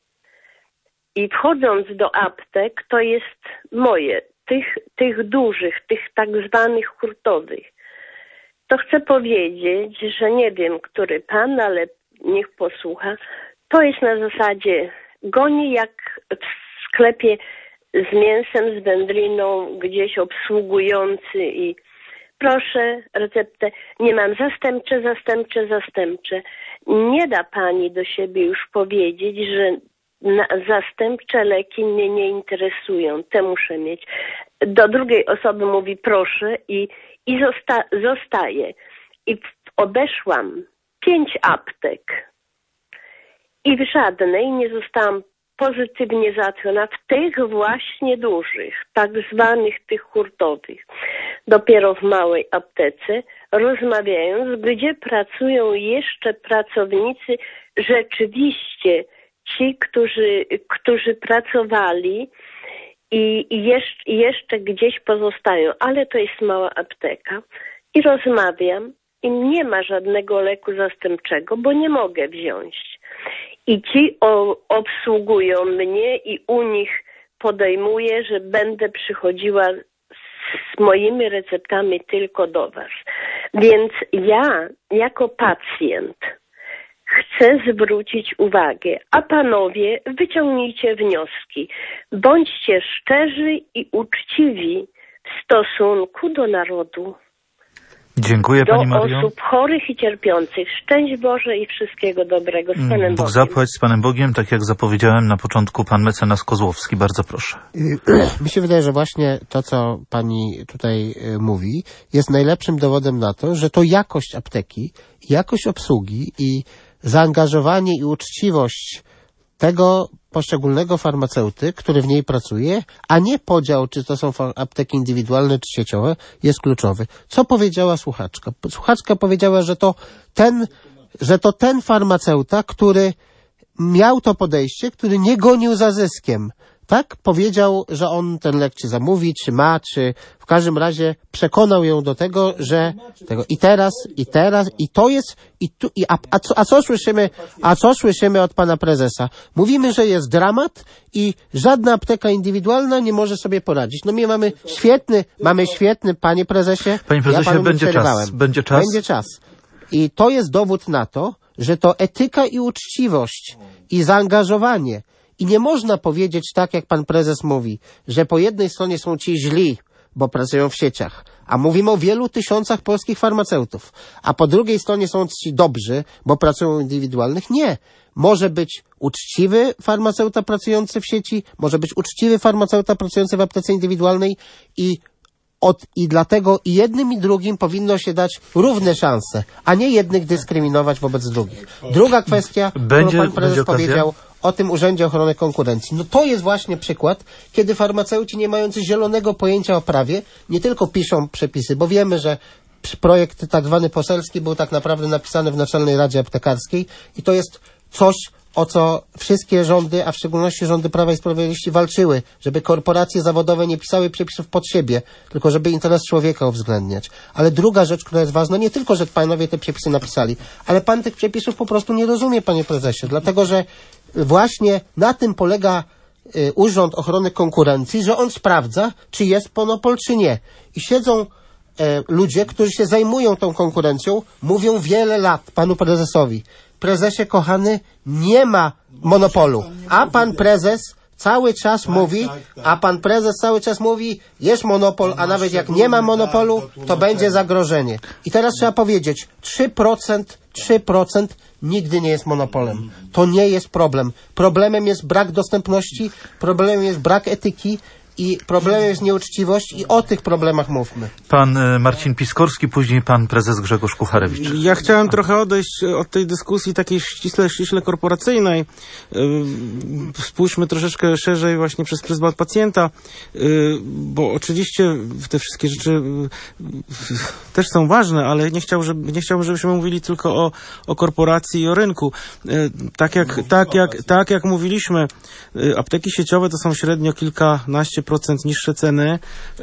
Speaker 10: I wchodząc do aptek, to jest moje, tych, tych dużych, tych tak zwanych hurtowych. To chcę powiedzieć, że nie wiem, który pan, ale niech posłucha. To jest na zasadzie goni jak w sklepie z mięsem, z wędliną, gdzieś obsługujący i proszę receptę, nie mam zastępcze, zastępcze, zastępcze. Nie da pani do siebie już powiedzieć, że na zastępcze leki mnie nie interesują, te muszę mieć. Do drugiej osoby mówi proszę i, i zosta, zostaje. I obeszłam pięć aptek i w żadnej nie zostałam pozytywnie załatwiona, w tych właśnie dużych, tak zwanych tych hurtowych. Dopiero w małej aptece, rozmawiając, gdzie pracują jeszcze pracownicy rzeczywiście ci, którzy, którzy pracowali i, i jeszcze, jeszcze gdzieś pozostają, ale to jest mała apteka i rozmawiam i nie ma żadnego leku zastępczego, bo nie mogę wziąć. I ci o, obsługują mnie i u nich podejmuję, że będę przychodziła z moimi receptami tylko do was. Więc ja jako pacjent chcę zwrócić uwagę, a panowie wyciągnijcie wnioski. Bądźcie szczerzy i uczciwi w stosunku do narodu.
Speaker 1: Dziękuję
Speaker 10: do
Speaker 1: Pani Mario.
Speaker 10: Do osób chorych i cierpiących. Szczęść Boże i wszystkiego dobrego. Z Panem
Speaker 1: Bóg
Speaker 10: Bogiem.
Speaker 1: zapłać, z Panem Bogiem, tak jak zapowiedziałem na początku, pan mecenas Kozłowski. Bardzo proszę.
Speaker 4: Mi się wydaje, że właśnie to, co pani tutaj mówi, jest najlepszym dowodem na to, że to jakość apteki, jakość obsługi i zaangażowanie i uczciwość tego poszczególnego farmaceuty, który w niej pracuje, a nie podział, czy to są apteki indywidualne, czy sieciowe, jest kluczowy. Co powiedziała słuchaczka? Słuchaczka powiedziała, że to ten, że to ten farmaceuta, który miał to podejście, który nie gonił za zyskiem, tak? Powiedział, że on ten lek czy zamówi, czy ma, czy w każdym razie przekonał ją do tego, że tego i teraz, i teraz, i to jest, i tu, i a, a, co, a co słyszymy, a co słyszymy od pana prezesa? Mówimy, że jest dramat i żadna apteka indywidualna nie może sobie poradzić. No my mamy świetny, mamy świetny, panie prezesie.
Speaker 1: Panie prezesie,
Speaker 4: ja
Speaker 1: będzie czas, będzie czas.
Speaker 4: Będzie czas. I to jest dowód na to, że to etyka i uczciwość i zaangażowanie. I nie można powiedzieć tak, jak pan prezes mówi, że po jednej stronie są ci źli, bo pracują w sieciach, a mówimy o wielu tysiącach polskich farmaceutów, a po drugiej stronie są ci dobrzy, bo pracują indywidualnych. Nie. Może być uczciwy farmaceuta pracujący w sieci, może być uczciwy farmaceuta pracujący w aptece indywidualnej i Od, I dlatego i jednym i drugim powinno się dać równe szanse, a nie jednych dyskryminować wobec drugich. Druga kwestia,
Speaker 1: będzie,
Speaker 4: którą pan prezes powiedział
Speaker 1: okazja?
Speaker 4: o tym Urzędzie Ochrony Konkurencji. No to jest właśnie przykład, kiedy farmaceuci nie mający zielonego pojęcia o prawie nie tylko piszą przepisy, bo wiemy, że projekt tak zwany poselski był tak naprawdę napisany w Naczelnej Radzie Aptekarskiej i to jest coś, o co wszystkie rządy, a w szczególności rządy Prawa i Sprawiedliwości walczyły, żeby korporacje zawodowe nie pisały przepisów pod siebie, tylko żeby interes człowieka uwzględniać. Ale druga rzecz, która jest ważna, nie tylko, że panowie te przepisy napisali, ale pan tych przepisów po prostu nie rozumie, panie prezesie, dlatego że właśnie na tym polega y, Urząd Ochrony Konkurencji, że on sprawdza, czy jest monopol, czy nie. I siedzą e, ludzie, którzy się zajmują tą konkurencją, mówią wiele lat panu prezesowi: prezesie kochany, nie ma monopolu. A pan prezes cały czas mówi, a pan prezes cały czas mówi, jest monopol, a nawet jak nie ma monopolu, to będzie zagrożenie. I teraz trzeba powiedzieć, trzy procent, trzy procent nigdy nie jest monopolem. To nie jest problem. Problemem jest brak dostępności, problemem jest brak etyki, i problemem jest nieuczciwość i o tych problemach mówmy.
Speaker 1: Pan Marcin Piskorski, później pan prezes Grzegorz Kucharewicz.
Speaker 2: Ja chciałem trochę odejść od tej dyskusji takiej ściśle, ściśle korporacyjnej. Spójrzmy troszeczkę szerzej właśnie przez pryzmat pacjenta, bo oczywiście te wszystkie rzeczy też są ważne, ale nie chciałbym, żeby, nie chciałbym żebyśmy mówili tylko o, o korporacji i o rynku. Tak jak, tak, jak, tak jak mówiliśmy, apteki sieciowe to są średnio kilkanaście procent niższe ceny,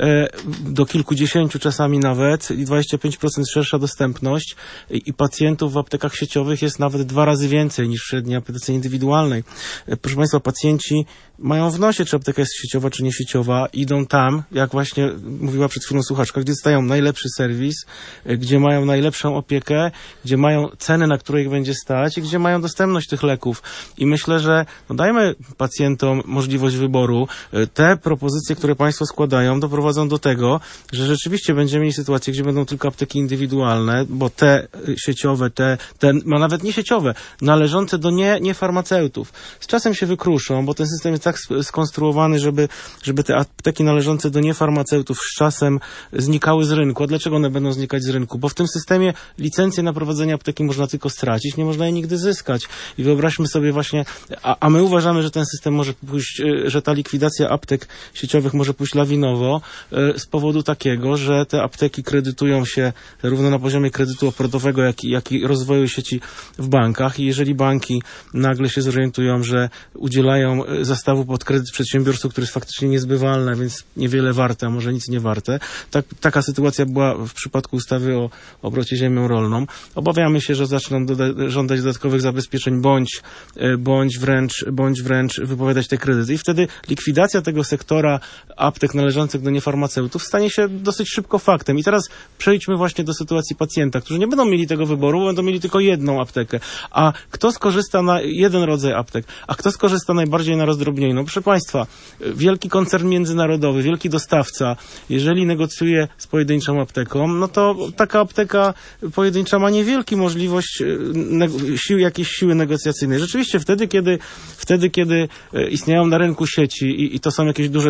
Speaker 2: do kilkudziesięciu czasami nawet, i dwadzieścia pięć procent szersza dostępność, i pacjentów w aptekach sieciowych jest nawet dwa razy więcej niż w średniej aptece indywidualnej. Proszę państwa, pacjenci mają w nosie, czy apteka jest sieciowa, czy nie sieciowa, idą tam, jak właśnie mówiła przed chwilą słuchaczka, gdzie dostają najlepszy serwis, gdzie mają najlepszą opiekę, gdzie mają ceny, na które ich będzie stać i gdzie mają dostępność tych leków. I myślę, że no dajmy pacjentom możliwość wyboru. Te propozycje, które państwo składają, doprowadzą do tego, że rzeczywiście będziemy mieli sytuację, gdzie będą tylko apteki indywidualne, bo te sieciowe, te, te no nawet nie sieciowe, należące do nie, nie farmaceutów, z czasem się wykruszą, bo ten system jest tak skonstruowany, żeby, żeby te apteki należące do niefarmaceutów z czasem znikały z rynku. A dlaczego one będą znikać z rynku? Bo w tym systemie licencję na prowadzenie apteki można tylko stracić, nie można jej nigdy zyskać. I wyobraźmy sobie właśnie, a, a my uważamy, że ten system może pójść, że ta likwidacja aptek sieciowych może pójść lawinowo z powodu takiego, że te apteki kredytują się zarówno na poziomie kredytu oportowego, jak i, jak i rozwoju sieci w bankach. I jeżeli banki nagle się zorientują, że udzielają zastawu pod kredyt przedsiębiorstwu, który jest faktycznie niezbywalne, więc niewiele warte, a może nic nie warte. Tak, taka sytuacja była w przypadku ustawy o obrocie ziemią rolną. Obawiamy się, że zaczną doda- żądać dodatkowych zabezpieczeń, bądź, bądź, wręcz, bądź wręcz wypowiadać te kredyty. I wtedy likwidacja tego sektora aptek należących do niefarmaceutów stanie się dosyć szybko faktem. I teraz przejdźmy właśnie do sytuacji pacjenta, którzy nie będą mieli tego wyboru, będą mieli tylko jedną aptekę. A kto skorzysta na jeden rodzaj aptek? A kto skorzysta najbardziej na rozdrobnieniu? No proszę państwa, wielki koncern międzynarodowy, wielki dostawca, jeżeli negocjuje z pojedynczą apteką, no to taka apteka pojedyncza ma niewielką możliwość neg- sił, jakiejś siły negocjacyjnej. Rzeczywiście wtedy, kiedy, wtedy, kiedy istnieją na rynku sieci i, i to są jakieś duże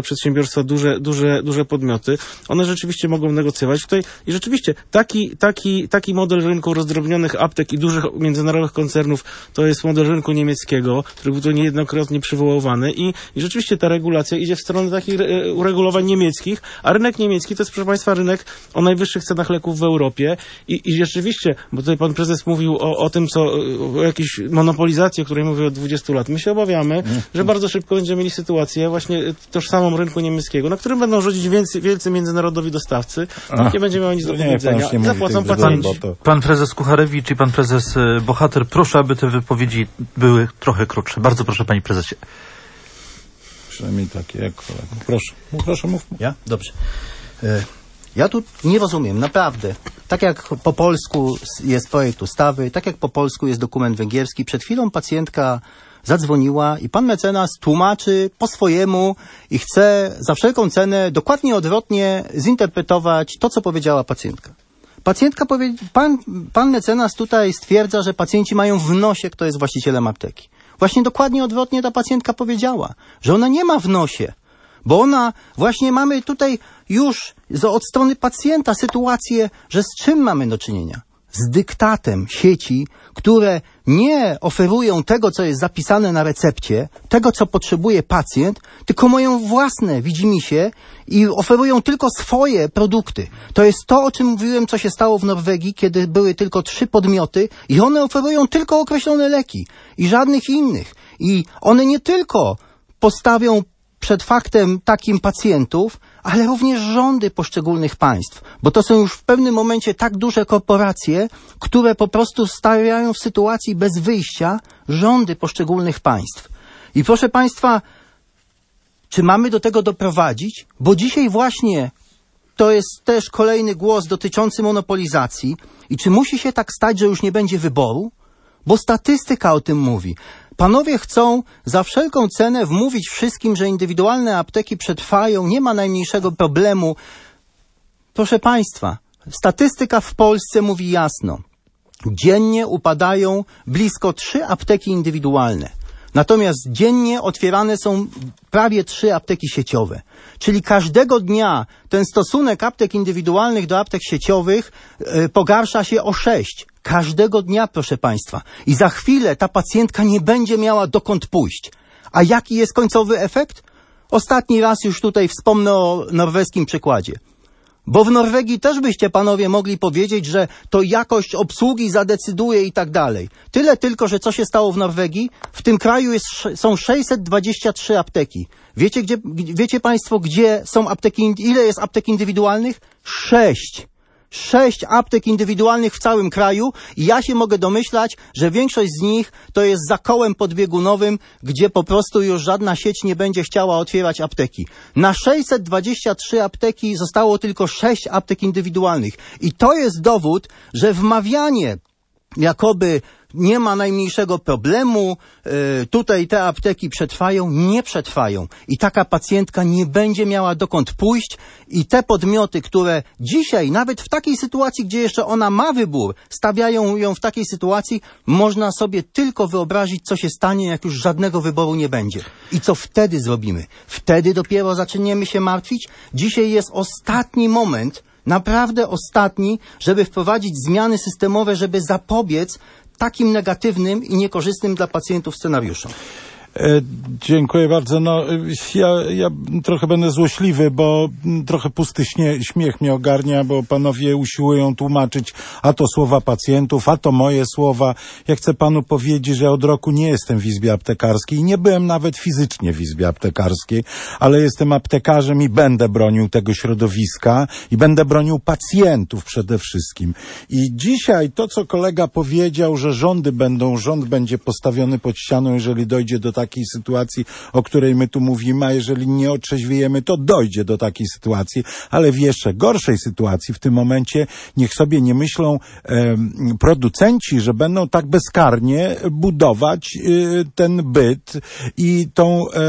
Speaker 2: przedsiębiorstwa, duże, duże, duże podmioty, one rzeczywiście mogą negocjować tutaj i rzeczywiście taki, taki, taki model rynku rozdrobnionych aptek i dużych międzynarodowych koncernów to jest model rynku niemieckiego, który był tu niejednokrotnie przywoływany i, i rzeczywiście ta regulacja idzie w stronę takich e, uregulowań niemieckich, a rynek niemiecki to jest, proszę Państwa, rynek o najwyższych cenach leków w Europie i, i rzeczywiście, bo tutaj pan prezes mówił o, o tym, co, o jakiejś monopolizacji, o której mówił od dwudziestu lat. My się obawiamy, mm. że bardzo szybko będziemy mieli sytuację właśnie tożsamą rynku niemieckiego, na którym będą rządzić wielcy, wielcy międzynarodowi dostawcy, Ach, nie będzie miał nic do powiedzenia i zapłacą patenci.
Speaker 1: To... Pan prezes Kucharewicz i pan prezes Bohater, proszę, aby te wypowiedzi były trochę krótsze. Bardzo proszę, panie prezesie.
Speaker 3: Przynajmniej takie jak kolega. Proszę, proszę mów.
Speaker 5: Ja? Dobrze. Ja tu nie rozumiem, naprawdę. Tak jak po polsku jest projekt ustawy, tak jak po polsku jest dokument węgierski. Przed chwilą pacjentka zadzwoniła i pan mecenas tłumaczy po swojemu i chce za wszelką cenę dokładnie odwrotnie zinterpretować to, co powiedziała pacjentka. Pacjentka powie... pan, pan mecenas tutaj stwierdza, że pacjenci mają w nosie, kto jest właścicielem apteki. Właśnie dokładnie odwrotnie ta pacjentka powiedziała, że ona nie ma w nosie, bo ona, właśnie mamy tutaj już od strony pacjenta sytuację, że z czym mamy do czynienia? Z dyktatem sieci, które nie oferują tego, co jest zapisane na recepcie, tego, co potrzebuje pacjent, tylko mają własne widzimisię i oferują tylko swoje produkty. To jest to, o czym mówiłem, co się stało w Norwegii, kiedy były tylko trzy podmioty i one oferują tylko określone leki i żadnych innych. I one nie tylko postawią przed faktem takim pacjentów, ale również rządy poszczególnych państw, bo to są już w pewnym momencie tak duże korporacje, które po prostu stawiają w sytuacji bez wyjścia rządy poszczególnych państw. I proszę Państwa, czy mamy do tego doprowadzić? Bo dzisiaj właśnie to jest też kolejny głos dotyczący monopolizacji. I czy musi się tak stać, że już nie będzie wyboru? Bo statystyka o tym mówi. Panowie chcą za wszelką cenę wmówić wszystkim, że indywidualne apteki przetrwają, nie ma najmniejszego problemu. Proszę Państwa, statystyka w Polsce mówi jasno. Dziennie upadają blisko trzy apteki indywidualne. Natomiast dziennie otwierane są prawie trzy apteki sieciowe. Czyli każdego dnia ten stosunek aptek indywidualnych do aptek sieciowych yy, pogarsza się o sześć. Każdego dnia, proszę Państwa. I za chwilę ta pacjentka nie będzie miała dokąd pójść. A jaki jest końcowy efekt? Ostatni raz już tutaj wspomnę o norweskim przykładzie. Bo w Norwegii też byście panowie mogli powiedzieć, że to jakość obsługi zadecyduje i tak dalej. Tyle tylko, że co się stało w Norwegii? W tym kraju jest, są sześćset dwadzieścia trzy apteki. Wiecie, gdzie, wiecie Państwo, gdzie są apteki, ile jest aptek indywidualnych? Sześć. Sześć aptek indywidualnych w całym kraju i ja się mogę domyślać, że większość z nich to jest za kołem podbiegunowym, gdzie po prostu już żadna sieć nie będzie chciała otwierać apteki. Na sześćset dwadzieścia trzy apteki zostało tylko sześć aptek indywidualnych. I to jest dowód, że wmawianie jakoby nie ma najmniejszego problemu, yy, tutaj te apteki przetrwają, nie przetrwają. I taka pacjentka nie będzie miała dokąd pójść i te podmioty, które dzisiaj, nawet w takiej sytuacji, gdzie jeszcze ona ma wybór, stawiają ją w takiej sytuacji, można sobie tylko wyobrazić, co się stanie, jak już żadnego wyboru nie będzie. I co wtedy zrobimy? Wtedy dopiero zaczniemy się martwić? Dzisiaj jest ostatni moment, naprawdę ostatni, żeby wprowadzić zmiany systemowe, żeby zapobiec takim negatywnym i niekorzystnym dla pacjentów scenariuszom.
Speaker 3: E, dziękuję bardzo. No, ja, ja trochę będę złośliwy, bo trochę pusty śnie, śmiech mnie ogarnia, bo panowie usiłują tłumaczyć a to słowa pacjentów, a to moje słowa. Ja chcę panu powiedzieć, że od roku nie jestem w Izbie Aptekarskiej i nie byłem nawet fizycznie w Izbie Aptekarskiej, ale jestem aptekarzem i będę bronił tego środowiska i będę bronił pacjentów przede wszystkim. I dzisiaj to, co kolega powiedział, że rządy będą, rząd będzie postawiony pod ścianą, jeżeli dojdzie do takiej sytuacji, o której my tu mówimy, a jeżeli nie otrzeźwiejemy, to dojdzie do takiej sytuacji, ale w jeszcze gorszej sytuacji w tym momencie niech sobie nie myślą e, producenci, że będą tak bezkarnie budować e, ten byt i tą e,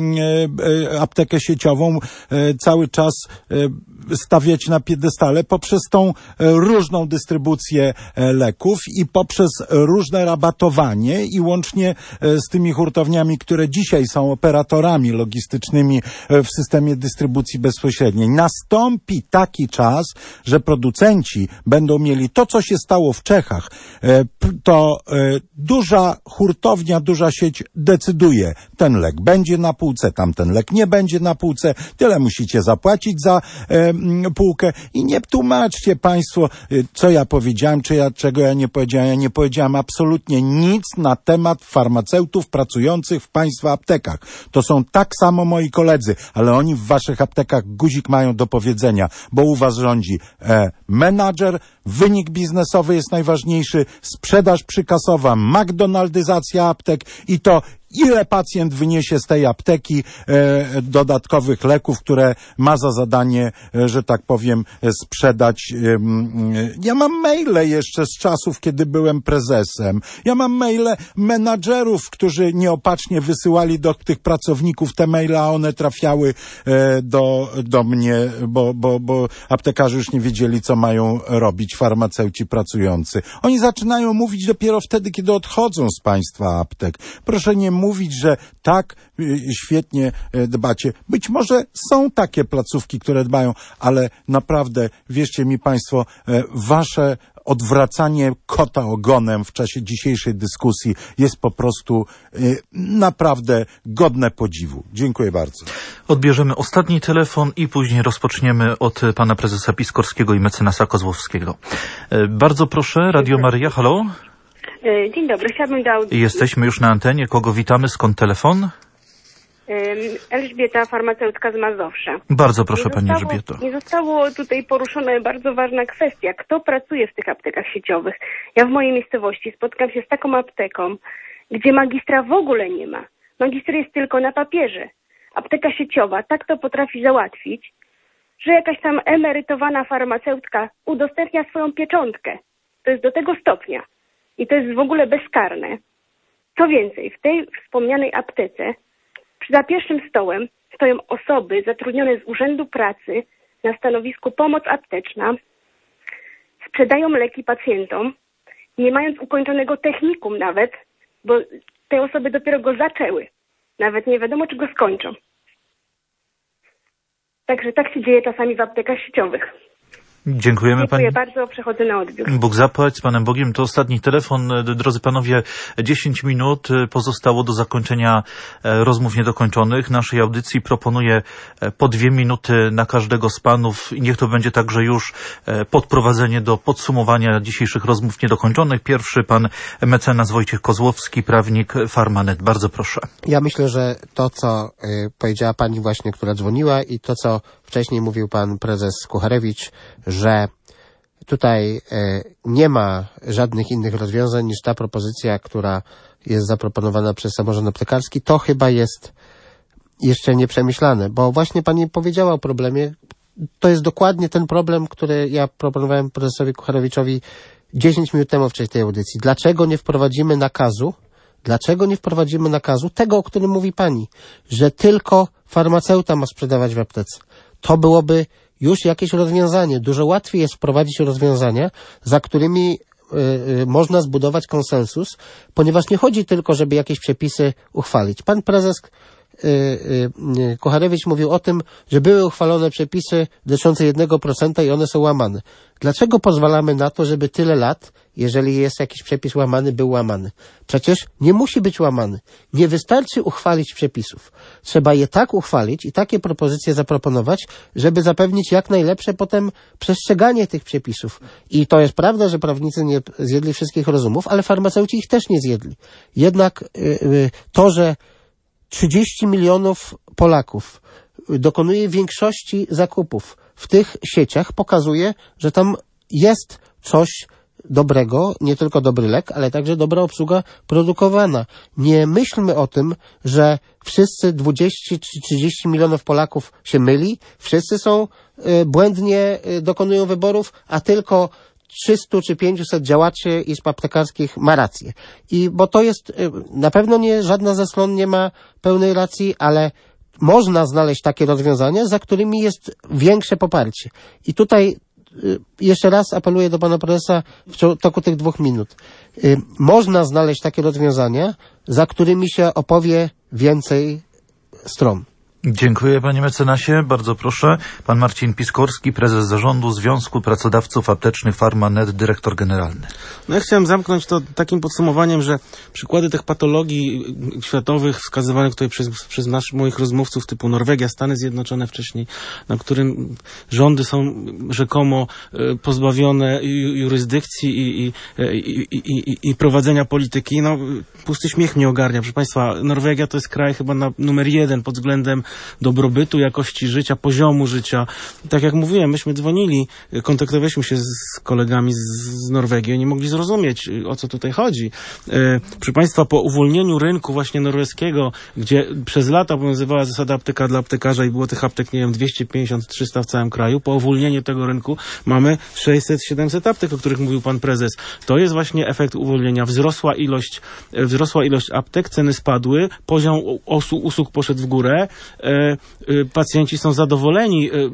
Speaker 3: e, aptekę sieciową e, cały czas e, stawiać na piedestale poprzez tą różną dystrybucję leków i poprzez różne rabatowanie i łącznie z tymi hurtowniami kompaniami, które dzisiaj są operatorami logistycznymi w systemie dystrybucji bezpośredniej. Nastąpi taki czas, że producenci będą mieli to, co się stało w Czechach. To duża hurtownia, duża sieć decyduje. Ten lek będzie na półce, tamten lek nie będzie na półce. Tyle musicie zapłacić za półkę i nie tłumaczcie państwo, co ja powiedziałem, czy ja, czego ja nie powiedziałem. Ja nie powiedziałem absolutnie nic na temat farmaceutów pracujących w państwa aptekach. To są tak samo moi koledzy, ale oni w waszych aptekach guzik mają do powiedzenia, bo u was rządzi e, menadżer, wynik biznesowy jest najważniejszy, sprzedaż przykasowa, McDonaldyzacja aptek i to, ile pacjent wyniesie z tej apteki e, dodatkowych leków, które ma za zadanie, e, że tak powiem, sprzedać. E, e, ja mam maile jeszcze z czasów, kiedy byłem prezesem. Ja mam maile menadżerów, którzy nieopatrznie wysyłali do tych pracowników te maile, a one trafiały e, do, do mnie, bo, bo, bo aptekarze już nie wiedzieli, co mają robić, farmaceuci pracujący. Oni zaczynają mówić dopiero wtedy, kiedy odchodzą z państwa aptek. Proszę nie mówić, że tak, świetnie dbacie. Być może są takie placówki, które dbają, ale naprawdę, wierzcie mi państwo, wasze odwracanie kota ogonem w czasie dzisiejszej dyskusji jest po prostu naprawdę godne podziwu. Dziękuję bardzo.
Speaker 1: Odbierzemy ostatni telefon i później rozpoczniemy od pana prezesa Piskorskiego i mecenasa Kozłowskiego. Bardzo proszę, Radio Maryja, halo?
Speaker 11: Dzień dobry, chciałabym do audycji.
Speaker 1: Jesteśmy już na antenie. Kogo witamy? Skąd telefon?
Speaker 11: Elżbieta, farmaceutka z Mazowsza.
Speaker 1: Bardzo proszę,
Speaker 11: nie
Speaker 1: pani
Speaker 11: zostało,
Speaker 1: Elżbieto.
Speaker 11: Nie zostało tutaj poruszona bardzo ważna kwestia. Kto pracuje w tych aptekach sieciowych? Ja w mojej miejscowości spotkam się z taką apteką, gdzie magistra w ogóle nie ma. Magister jest tylko na papierze. Apteka sieciowa tak to potrafi załatwić, że jakaś tam emerytowana farmaceutka udostępnia swoją pieczątkę. To jest do tego stopnia. I to jest w ogóle bezkarne. Co więcej, w tej wspomnianej aptece za pierwszym stołem stoją osoby zatrudnione z Urzędu Pracy na stanowisku pomoc apteczna, sprzedają leki pacjentom, nie mając ukończonego technikum nawet, bo te osoby dopiero go zaczęły. Nawet nie wiadomo, czy go skończą. Także tak się dzieje czasami w aptekach sieciowych.
Speaker 1: Dziękujemy
Speaker 11: Dziękuję
Speaker 1: pani.
Speaker 11: bardzo, przechodzę na odbiór.
Speaker 1: Bóg zapłać, z Panem Bogiem. To ostatni telefon. Drodzy panowie, dziesięć minut pozostało do zakończenia rozmów niedokończonych. Naszej audycji proponuję po dwie minuty na każdego z panów i niech to będzie także już podprowadzenie do podsumowania dzisiejszych rozmów niedokończonych. Pierwszy pan mecenas Wojciech Kozłowski, prawnik Farmanet. Bardzo proszę.
Speaker 4: Ja myślę, że to, co y, powiedziała pani właśnie, która dzwoniła i to, co wcześniej mówił pan prezes Kucharewicz, że tutaj y, nie ma żadnych innych rozwiązań niż ta propozycja, która jest zaproponowana przez samorząd aptekarski, to chyba jest jeszcze nieprzemyślane, bo właśnie pani powiedziała o problemie. To jest dokładnie ten problem, który ja proponowałem prezesowi Kucharewiczowi dziesięć minut temu w czasie tej audycji. Dlaczego nie wprowadzimy nakazu Dlaczego nie wprowadzimy nakazu tego, o którym mówi pani, że tylko farmaceuta ma sprzedawać w aptece? To byłoby już jakieś rozwiązanie. Dużo łatwiej jest wprowadzić rozwiązania, za którymi y, y, można zbudować konsensus, ponieważ nie chodzi tylko, żeby jakieś przepisy uchwalić. Pan prezes y, y, Kucharewicz mówił o tym, że były uchwalone przepisy dotyczące jednego procenta i one są łamane. Dlaczego pozwalamy na to, żeby tyle lat, jeżeli jest jakiś przepis łamany, był łamany? Przecież nie musi być łamany. Nie wystarczy uchwalić przepisów. Trzeba je tak uchwalić i takie propozycje zaproponować, żeby zapewnić jak najlepsze potem przestrzeganie tych przepisów. I to jest prawda, że prawnicy nie zjedli wszystkich rozumów, ale farmaceuci ich też nie zjedli. Jednak yy, to, że trzydzieści milionów Polaków dokonuje większości zakupów w tych sieciach, pokazuje, że tam jest coś dobrego, nie tylko dobry lek, ale także dobra obsługa produkowana. Nie myślmy o tym, że wszyscy dwadzieścia czy trzydzieści milionów Polaków się myli, wszyscy są y, błędnie y, dokonują wyborów, a tylko trzysta czy pięćset działaczy izb aptekarskich ma rację. I bo to jest, y, na pewno nie, żadna ze stron nie ma pełnej racji, ale można znaleźć takie rozwiązania, za którymi jest większe poparcie. I tutaj jeszcze raz apeluję do pana prezesa w toku tych dwóch minut. Można znaleźć takie rozwiązania, za którymi się opowie więcej stron.
Speaker 1: Dziękuję panie mecenasie. Bardzo proszę. Pan Marcin Piskorski, prezes zarządu Związku Pracodawców Aptecznych Pharma.net, dyrektor generalny.
Speaker 2: No ja chciałem zamknąć to takim podsumowaniem, że przykłady tych patologii światowych wskazywanych tutaj przez, przez naszych moich rozmówców typu Norwegia, Stany Zjednoczone wcześniej, na którym rządy są rzekomo pozbawione jurysdykcji i, i, i, i, i, i prowadzenia polityki. No, pusty śmiech mnie ogarnia. Proszę państwa, Norwegia to jest kraj chyba na numer jeden pod względem dobrobytu, jakości życia, poziomu życia. Tak jak mówiłem, myśmy dzwonili, kontaktowaliśmy się z kolegami z, z Norwegii, oni mogli zrozumieć, o co tutaj chodzi. E, proszę państwa, po uwolnieniu rynku właśnie norweskiego, gdzie przez lata obowiązywała zasada apteka dla aptekarza i było tych aptek, nie wiem, dwieście pięćdziesiąt trzysta w całym kraju, po uwolnieniu tego rynku mamy sześćset siedemset aptek, o których mówił pan prezes. To jest właśnie efekt uwolnienia. Wzrosła ilość, wzrosła ilość aptek, ceny spadły, poziom usług poszedł w górę, E, e, pacjenci są zadowoleni. E, e,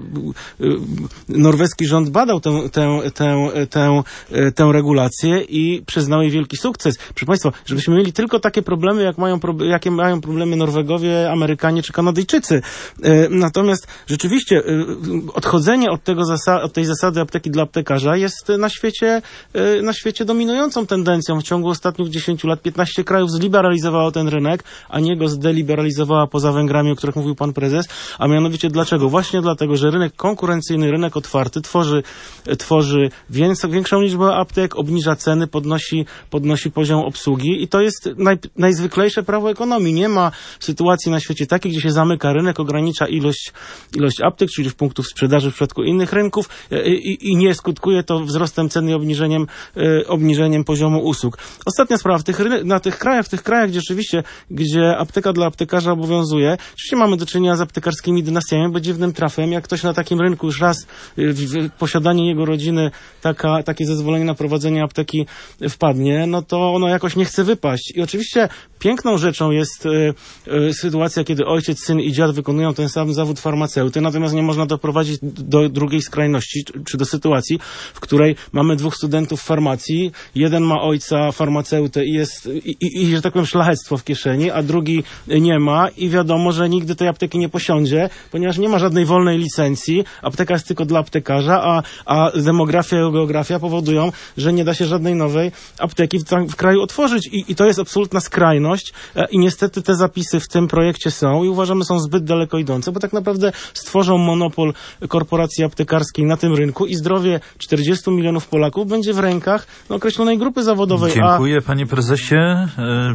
Speaker 2: norweski rząd badał tę, tę, tę, tę, tę, tę regulację i przyznał jej wielki sukces. Proszę państwa, żebyśmy mieli tylko takie problemy, jak mają, jakie mają problemy Norwegowie, Amerykanie czy Kanadyjczycy. E, natomiast rzeczywiście e, odchodzenie od, tego zasa- od tej zasady apteki dla aptekarza jest na świecie, e, na świecie dominującą tendencją. W ciągu ostatnich dziesięciu lat piętnaście krajów zliberalizowało ten rynek, a nie go zdeliberalizowała poza Węgrami, o których mówił pan prezes, a mianowicie dlaczego? Właśnie dlatego, że rynek konkurencyjny, rynek otwarty tworzy, tworzy więcej, większą liczbę aptek, obniża ceny, podnosi, podnosi poziom obsługi i to jest naj, najzwyklejsze prawo ekonomii. Nie ma sytuacji na świecie takiej, gdzie się zamyka rynek, ogranicza ilość, ilość aptek, czyli punktów sprzedaży w przypadku innych rynków i, i, i nie skutkuje to wzrostem ceny i obniżeniem, y, obniżeniem poziomu usług. Ostatnia sprawa, w tych, na tych krajach, w tych krajach, gdzie rzeczywiście, gdzie apteka dla aptekarza obowiązuje, oczywiście mamy do czynienia z aptekarskimi dynastiami, bo dziwnym trafem, jak ktoś na takim rynku już raz w posiadanie jego rodziny taka, takie zezwolenie na prowadzenie apteki wpadnie, no to ono jakoś nie chce wypaść. I oczywiście piękną rzeczą jest y, y, sytuacja, kiedy ojciec, syn i dziad wykonują ten sam zawód farmaceuty, natomiast nie można doprowadzić do drugiej skrajności, czy, czy do sytuacji, w której mamy dwóch studentów farmacji, jeden ma ojca farmaceutę i jest, i, i, i że tak powiem, szlachectwo w kieszeni, a drugi nie ma i wiadomo, że nigdy tej apteki nie posiądzie, ponieważ nie ma żadnej wolnej licencji, apteka jest tylko dla aptekarza, a, a demografia i geografia powodują, że nie da się żadnej nowej apteki w, w kraju otworzyć I, i to jest absolutna skrajność e, i niestety te zapisy w tym projekcie są i uważamy, są zbyt daleko idące, bo tak naprawdę stworzą monopol korporacji aptekarskiej na tym rynku i zdrowie czterdziestu milionów Polaków będzie w rękach no, określonej grupy zawodowej.
Speaker 1: Dziękuję
Speaker 2: a...
Speaker 1: panie prezesie. E,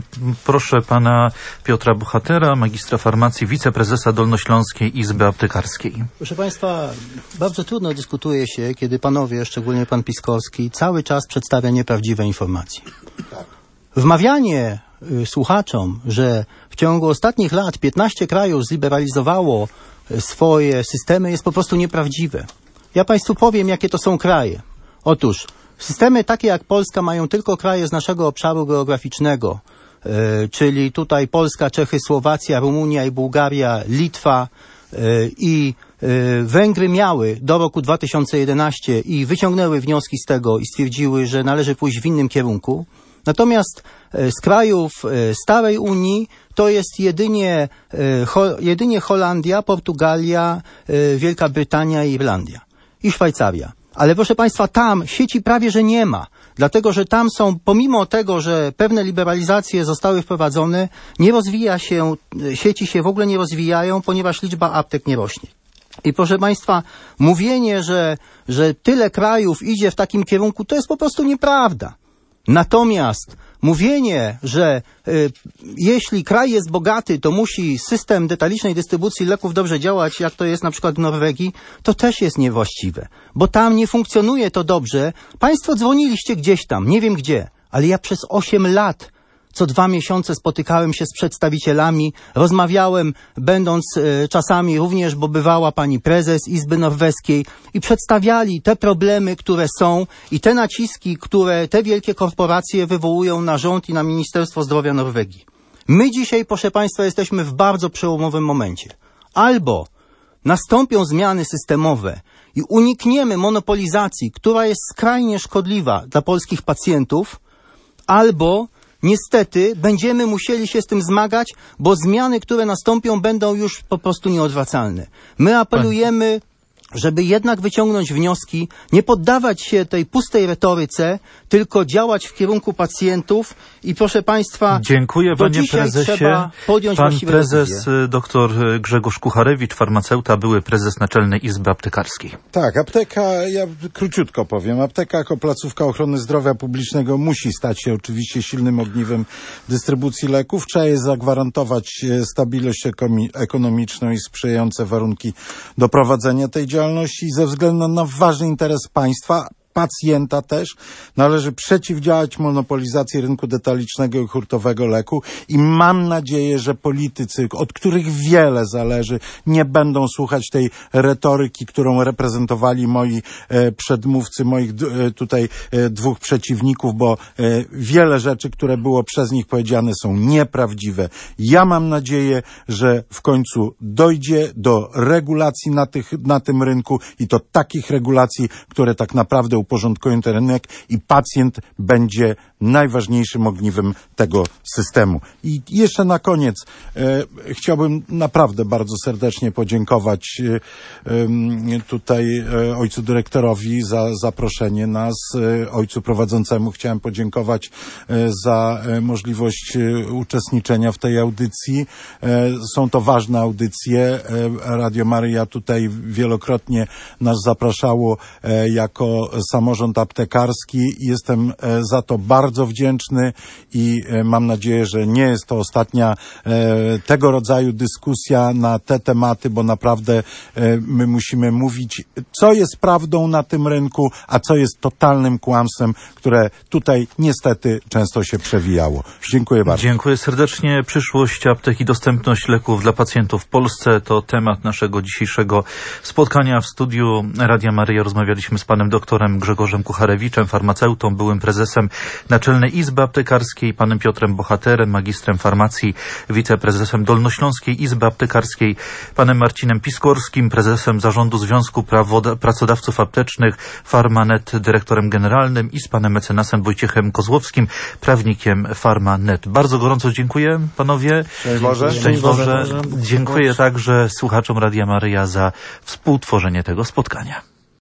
Speaker 1: proszę pana Piotra Buchatera, magistra farmacji, wiceprezesa Dolnośląskiej Izby Aptekarskiej.
Speaker 5: Proszę państwa, bardzo trudno dyskutuje się, kiedy panowie, szczególnie pan Piskorski, cały czas przedstawia nieprawdziwe informacje. Wmawianie y, słuchaczom, że w ciągu ostatnich lat piętnaście krajów zliberalizowało y, swoje systemy, jest po prostu nieprawdziwe. Ja państwu powiem, jakie to są kraje. Otóż systemy takie jak Polska mają tylko kraje z naszego obszaru geograficznego, y, czyli tutaj Polska, Czechy, Słowacja, Rumunia i Bułgaria, Litwa y, i y, Węgry miały do roku dwa tysiące jedenastego i wyciągnęły wnioski z tego i stwierdziły, że należy pójść w innym kierunku. Natomiast z krajów starej Unii to jest jedynie, jedynie Holandia, Portugalia, Wielka Brytania i Irlandia i Szwajcaria. Ale proszę państwa, tam sieci prawie że nie ma, dlatego że tam są, pomimo tego, że pewne liberalizacje zostały wprowadzone, nie rozwija się, sieci się w ogóle nie rozwijają, ponieważ liczba aptek nie rośnie. I proszę państwa, mówienie, że, że tyle krajów idzie w takim kierunku, to jest po prostu nieprawda. Natomiast mówienie, że y, jeśli kraj jest bogaty, to musi system detalicznej dystrybucji leków dobrze działać, jak to jest na przykład w Norwegii, to też jest niewłaściwe, bo tam nie funkcjonuje to dobrze. Państwo dzwoniliście gdzieś tam, nie wiem gdzie, ale ja przez osiem lat co dwa miesiące spotykałem się z przedstawicielami, rozmawiałem, będąc e, czasami również, bo bywała pani prezes Izby Norweskiej i przedstawiali te problemy, które są i te naciski, które te wielkie korporacje wywołują na rząd i na Ministerstwo Zdrowia Norwegii. My dzisiaj, proszę państwa, jesteśmy w bardzo przełomowym momencie. Albo nastąpią zmiany systemowe i unikniemy monopolizacji, która jest skrajnie szkodliwa dla polskich pacjentów, albo niestety będziemy musieli się z tym zmagać, bo zmiany, które nastąpią, będą już po prostu nieodwracalne. My apelujemy, żeby jednak wyciągnąć wnioski, nie poddawać się tej pustej retoryce, tylko działać w kierunku pacjentów i proszę Państwa,
Speaker 1: dziękuję,
Speaker 5: do
Speaker 1: panie
Speaker 5: dzisiaj
Speaker 1: prezesie.
Speaker 5: trzeba podjąć
Speaker 1: Pan
Speaker 5: właściwe
Speaker 1: prezes
Speaker 5: decyzje.
Speaker 1: dr Grzegorz Kucharewicz, farmaceuta, były prezes Naczelnej Izby Aptekarskiej.
Speaker 3: Tak, apteka, ja króciutko powiem, apteka jako placówka ochrony zdrowia publicznego musi stać się oczywiście silnym ogniwem dystrybucji leków. Trzeba jej zagwarantować stabilność ekonomiczną i sprzyjające warunki do prowadzenia tej działalności i ze względu na ważny interes państwa, pacjenta też, należy przeciwdziałać monopolizacji rynku detalicznego i hurtowego leku i mam nadzieję, że politycy, od których wiele zależy, nie będą słuchać tej retoryki, którą reprezentowali moi e, przedmówcy, moich e, tutaj e, dwóch przeciwników, bo e, wiele rzeczy, które było przez nich powiedziane, są nieprawdziwe. Ja mam nadzieję, że w końcu dojdzie do regulacji na, tych, na tym rynku i to takich regulacji, które tak naprawdę uporządkują ten rynek i pacjent będzie najważniejszym ogniwem tego systemu. I jeszcze na koniec e, chciałbym naprawdę bardzo serdecznie podziękować e, e, tutaj e, ojcu dyrektorowi za zaproszenie nas, e, ojcu prowadzącemu chciałem podziękować e, za e, możliwość e, uczestniczenia w tej audycji. E, są to ważne audycje. E, Radio Maryja tutaj wielokrotnie nas zapraszało e, jako samorząd aptekarski. Jestem e, za to bardzo bardzo wdzięczny i e, mam nadzieję, że nie jest to ostatnia e, tego rodzaju dyskusja na te tematy, bo naprawdę e, my musimy mówić, co jest prawdą na tym rynku, a co jest totalnym kłamstwem, które tutaj niestety często się przewijało. Dziękuję bardzo.
Speaker 1: Dziękuję serdecznie. Przyszłość aptek i dostępność leków dla pacjentów w Polsce to temat naszego dzisiejszego spotkania w studiu Radia Maryja. Rozmawialiśmy z panem doktorem Grzegorzem Kucharewiczem, farmaceutą, byłym prezesem Naczelnej Izby Aptekarskiej, panem Piotrem Bohaterem, magistrem farmacji, wiceprezesem Dolnośląskiej Izby Aptekarskiej, panem Marcinem Piskorskim, prezesem Zarządu Związku Prawoda- Pracodawców Aptecznych, Farmanet, dyrektorem generalnym i z panem mecenasem Wojciechem Kozłowskim, prawnikiem Farmanet. Bardzo gorąco dziękuję panowie.
Speaker 3: Szczęść Boże.
Speaker 1: Szczęść Boże. Dziękuję także słuchaczom Radia Maryja za współtworzenie tego spotkania.